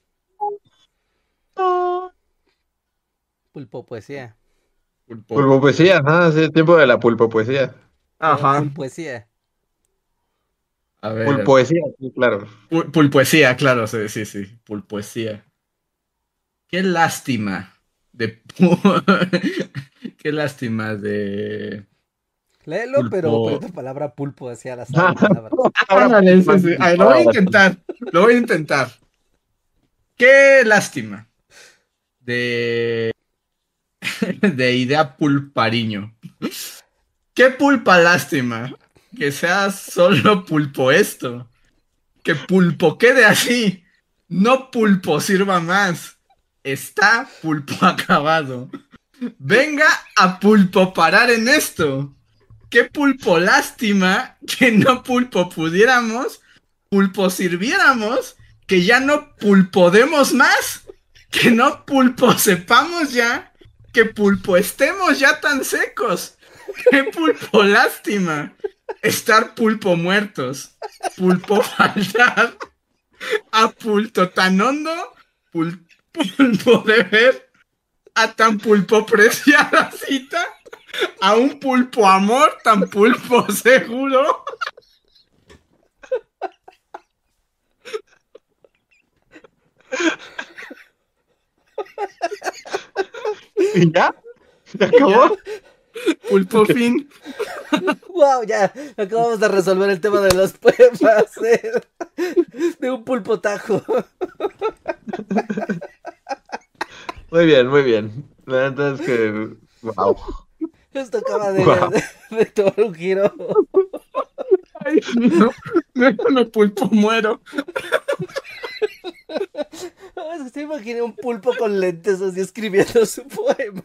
Pulpo poesía. Pulpo. Pulpo poesía, ajá, sí, tiempo de la pulpo poesía. Ajá. Pulpoesía. A ver. Pulpoesía, sí, claro. Pul- Pulpoesía, claro, sí, sí, sí. Pulpoesía. Qué lástima de. Qué lástima de. Léelo, Pulpo. pero pon tu palabra pulpo hacia las palabras. Ándale, sí, sí. A ver, lo voy a intentar. Lo voy a intentar. Qué lástima de. De idea pulpariño. Qué pulpa lástima que sea solo pulpo esto. Que pulpo quede así. No pulpo sirva más. Está pulpo acabado. Venga a pulpo parar en esto. Qué pulpo lástima que no pulpo pudiéramos, pulpo sirviéramos, que ya no pulpodemos más, que no pulpo sepamos ya, que pulpo estemos ya tan secos. Qué pulpo lástima estar pulpo muertos, pulpo faltar, a pulpo tan hondo, pul- pulpo de ver, a tan pulpo preciada cita, a un pulpo amor tan pulpo seguro. ¿Y ya? ¿Se acabó? Pulpo fin. Wow, ya acabamos de resolver el tema de los poemas de, de un pulpo tajo. Muy bien, muy bien. La neta es que. Wow. Esto acaba de, Wow. de, de tomar un giro. Ay, no, no, me pulpo muero. Es que se imaginé un pulpo con lentes así escribiendo su poema.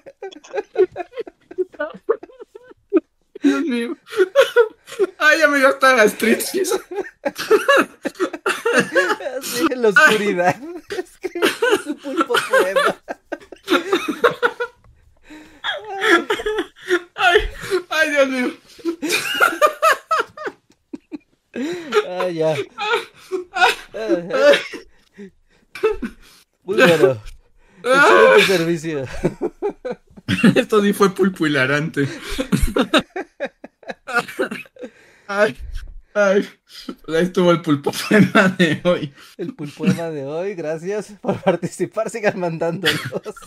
Dios mío. Ay, ya me dio hasta gastritis. Así en la oscuridad. Escribiendo su pulpo poema. Muy bueno. Excelente servicio. Esto sí fue pulpo hilarante. Ay, ay. Ahí estuvo el pulpo poema de hoy. El pulpoema de hoy, gracias por participar, sigan mandándolos.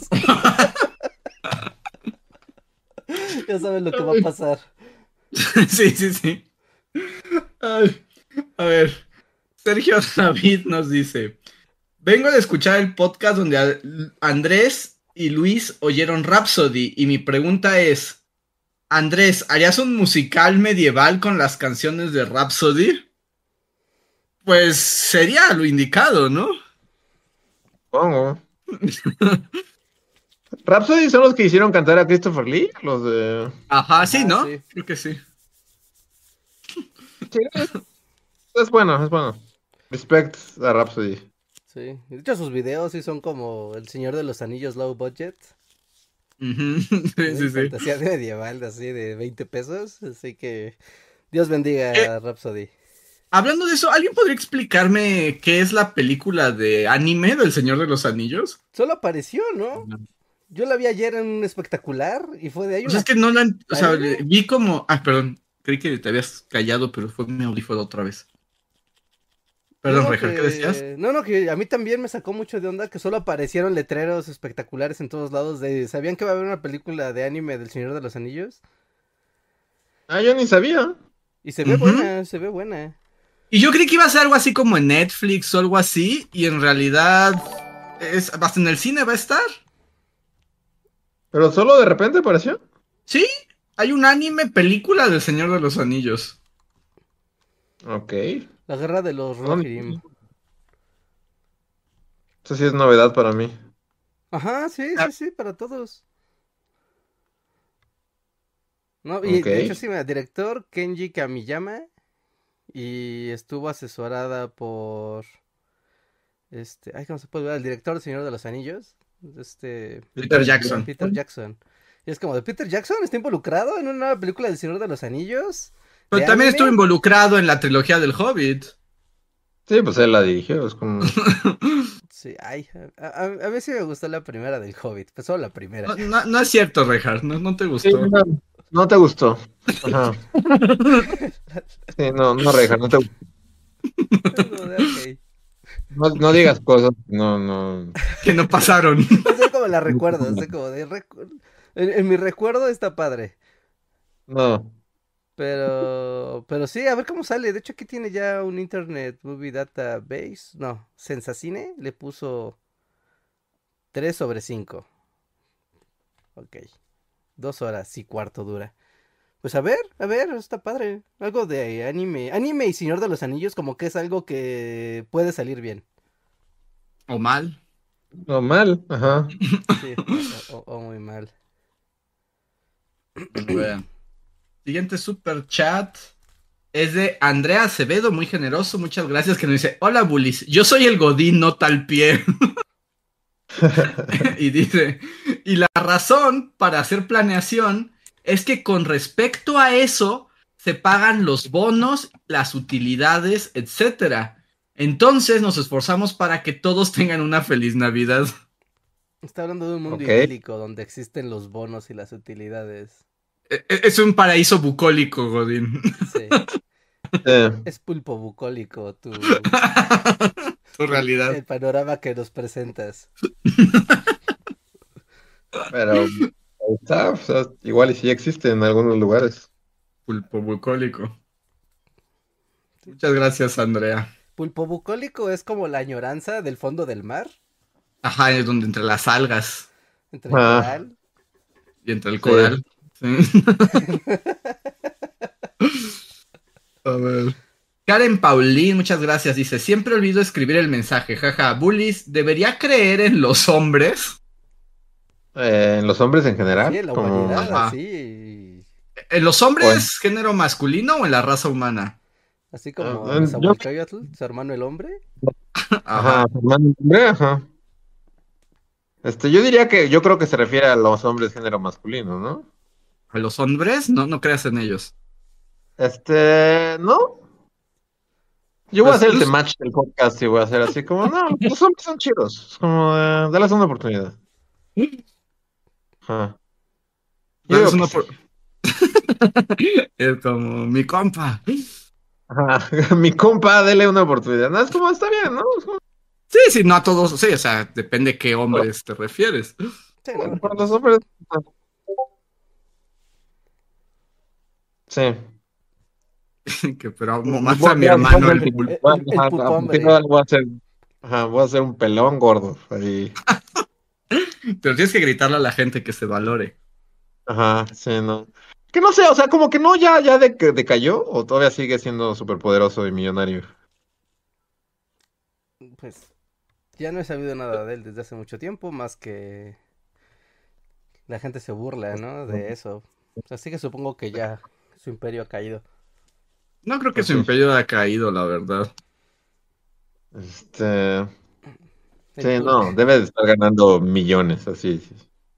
Ya saben lo que va a pasar. Sí, sí, sí. Ay, a ver, Sergio David nos dice: vengo de escuchar el podcast donde a- Andrés y Luis oyeron Rhapsody y mi pregunta es, Andrés, ¿harías un musical medieval con las canciones de Rhapsody? Pues sería lo indicado, ¿no? Supongo. Rhapsody son los que hicieron cantar a Christopher Lee, los de... Ajá, sí, Ah, ¿no? sí. Creo que sí. Sí, es bueno, es bueno. Respect a Rhapsody. Sí. De hecho, sus videos sí son como El Señor de los Anillos low budget. Ujú, Sí, sí, sí. Fantasía medieval, así de veinte pesos. Así que Dios bendiga a Rhapsody. Hablando de eso, ¿alguien podría explicarme qué es la película de anime del Señor de los Anillos? Solo apareció, ¿no? Yo la vi ayer en un espectacular y fue de ahí O sea, una... es que no la... O sea, ¿Anime? vi como... Ah, perdón. Creí que te habías callado, pero fue mi audífono otra vez. Perdón, No, Reja, que- ¿qué decías? No, no, que a mí también me sacó mucho de onda que solo aparecieron letreros espectaculares en todos lados de... ¿Sabían que va a haber una película de anime del Señor de los Anillos? Ah, yo ni sabía. Y se ve Ujú. buena, se ve buena. Y yo creí que iba a ser algo así como en Netflix o algo así, y en realidad... Es, hasta en el cine va a estar. Pero solo de repente apareció. Sí, hay un anime película del Señor de los Anillos. Ok. La guerra de los No, Rohirrim. Eso sí es novedad para mí. Ajá, sí, Ah. sí, sí, para todos. No, y Ok. de hecho sí, mira, director Kenji Kamiyama y estuvo asesorada por este, ay, ¿cómo se puede ver? El director del Señor de los Anillos, este Peter Jackson. Peter Jackson. Y es como de Peter Jackson está involucrado en una nueva película del Señor de los Anillos. Pero ¿De también anime? estuvo involucrado en la trilogía del Hobbit. Sí, pues él la dirigió. Es como... Sí, ay, a, a, a mí sí me gustó la primera del Hobbit, pues solo la primera. No, no- no es cierto, Reinhardt, no, no te Sí, gustó. no, no te gustó. Ajá. Sí, no, no, Reja, no te gustó. Es como de, ok. No, no digas cosas. No, no. Que no pasaron. No sé cómo la recuerdo, no sé cómo de recu- en, en mi recuerdo está padre. No. Pero, pero sí, a ver cómo sale. De hecho, aquí tiene ya un Internet Movie Database. No, Sensacine le puso tres sobre cinco. Ok. Dos horas y cuarto dura. Pues a ver, a ver, está padre. Algo de anime. Anime y Señor de los Anillos como que es algo que puede salir bien. O mal. No, mal. Ajá. Sí, o, o- o muy mal. A ver. Siguiente super chat es de Andrea Acevedo, muy generoso, muchas gracias, que nos dice: hola bullies, yo soy el Godín, no tal pie. Y dice: y la razón para hacer planeación es que con respecto a eso se pagan los bonos, las utilidades, etcétera. Entonces nos esforzamos para que todos tengan una feliz Navidad. Está hablando de un mundo Ok. idílico donde existen los bonos y las utilidades. E- e- Es un paraíso bucólico, Godín. Sí. Eh, Es pulpo bucólico tu, Tu realidad. el panorama que nos presentas. pero ahí está, o sea, igual y sí existe en algunos lugares. Pulpo bucólico. Muchas gracias, Andrea. Pulpo bucólico es como la añoranza del fondo del mar, Ajá, es donde entre las algas entre el Ah. coral. y entre el Sí. coral. Sí. A ver. Karen Paulín, muchas gracias. Dice: siempre olvido escribir el mensaje. Jaja, bullies, ¿debería creer en los hombres? Eh, en los hombres en general. Sí, en la como... humanidad, Ajá. así. ¿En los hombres género masculino o en la raza humana? Así como Ah, Nezahualcóyotl, su hermano el hombre. Ajá, Fernando Hombre, ajá. Este, yo diría que, yo creo que se refiere a los hombres género masculino, ¿no? ¿A los hombres? No, no creas en ellos. Este, ¿no? Yo voy a Pues, hacer el pues, tematch del podcast y voy a hacer así como, no, los hombres son chidos. Es como, eh, dale una oportunidad. Ajá. Yo Dales digo que una sí. por... Es como mi compa. Ajá. Mi compa, dele una oportunidad. No, es como, está bien, ¿no? Es como, Sí, sí, no a todos, sí, o sea, depende qué hombres te refieres. Sí, ¿no? Porque, para los pues, hombres. Ajá. Sí. Que, pero Voy, más a mi voy a voy a hermano hacer el el, pulpo. el, voy el, a, el ajá, a partir de pupombre. ahora voy a hacer, ajá, voy a hacer un pelón gordo. Ahí. Pero tienes que gritarle a la gente que se valore. Ajá, sí, no. Que no sé, o sea, como que no, ya, ya de, decayó, o todavía sigue siendo súper poderoso y millonario. Pues ya no he sabido nada de él desde hace mucho tiempo, más que la gente se burla, ¿no? De eso. Así que supongo que ya su imperio ha caído. No creo que Pues su sí. imperio haya caído, la verdad. Este, El sí, pul- no, debe de estar ganando millones, así. Sí.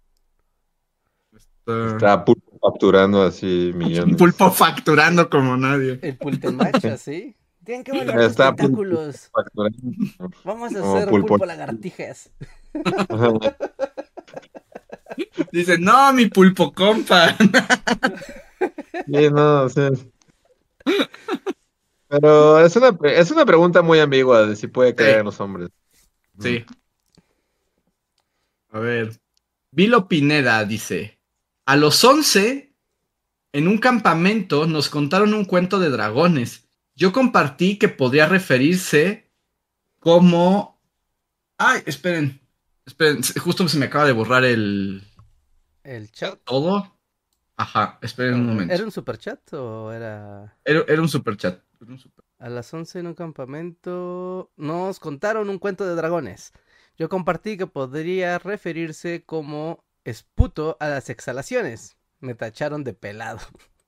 Está... Está pu- facturando así Un millones. pulpo facturando como nadie. el pultemach, así. Tienen que evaluar tus Está pu- tentáculos. facturando Vamos a como hacer pulpo. pulpo lagartijas. Ajá. Dice, no, mi pulpo compa. Sí, no, sí. Pero es una, pre- es una pregunta muy ambigua de si puede creer en Sí, los hombres. Ujú. sí. A ver. Vilo Pineda dice, a los once, en un campamento, nos contaron un cuento de dragones. Yo compartí que podría referirse como... Ay, esperen, esperen, justo se me acaba de borrar el... El chat. todo. Ajá, esperen A un ver, momento. ¿era un superchat o era...? Era, era un superchat. Era un super... A las once en un campamento nos contaron un cuento de dragones. Yo compartí que podría referirse como esputo a las exhalaciones. Me tacharon de pelado.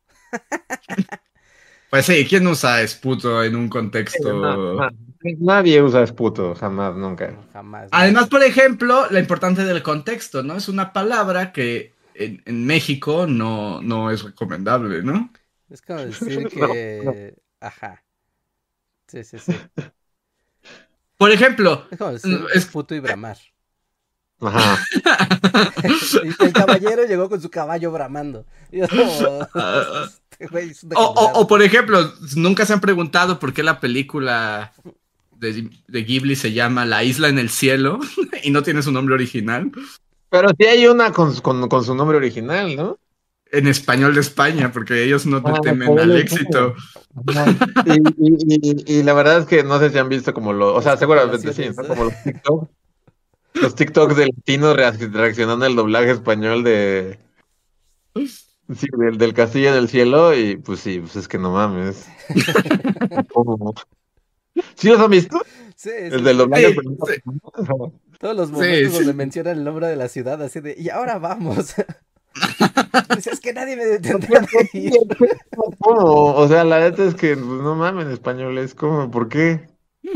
Pues sí, ¿quién usa esputo en un Sí, no, contexto? no. Nadie usa esputo, jamás, nunca. No, jamás, Además, nunca. por ejemplo, la importancia del contexto, ¿no? Es una palabra que en, en México no, no es recomendable, ¿no? Es como decir No, no. que... Ajá. Sí, sí, sí. Por ejemplo, Es como decir es... esputo y bramar. Ajá. Y el caballero llegó con su caballo bramando. Y yo como... Este güey es un o, o, degenerado. o, por ejemplo, nunca se han preguntado por qué la película de, de Ghibli se llama La Isla en el Cielo y no tiene su nombre original. Pero sí hay una con, con, con su nombre original, ¿no? En español de España, porque ellos no le Ah, temen por al el éxito. Ajá. Y, y, y, y la verdad es que no sé si han visto como lo, o Las sea, seguramente sí, compilaciones. ¿no? Como los TikTok, los TikToks de latinos reac- reaccionando al doblaje español de, sí, del, del Castillo del Cielo y pues sí, pues es que no mames. ¿Cómo? ¿Sí los han visto? Sí, El sí, del sí. doblaje Sí, español. sí, Ajá. Todos los sí, momentos donde sí. mencionan el nombre de la ciudad, así de, y ahora vamos. Dice, es que nadie me Pues, detendrá de sí, ir. es que, ¿cómo? O sea, la neta es que pues, no mames, español es como, ¿por qué?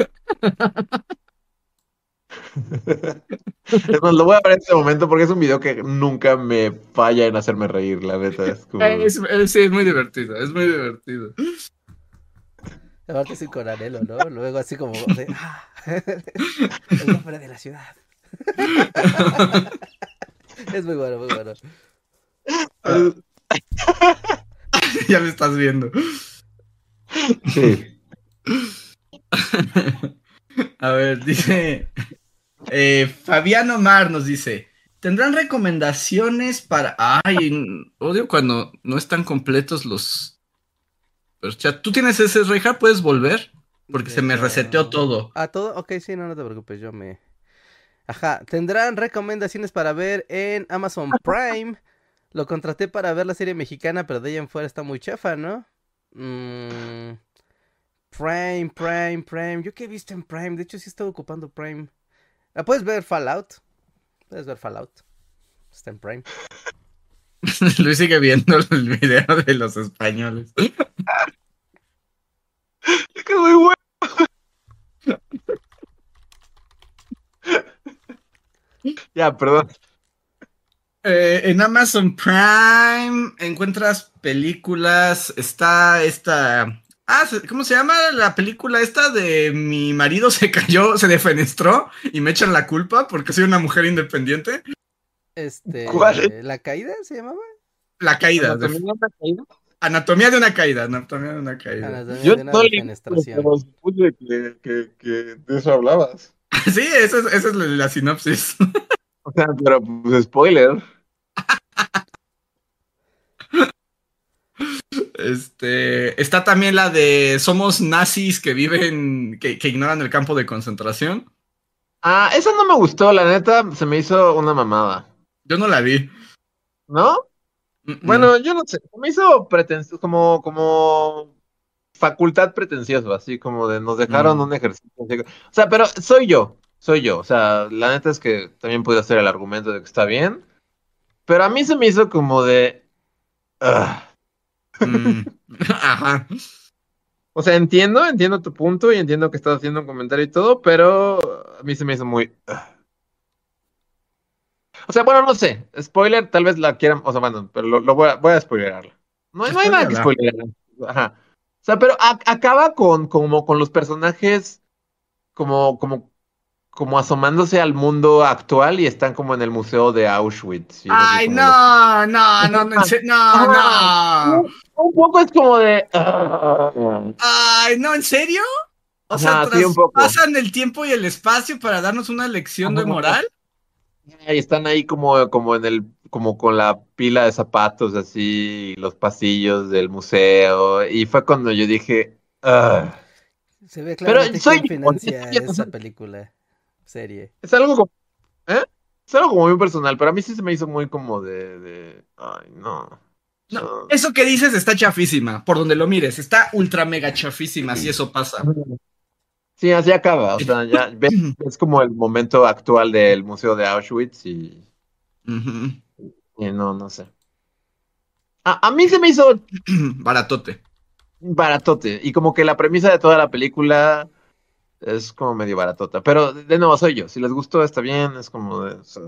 Es más, lo voy a ver en este momento porque es un video que nunca me falla en hacerme reír, la neta. Es como... Es, es- sí, es muy divertido, es muy divertido. Aparte así con Anhelo, ¿no? Luego así como de, ah, el nombre de la ciudad. Es muy bueno, muy bueno. Ah, ya me estás viendo. Sí. A ver, dice eh, Fabián Omar nos dice, ¿tendrán recomendaciones para... Ay, odio cuando no están completos los... Pero, chat, ¿tú tienes ese Reja? ¿Puedes volver? Porque se De me reseteó lo... todo. Ah, todo, ok, sí, no, no te preocupes, yo me... Ajá, tendrán recomendaciones para ver en Amazon Prime. Lo contraté para ver la serie mexicana, pero de ahí en fuera está muy chafa, ¿no? Mm, Prime, Prime, Prime. ¿Yo qué he visto en Prime? De hecho, sí he estado ocupando Prime. Ah, puedes ver Fallout. Puedes ver Fallout. Está en Prime. Luis sigue viendo el video de los españoles. Es que es muy bueno. Ya, perdón. Eh, en Amazon Prime encuentras películas. Está esta Ah, se- ¿cómo se llama la película esta de mi marido se cayó, se defenestró y me echan la culpa porque soy una mujer independiente? Este, ¿Cuál? ¿La caída se llamaba? La caída, de- ¿Anatomía de una caída? anatomía de una caída, anatomía de una caída. Anatomía Yo de una no leí, defenestración. pero supuse que, que, que de eso hablabas. Sí, esa es, esa es la, la sinopsis. O sea, pero pues spoiler. Este, está también la de somos nazis que viven, que, que ignoran el campo de concentración. Ah, esa no me gustó, la neta, se me hizo una mamada. Yo no la vi. ¿No? Mm, mm. Bueno, yo no sé, se me hizo pretencioso, como, como facultad pretencioso, así como de nos dejaron Mm. un ejercicio. así que- O sea, pero soy yo, soy yo. O sea, la neta es que también puedo hacer el argumento de que está bien, pero a mí se me hizo como de... ah. Mm. Ajá. O sea, entiendo, entiendo tu punto y entiendo que estás haciendo un comentario y todo, pero a mí se me hizo muy... ah. O sea, bueno, no sé, spoiler, tal vez la quieran, o sea, bueno, pero lo, lo voy a, voy a spoilerarla. No, hay- no hay nada que Spoiléala. spoilear. Ajá. O sea, pero a- acaba con, como, con los personajes como, como, como asomándose al mundo actual y están como en el museo de Auschwitz. Y es así Ay, como no, no, no, no, en serio, no, Ajá. no. Un, un poco es como de... ah. Ay, no, ¿en serio? O sea, Ajá, sí, un poco. traspasan el tiempo y el espacio para darnos una lección de Ajá. moral. Y están ahí como, como en el, como con la pila de zapatos así, los pasillos del museo. Y fue cuando yo dije, "Ah". Se ve Pero claramente soy quién yo, financia soy yo, esa película, serie. es algo como, ¿eh? Es algo como muy personal, pero a mí sí se me hizo muy como de, de, ay, no. No, no. eso que dices está chafísima, por donde lo mires, está ultra mega chafísima si eso pasa. Sí, así acaba, o sea, ya ves, es como el momento actual del museo de Auschwitz y, Ujú. y no, no sé. A, a mí se me hizo Baratote. baratote y como que la premisa de toda la película es como medio baratota, pero de nuevo soy yo, si les gustó está bien, es como de... o sea,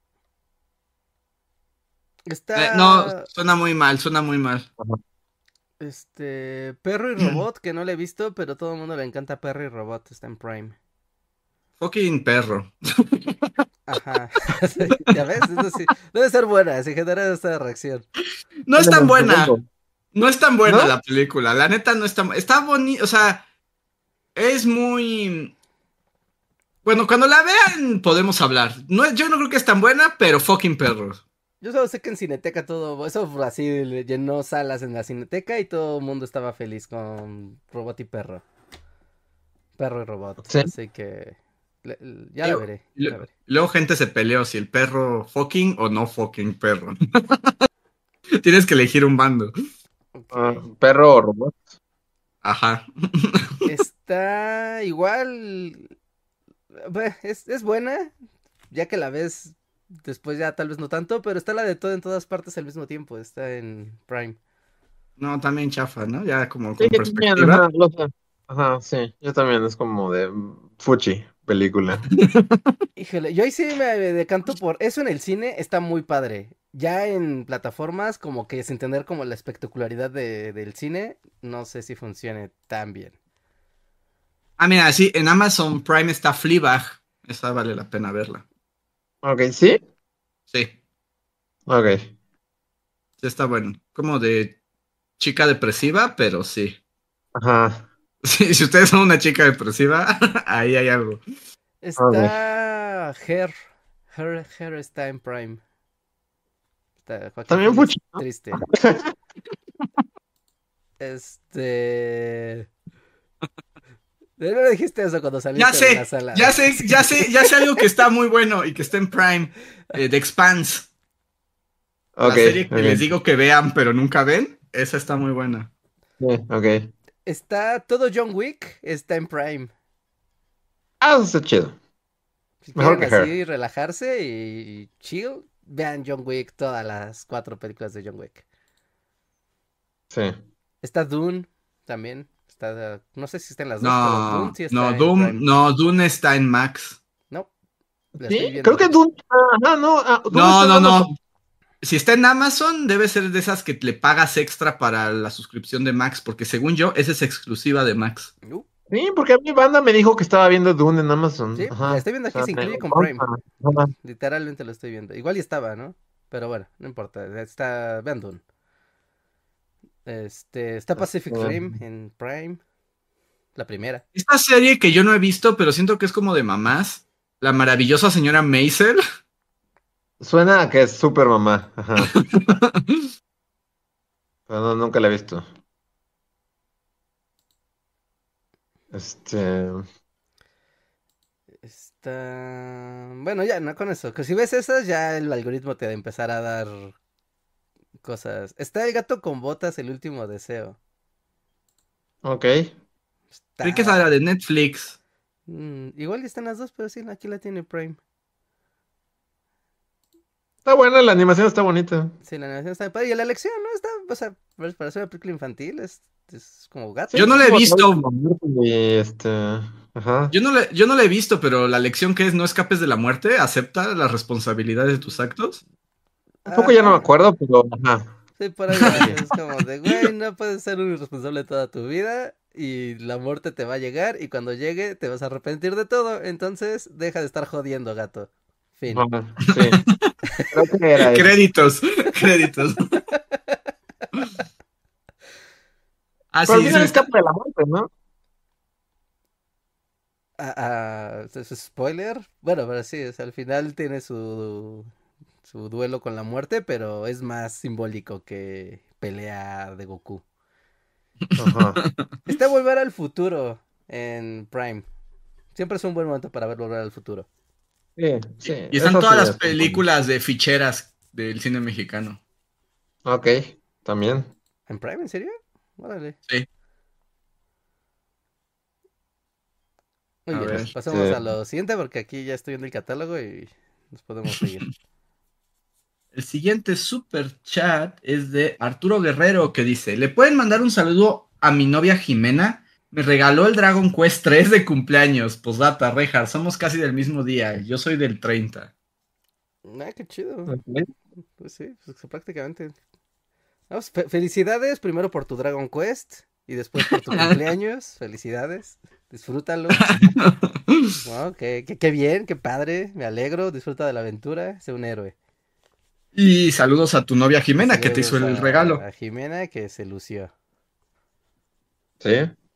Eh, no, Está, suena muy mal, suena muy mal. este, Perro y Robot, que no le he visto, pero todo el mundo le encanta Perro y Robot, está en Prime. Fucking perro. Ajá, sí, ya ves, eso sí, debe ser buena, si genera esta reacción. No es tan buena. ¿No? No es tan buena ¿No? la película. La neta no es tan... Está bonita, o sea, es muy... Bueno, cuando la vean podemos hablar. No, es- yo no creo que es tan buena, pero fucking perros. Yo solo sé que en Cineteca todo, eso fue así, le llenó salas en la Cineteca y todo el mundo estaba feliz con Robot y Perro. Perro y Robot, Sí. así que le- le- ya la Luego- veré, ya la Luego, veré. luego gente se peleó si el perro fucking o no fucking perro. Tienes que elegir un bando. Ok. Ah, perro o robot. Ajá. Está igual, bue- es, es buena, ya que la ves después ya tal vez no tanto, pero está la de todo en todas partes al mismo tiempo, está en Prime. No, también chafa, ¿no? Ya como Sí, con yo también, perspectiva. ajá, lo sé. Ajá, sí, yo también es como de mm, fuchi película. Híjole, yo ahí sí me decanto por eso en el cine, está muy padre. Ya en plataformas, como que sin tener como la espectacularidad de, del cine, no sé si funcione tan bien. Ah, mira, sí, en Amazon Prime está Fleabag. Esa vale la pena verla. Ok, ¿sí? Sí, Ok. sí está bueno. Como de chica depresiva, pero sí. Ajá. Sí, si ustedes son una chica depresiva, ahí hay algo. Está Her, Her, Her está en Prime. Está Joaquín También Phoenix, fuchi, ¿no? triste. Este... No me dijiste eso cuando saliste Ya de la sé, sala. ya sé, ya sé, ya sé algo que está muy bueno y que está en Prime. eh, The Expanse. Ok, La serie que ok. les digo que vean, pero nunca ven. Esa está muy buena. Sí, ok. Está todo John Wick, está en Prime. Ah, eso está chido. Si Mejor quieren que Her. así relajarse y chill, vean John Wick, todas las cuatro películas de John Wick. Sí. Está Dune también. Está, no sé si está en las dos, pero No, Dune sí está no, en Doom, Prime. no, Dune está en Max. No, la estoy ¿Sí? viendo. Creo que Dune. Ah, no, ah, Dune No, está no, en no. Amazon. si está en Amazon, debe ser de esas que le pagas extra para la suscripción de Max, porque según yo, esa es exclusiva de Max. Uh, Sí, porque a mi banda me dijo que estaba viendo Dune en Amazon. sí, Ajá. la estoy viendo aquí, O sea, se incluye me- con Prime. Ajá. Literalmente lo estoy viendo. Igual y estaba, ¿no? Pero bueno, no importa. Está vean Dune. Este, está Pacific Este, Rim en Prime. La primera. Esta serie que yo no he visto, pero siento que es como de mamás, La maravillosa señora Maisel. Suena a que es súper mamá. Ajá. Pero no, nunca la he visto. Este. Está... Bueno, ya, no con eso. Que si ves esas, ya el algoritmo te va a empezar a dar cosas. Está El gato con botas, el último deseo. Ok. Creí que esa era Está... de Netflix. Mm, igual están las dos, pero sí, aquí la tiene Prime. Está buena, la animación está bonita. Sí, la animación está padre. Y la lección, ¿no? Está, o sea, para para ser una película infantil, es, es como gato. Sí, Yo no la he como visto. todo como y este. Ajá. Yo no, le, yo no la he visto, pero la lección que es no escapes de la muerte, acepta las responsabilidades de tus actos. Un poco ya no me Ajá. acuerdo, pero ajá. Sí, por ahí va, es como de, güey, no puedes ser un irresponsable toda tu vida y la muerte te va a llegar y cuando llegue te vas a arrepentir de todo, entonces deja de estar jodiendo, gato. Fin. Ajá, sí. Creo que era eso. Créditos, créditos. Ah, Pero al sí, final sí, escapa de la muerte, ¿no? Ah, ah, ¿es spoiler? Bueno, pero sí, o sea, al final tiene su, su duelo con la muerte, pero es más simbólico que pelea de Goku. Ajá. Está Volver al Futuro en Prime. Siempre es un buen momento para ver Volver al Futuro. Sí, sí. Y están Eso todas sí las es un buen- películas de ficheras del cine mexicano. Ok, también. ¿En Prime? ¿En serio? Órale. Sí. Muy A bien, ver. pasemos Este, a lo siguiente porque aquí ya estoy viendo el catálogo y nos podemos seguir. El siguiente super chat es de Arturo Guerrero que dice: ¿le pueden mandar un saludo a mi novia Jimena? Me regaló el Dragon Quest tres de cumpleaños. Posdata, Rejar, somos casi del mismo día. Yo soy del treinta. Ah, qué chido. ok. Pues sí, pues prácticamente. Vamos, fe- felicidades primero por tu Dragon Quest y después por tu cumpleaños. Felicidades. Disfrútalo. Wow, qué, qué, qué bien, qué padre. Me alegro. Disfruta de la aventura. Sé un héroe. Y saludos a tu novia Y Jimena que te hizo saludos el a, regalo. a Jimena que se lució. Sí.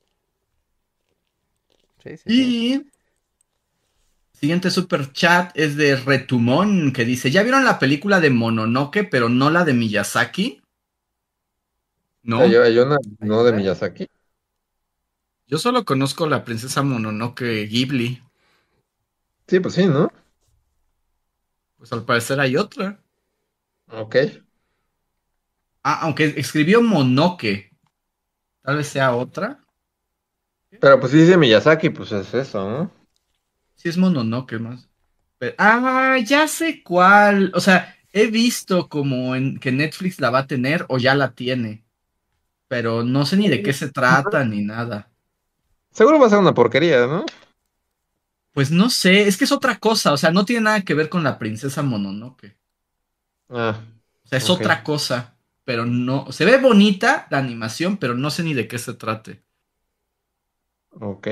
Sí, sí, sí. Y siguiente super chat es de Retumón que dice: ¿ya vieron la película de Mononoke pero no la de Miyazaki? No, Hay, hay una, Hay no de otra. Miyazaki. yo solo conozco la princesa Mononoke Ghibli. Sí, pues sí, ¿no? Pues al parecer hay otra. Ok. Ah, aunque escribió Monoke. Tal vez sea otra. Pero pues sí dice Miyazaki, pues es eso, ¿no? Sí es Mononoke más. Pero- ah, ya sé cuál. O sea, he visto como en que Netflix la va a tener o ya la tiene. Pero no sé ni de qué se trata ni nada. Seguro va a ser una porquería, ¿no? Pues no sé, es que es otra cosa. O sea, no tiene nada que ver con la princesa Mononoke. Ah, O sea, es ok. otra cosa. Pero no. Se ve bonita la animación, pero no sé ni de qué se trate. Ok.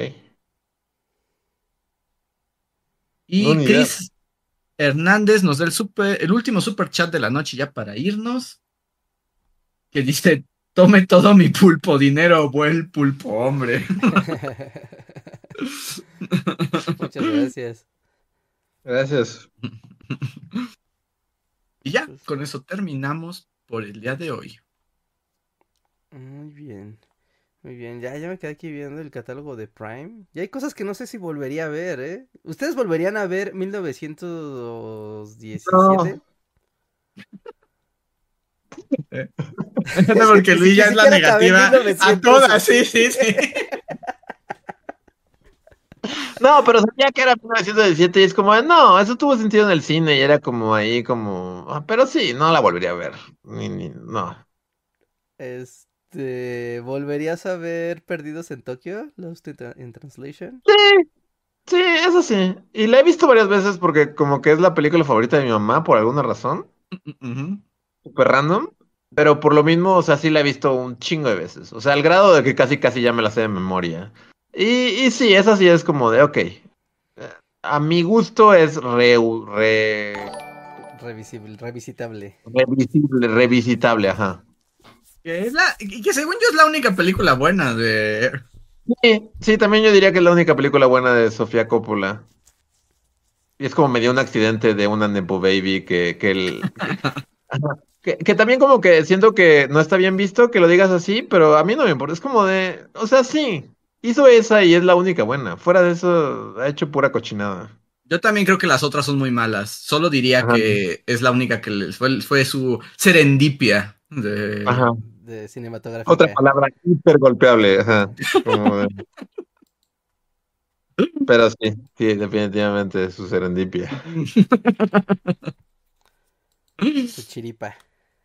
No, Y ni idea. Chris Hernández nos da el, super, el último super chat de la noche ya para irnos. Que dice: tome todo mi pulpo dinero, buen pulpo, hombre. Muchas gracias. Gracias. Y ya, Pues, con eso terminamos por el día de hoy. muy bien. Muy bien, ya, ya me quedé aquí viendo el catálogo de Prime. Y hay cosas que no sé si volvería a ver, ¿eh? ¿Ustedes volverían a ver mil novecientos diecisiete? No, porque Ni Luis ya es la siquiera acabé en negativa a mil novecientos todas, sí, sí, sí. No, pero sabía que era mil novecientos diecisiete y es como, no, eso tuvo sentido en el cine y era como ahí, como, ah, pero sí, no la volvería a ver. Ni, ni, no. Este, ¿volverías a ver Perdidos en Tokio? Lost in, Tra- in Translation. Sí, sí, eso sí. Y la he visto varias veces porque como que es la película favorita de mi mamá por alguna razón. Ujú. súper random, pero por lo mismo, o sea, sí la he visto un chingo de veces. O sea, al grado de que casi casi ya me la sé de memoria. Y, y sí, esa sí es como de, ok. eh, A mi gusto es re, re, Revisible, revisitable. revisible, revisitable, ajá. Que es la, y que según yo es la única película buena de... Sí, sí, también yo diría que es la única película buena de Sofía Coppola. Y es como me dio un accidente de una Nepo Baby que, que, el, que, ajá, que, que también como que siento que no está bien visto que lo digas así, pero a mí no me importa. Es como de, o sea, sí, hizo esa y es la única buena. Fuera de eso, ha hecho pura cochinada. Yo también creo que las otras son muy malas. Solo diría Ajá, que es la única que les fue, fue su serendipia de... ajá. De Otra cinematográfica. palabra hiper golpeable, ajá. Como de- pero sí, sí, definitivamente su serendipia. Su chiripa.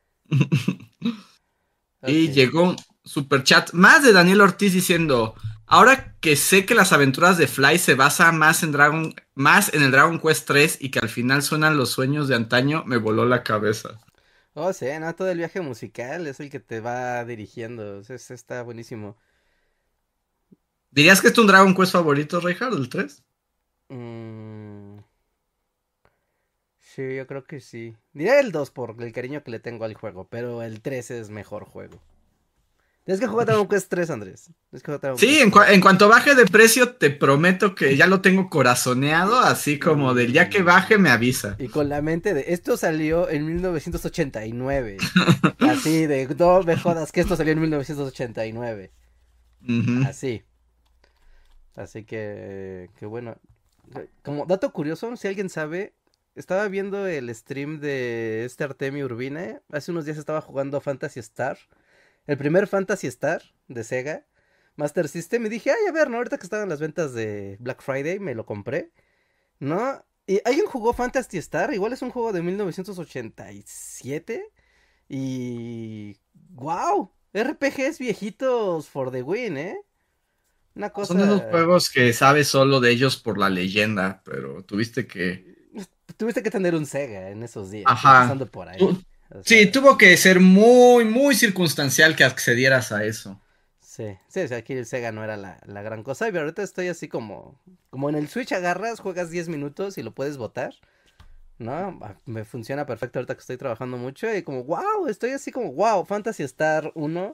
Y Ok. llegó un super chat más de Daniel Ortiz diciendo, ahora que sé que las aventuras de Fly se basa más en Dragon, más en el Dragon Quest tres y que al final suenan los sueños de antaño, me voló la cabeza. Oh, sí, no, todo el viaje musical es el que te va dirigiendo. Es, está buenísimo. ¿Dirías que es tu Dragon Quest favorito, Reinhardt, el tres? Mm, sí, yo creo que sí. Diré el dos por el cariño que le tengo al juego, pero el tres es mejor juego. Tienes que jugar Dragon Quest tres, Andrés. Tienes que jugar Dragon Sí, Quest en, cua- tres. en cuanto baje de precio, te prometo que ya lo tengo corazoneado, así como del día que Y, baje me avisa. y con la mente de... Esto salió en mil novecientos ochenta y nueve. Así de... No me jodas que esto salió en mil novecientos ochenta y nueve. Ujú. Así. Así que... Que bueno. Como dato curioso, si alguien sabe... Estaba viendo el stream de este Artemio Urbina. Hace unos días estaba jugando Fantasy Star. El primer Fantasy Star de Sega. Master System. Y dije, ay, a ver, ¿no? Ahorita que estaban las ventas de Black Friday, me lo compré. ¿No? Y alguien jugó Fantasy Star. Igual es un juego de mil novecientos ochenta y siete. Y... ¡Wow! R P Gs viejitos for the win, ¿eh? Una Son de esos cosa... juegos que sabes solo de ellos por la leyenda, pero tuviste que... Tuviste que tener un Sega en esos días, Ajá. empezando por ahí. Tu- O Sí, sea, tuvo que ser muy, muy circunstancial que accedieras a eso. sí, sí, o sea, aquí el Sega no era la, la gran cosa. Y ahorita estoy así como... Como en el Switch agarras, juegas diez minutos y lo puedes botar. ¿No? Ah, me funciona perfecto ahorita que estoy trabajando mucho. Y como, wow, estoy así como, wow, Fantasy Star uno.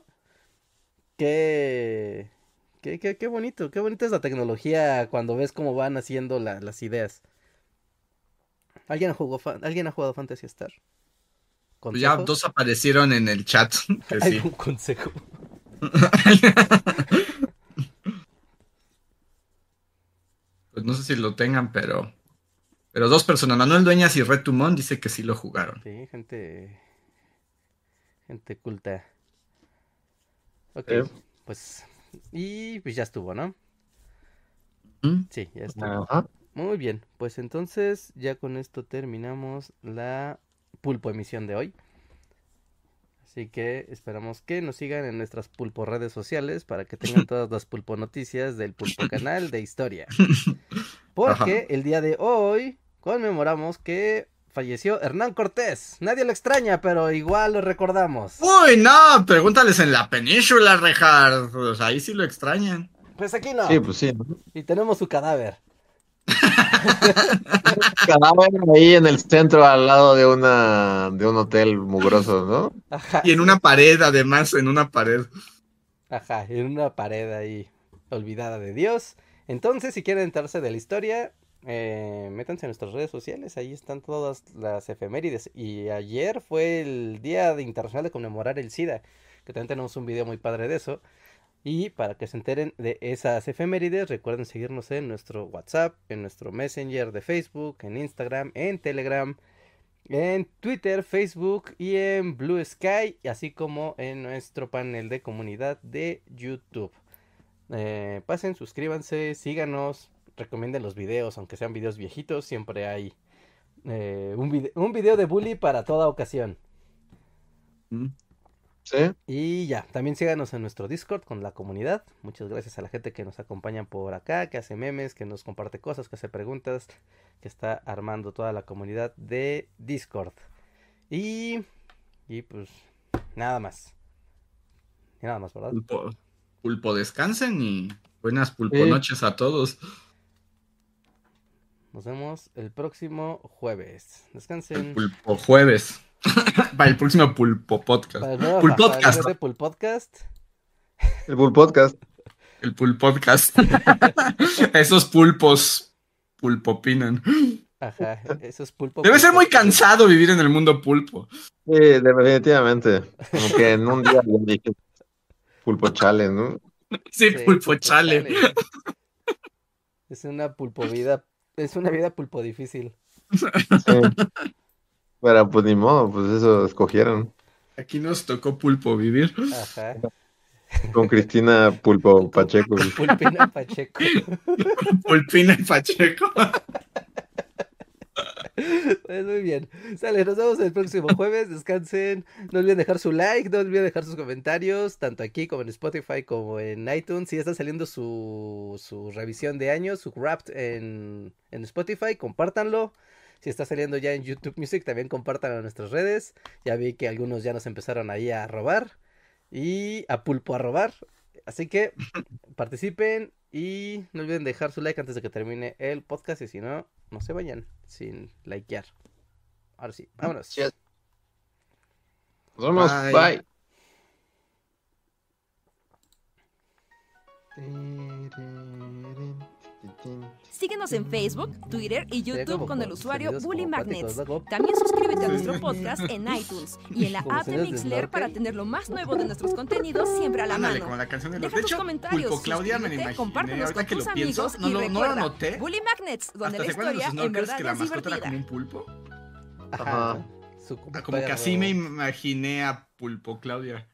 Qué... Qué, qué, qué bonito, qué bonita es la tecnología cuando ves cómo van haciendo la- las ideas. ¿Alguien jugó fa- ¿Alguien ha jugado Fantasy Star? Pues ya ¿Consejo? dos aparecieron en el chat, que sí. ¿Algún consejo? Pues no sé si lo tengan, pero... Pero dos personas, Manuel Dueñas y Red Tumón, dice que sí lo jugaron. Sí, gente, gente culta. Ok, Eh, pues, y pues ya estuvo, ¿no? ¿Mm? Sí, ya estuvo. ajá. Muy bien, pues entonces ya con esto terminamos la pulpo emisión de hoy. Así que esperamos que nos sigan en nuestras pulpo redes sociales para que tengan todas las pulpo noticias del pulpo canal de historia. Ajá. Porque el día de hoy conmemoramos que falleció Hernán Cortés. Nadie lo extraña, pero igual lo recordamos. Uy, no, pregúntales en la península, Rejar. Pues ahí sí lo extrañan. Pues aquí Sí, no. pues sí, ¿no? Y tenemos su cadáver. Cadáver ahí en el centro, al lado de una de un hotel mugroso, ¿no? Ajá, Y en sí. una pared, además, en una pared. Ajá, en una pared ahí olvidada de Dios. Entonces, si quieren enterarse de la historia, eh, métanse en nuestras redes sociales. Ahí están todas las efemérides. Y ayer fue el Día de Internacional de Conmemorar el SIDA, que también tenemos un video muy padre de eso. Y para que se enteren de esas efemérides, recuerden seguirnos en nuestro WhatsApp, en nuestro Messenger de Facebook, en Instagram, en Telegram, en Twitter, Facebook y en Blue Sky, así como en nuestro panel de comunidad de YouTube. Eh, pasen, suscríbanse, síganos, recomienden los videos, aunque sean videos viejitos, siempre hay eh, un, vide un video de bully para toda ocasión. Mm. Sí. Y ya, también síganos en nuestro Discord con la comunidad. Muchas gracias a la gente que nos acompaña por acá, que hace memes, que nos comparte cosas, que hace preguntas, que está armando toda la comunidad de Discord. Y Y pues, nada más. Y nada más, ¿verdad? Pulpo, pulpo descansen y buenas pulponoches sí. a todos. Nos vemos el próximo jueves. Descansen. El pulpo jueves. Para el próximo pulpo podcast. Para el nuevo, Pulpodcast. Para el pul podcast. El pulpodcast. El pulpodcast. Esos pulpos pulpopinan. Ajá, eso es pulpo. Debe pulpo, ser muy pulpo. cansado vivir en el mundo pulpo. Sí, definitivamente. Como que en un día le dije pulpo chale, ¿no? Sí, Sí, pulpo, pulpo chale. chale. Es una pulpo vida. Es una vida pulpo difícil. Sí. Pero pues ni modo, pues eso escogieron. Aquí nos tocó pulpo vivir. Ajá. Con Cristina Pulpo Pacheco. Pulpina Pacheco. Pulpina Pacheco. Pues muy bien. Sale, nos vemos el próximo jueves. Descansen. No olviden dejar su like, no olviden dejar sus comentarios, tanto aquí como en Spotify como en iTunes. Si está saliendo su, su revisión de año, su Wrapped en, en Spotify, compártanlo. Si está saliendo ya en YouTube Music, también compártanlo en nuestras redes. Ya vi que algunos ya nos empezaron ahí a robar. Y a pulpo a robar. Así que participen y no olviden dejar su like antes de que termine el podcast. Y si no, no se vayan sin likear. Ahora sí, vámonos. Yes. Nos vemos. Bye. Bye. Síguenos en Facebook, Twitter y YouTube con el usuario Bully Magnets. Luego, También suscríbete a nuestro podcast en iTunes y en la Como app de señores de Mixler Snorkel. para tener lo más nuevo de nuestros contenidos siempre a la Ándale, mano. como la canción de los Deja de tus hecho, comentarios, Pulpo Claudia me la suscríbete, imaginé. compártenos Ahorita con que tus lo pienso, amigos no y lo, no lo recuerda, noté. Bully Magnets, donde Hasta la se acuerdan de historia los en snorkels verdad que la es mascota era divertida. como un pulpo. Ajá. Ajá. Su Ah, como que así me imaginé a Pulpo Claudia.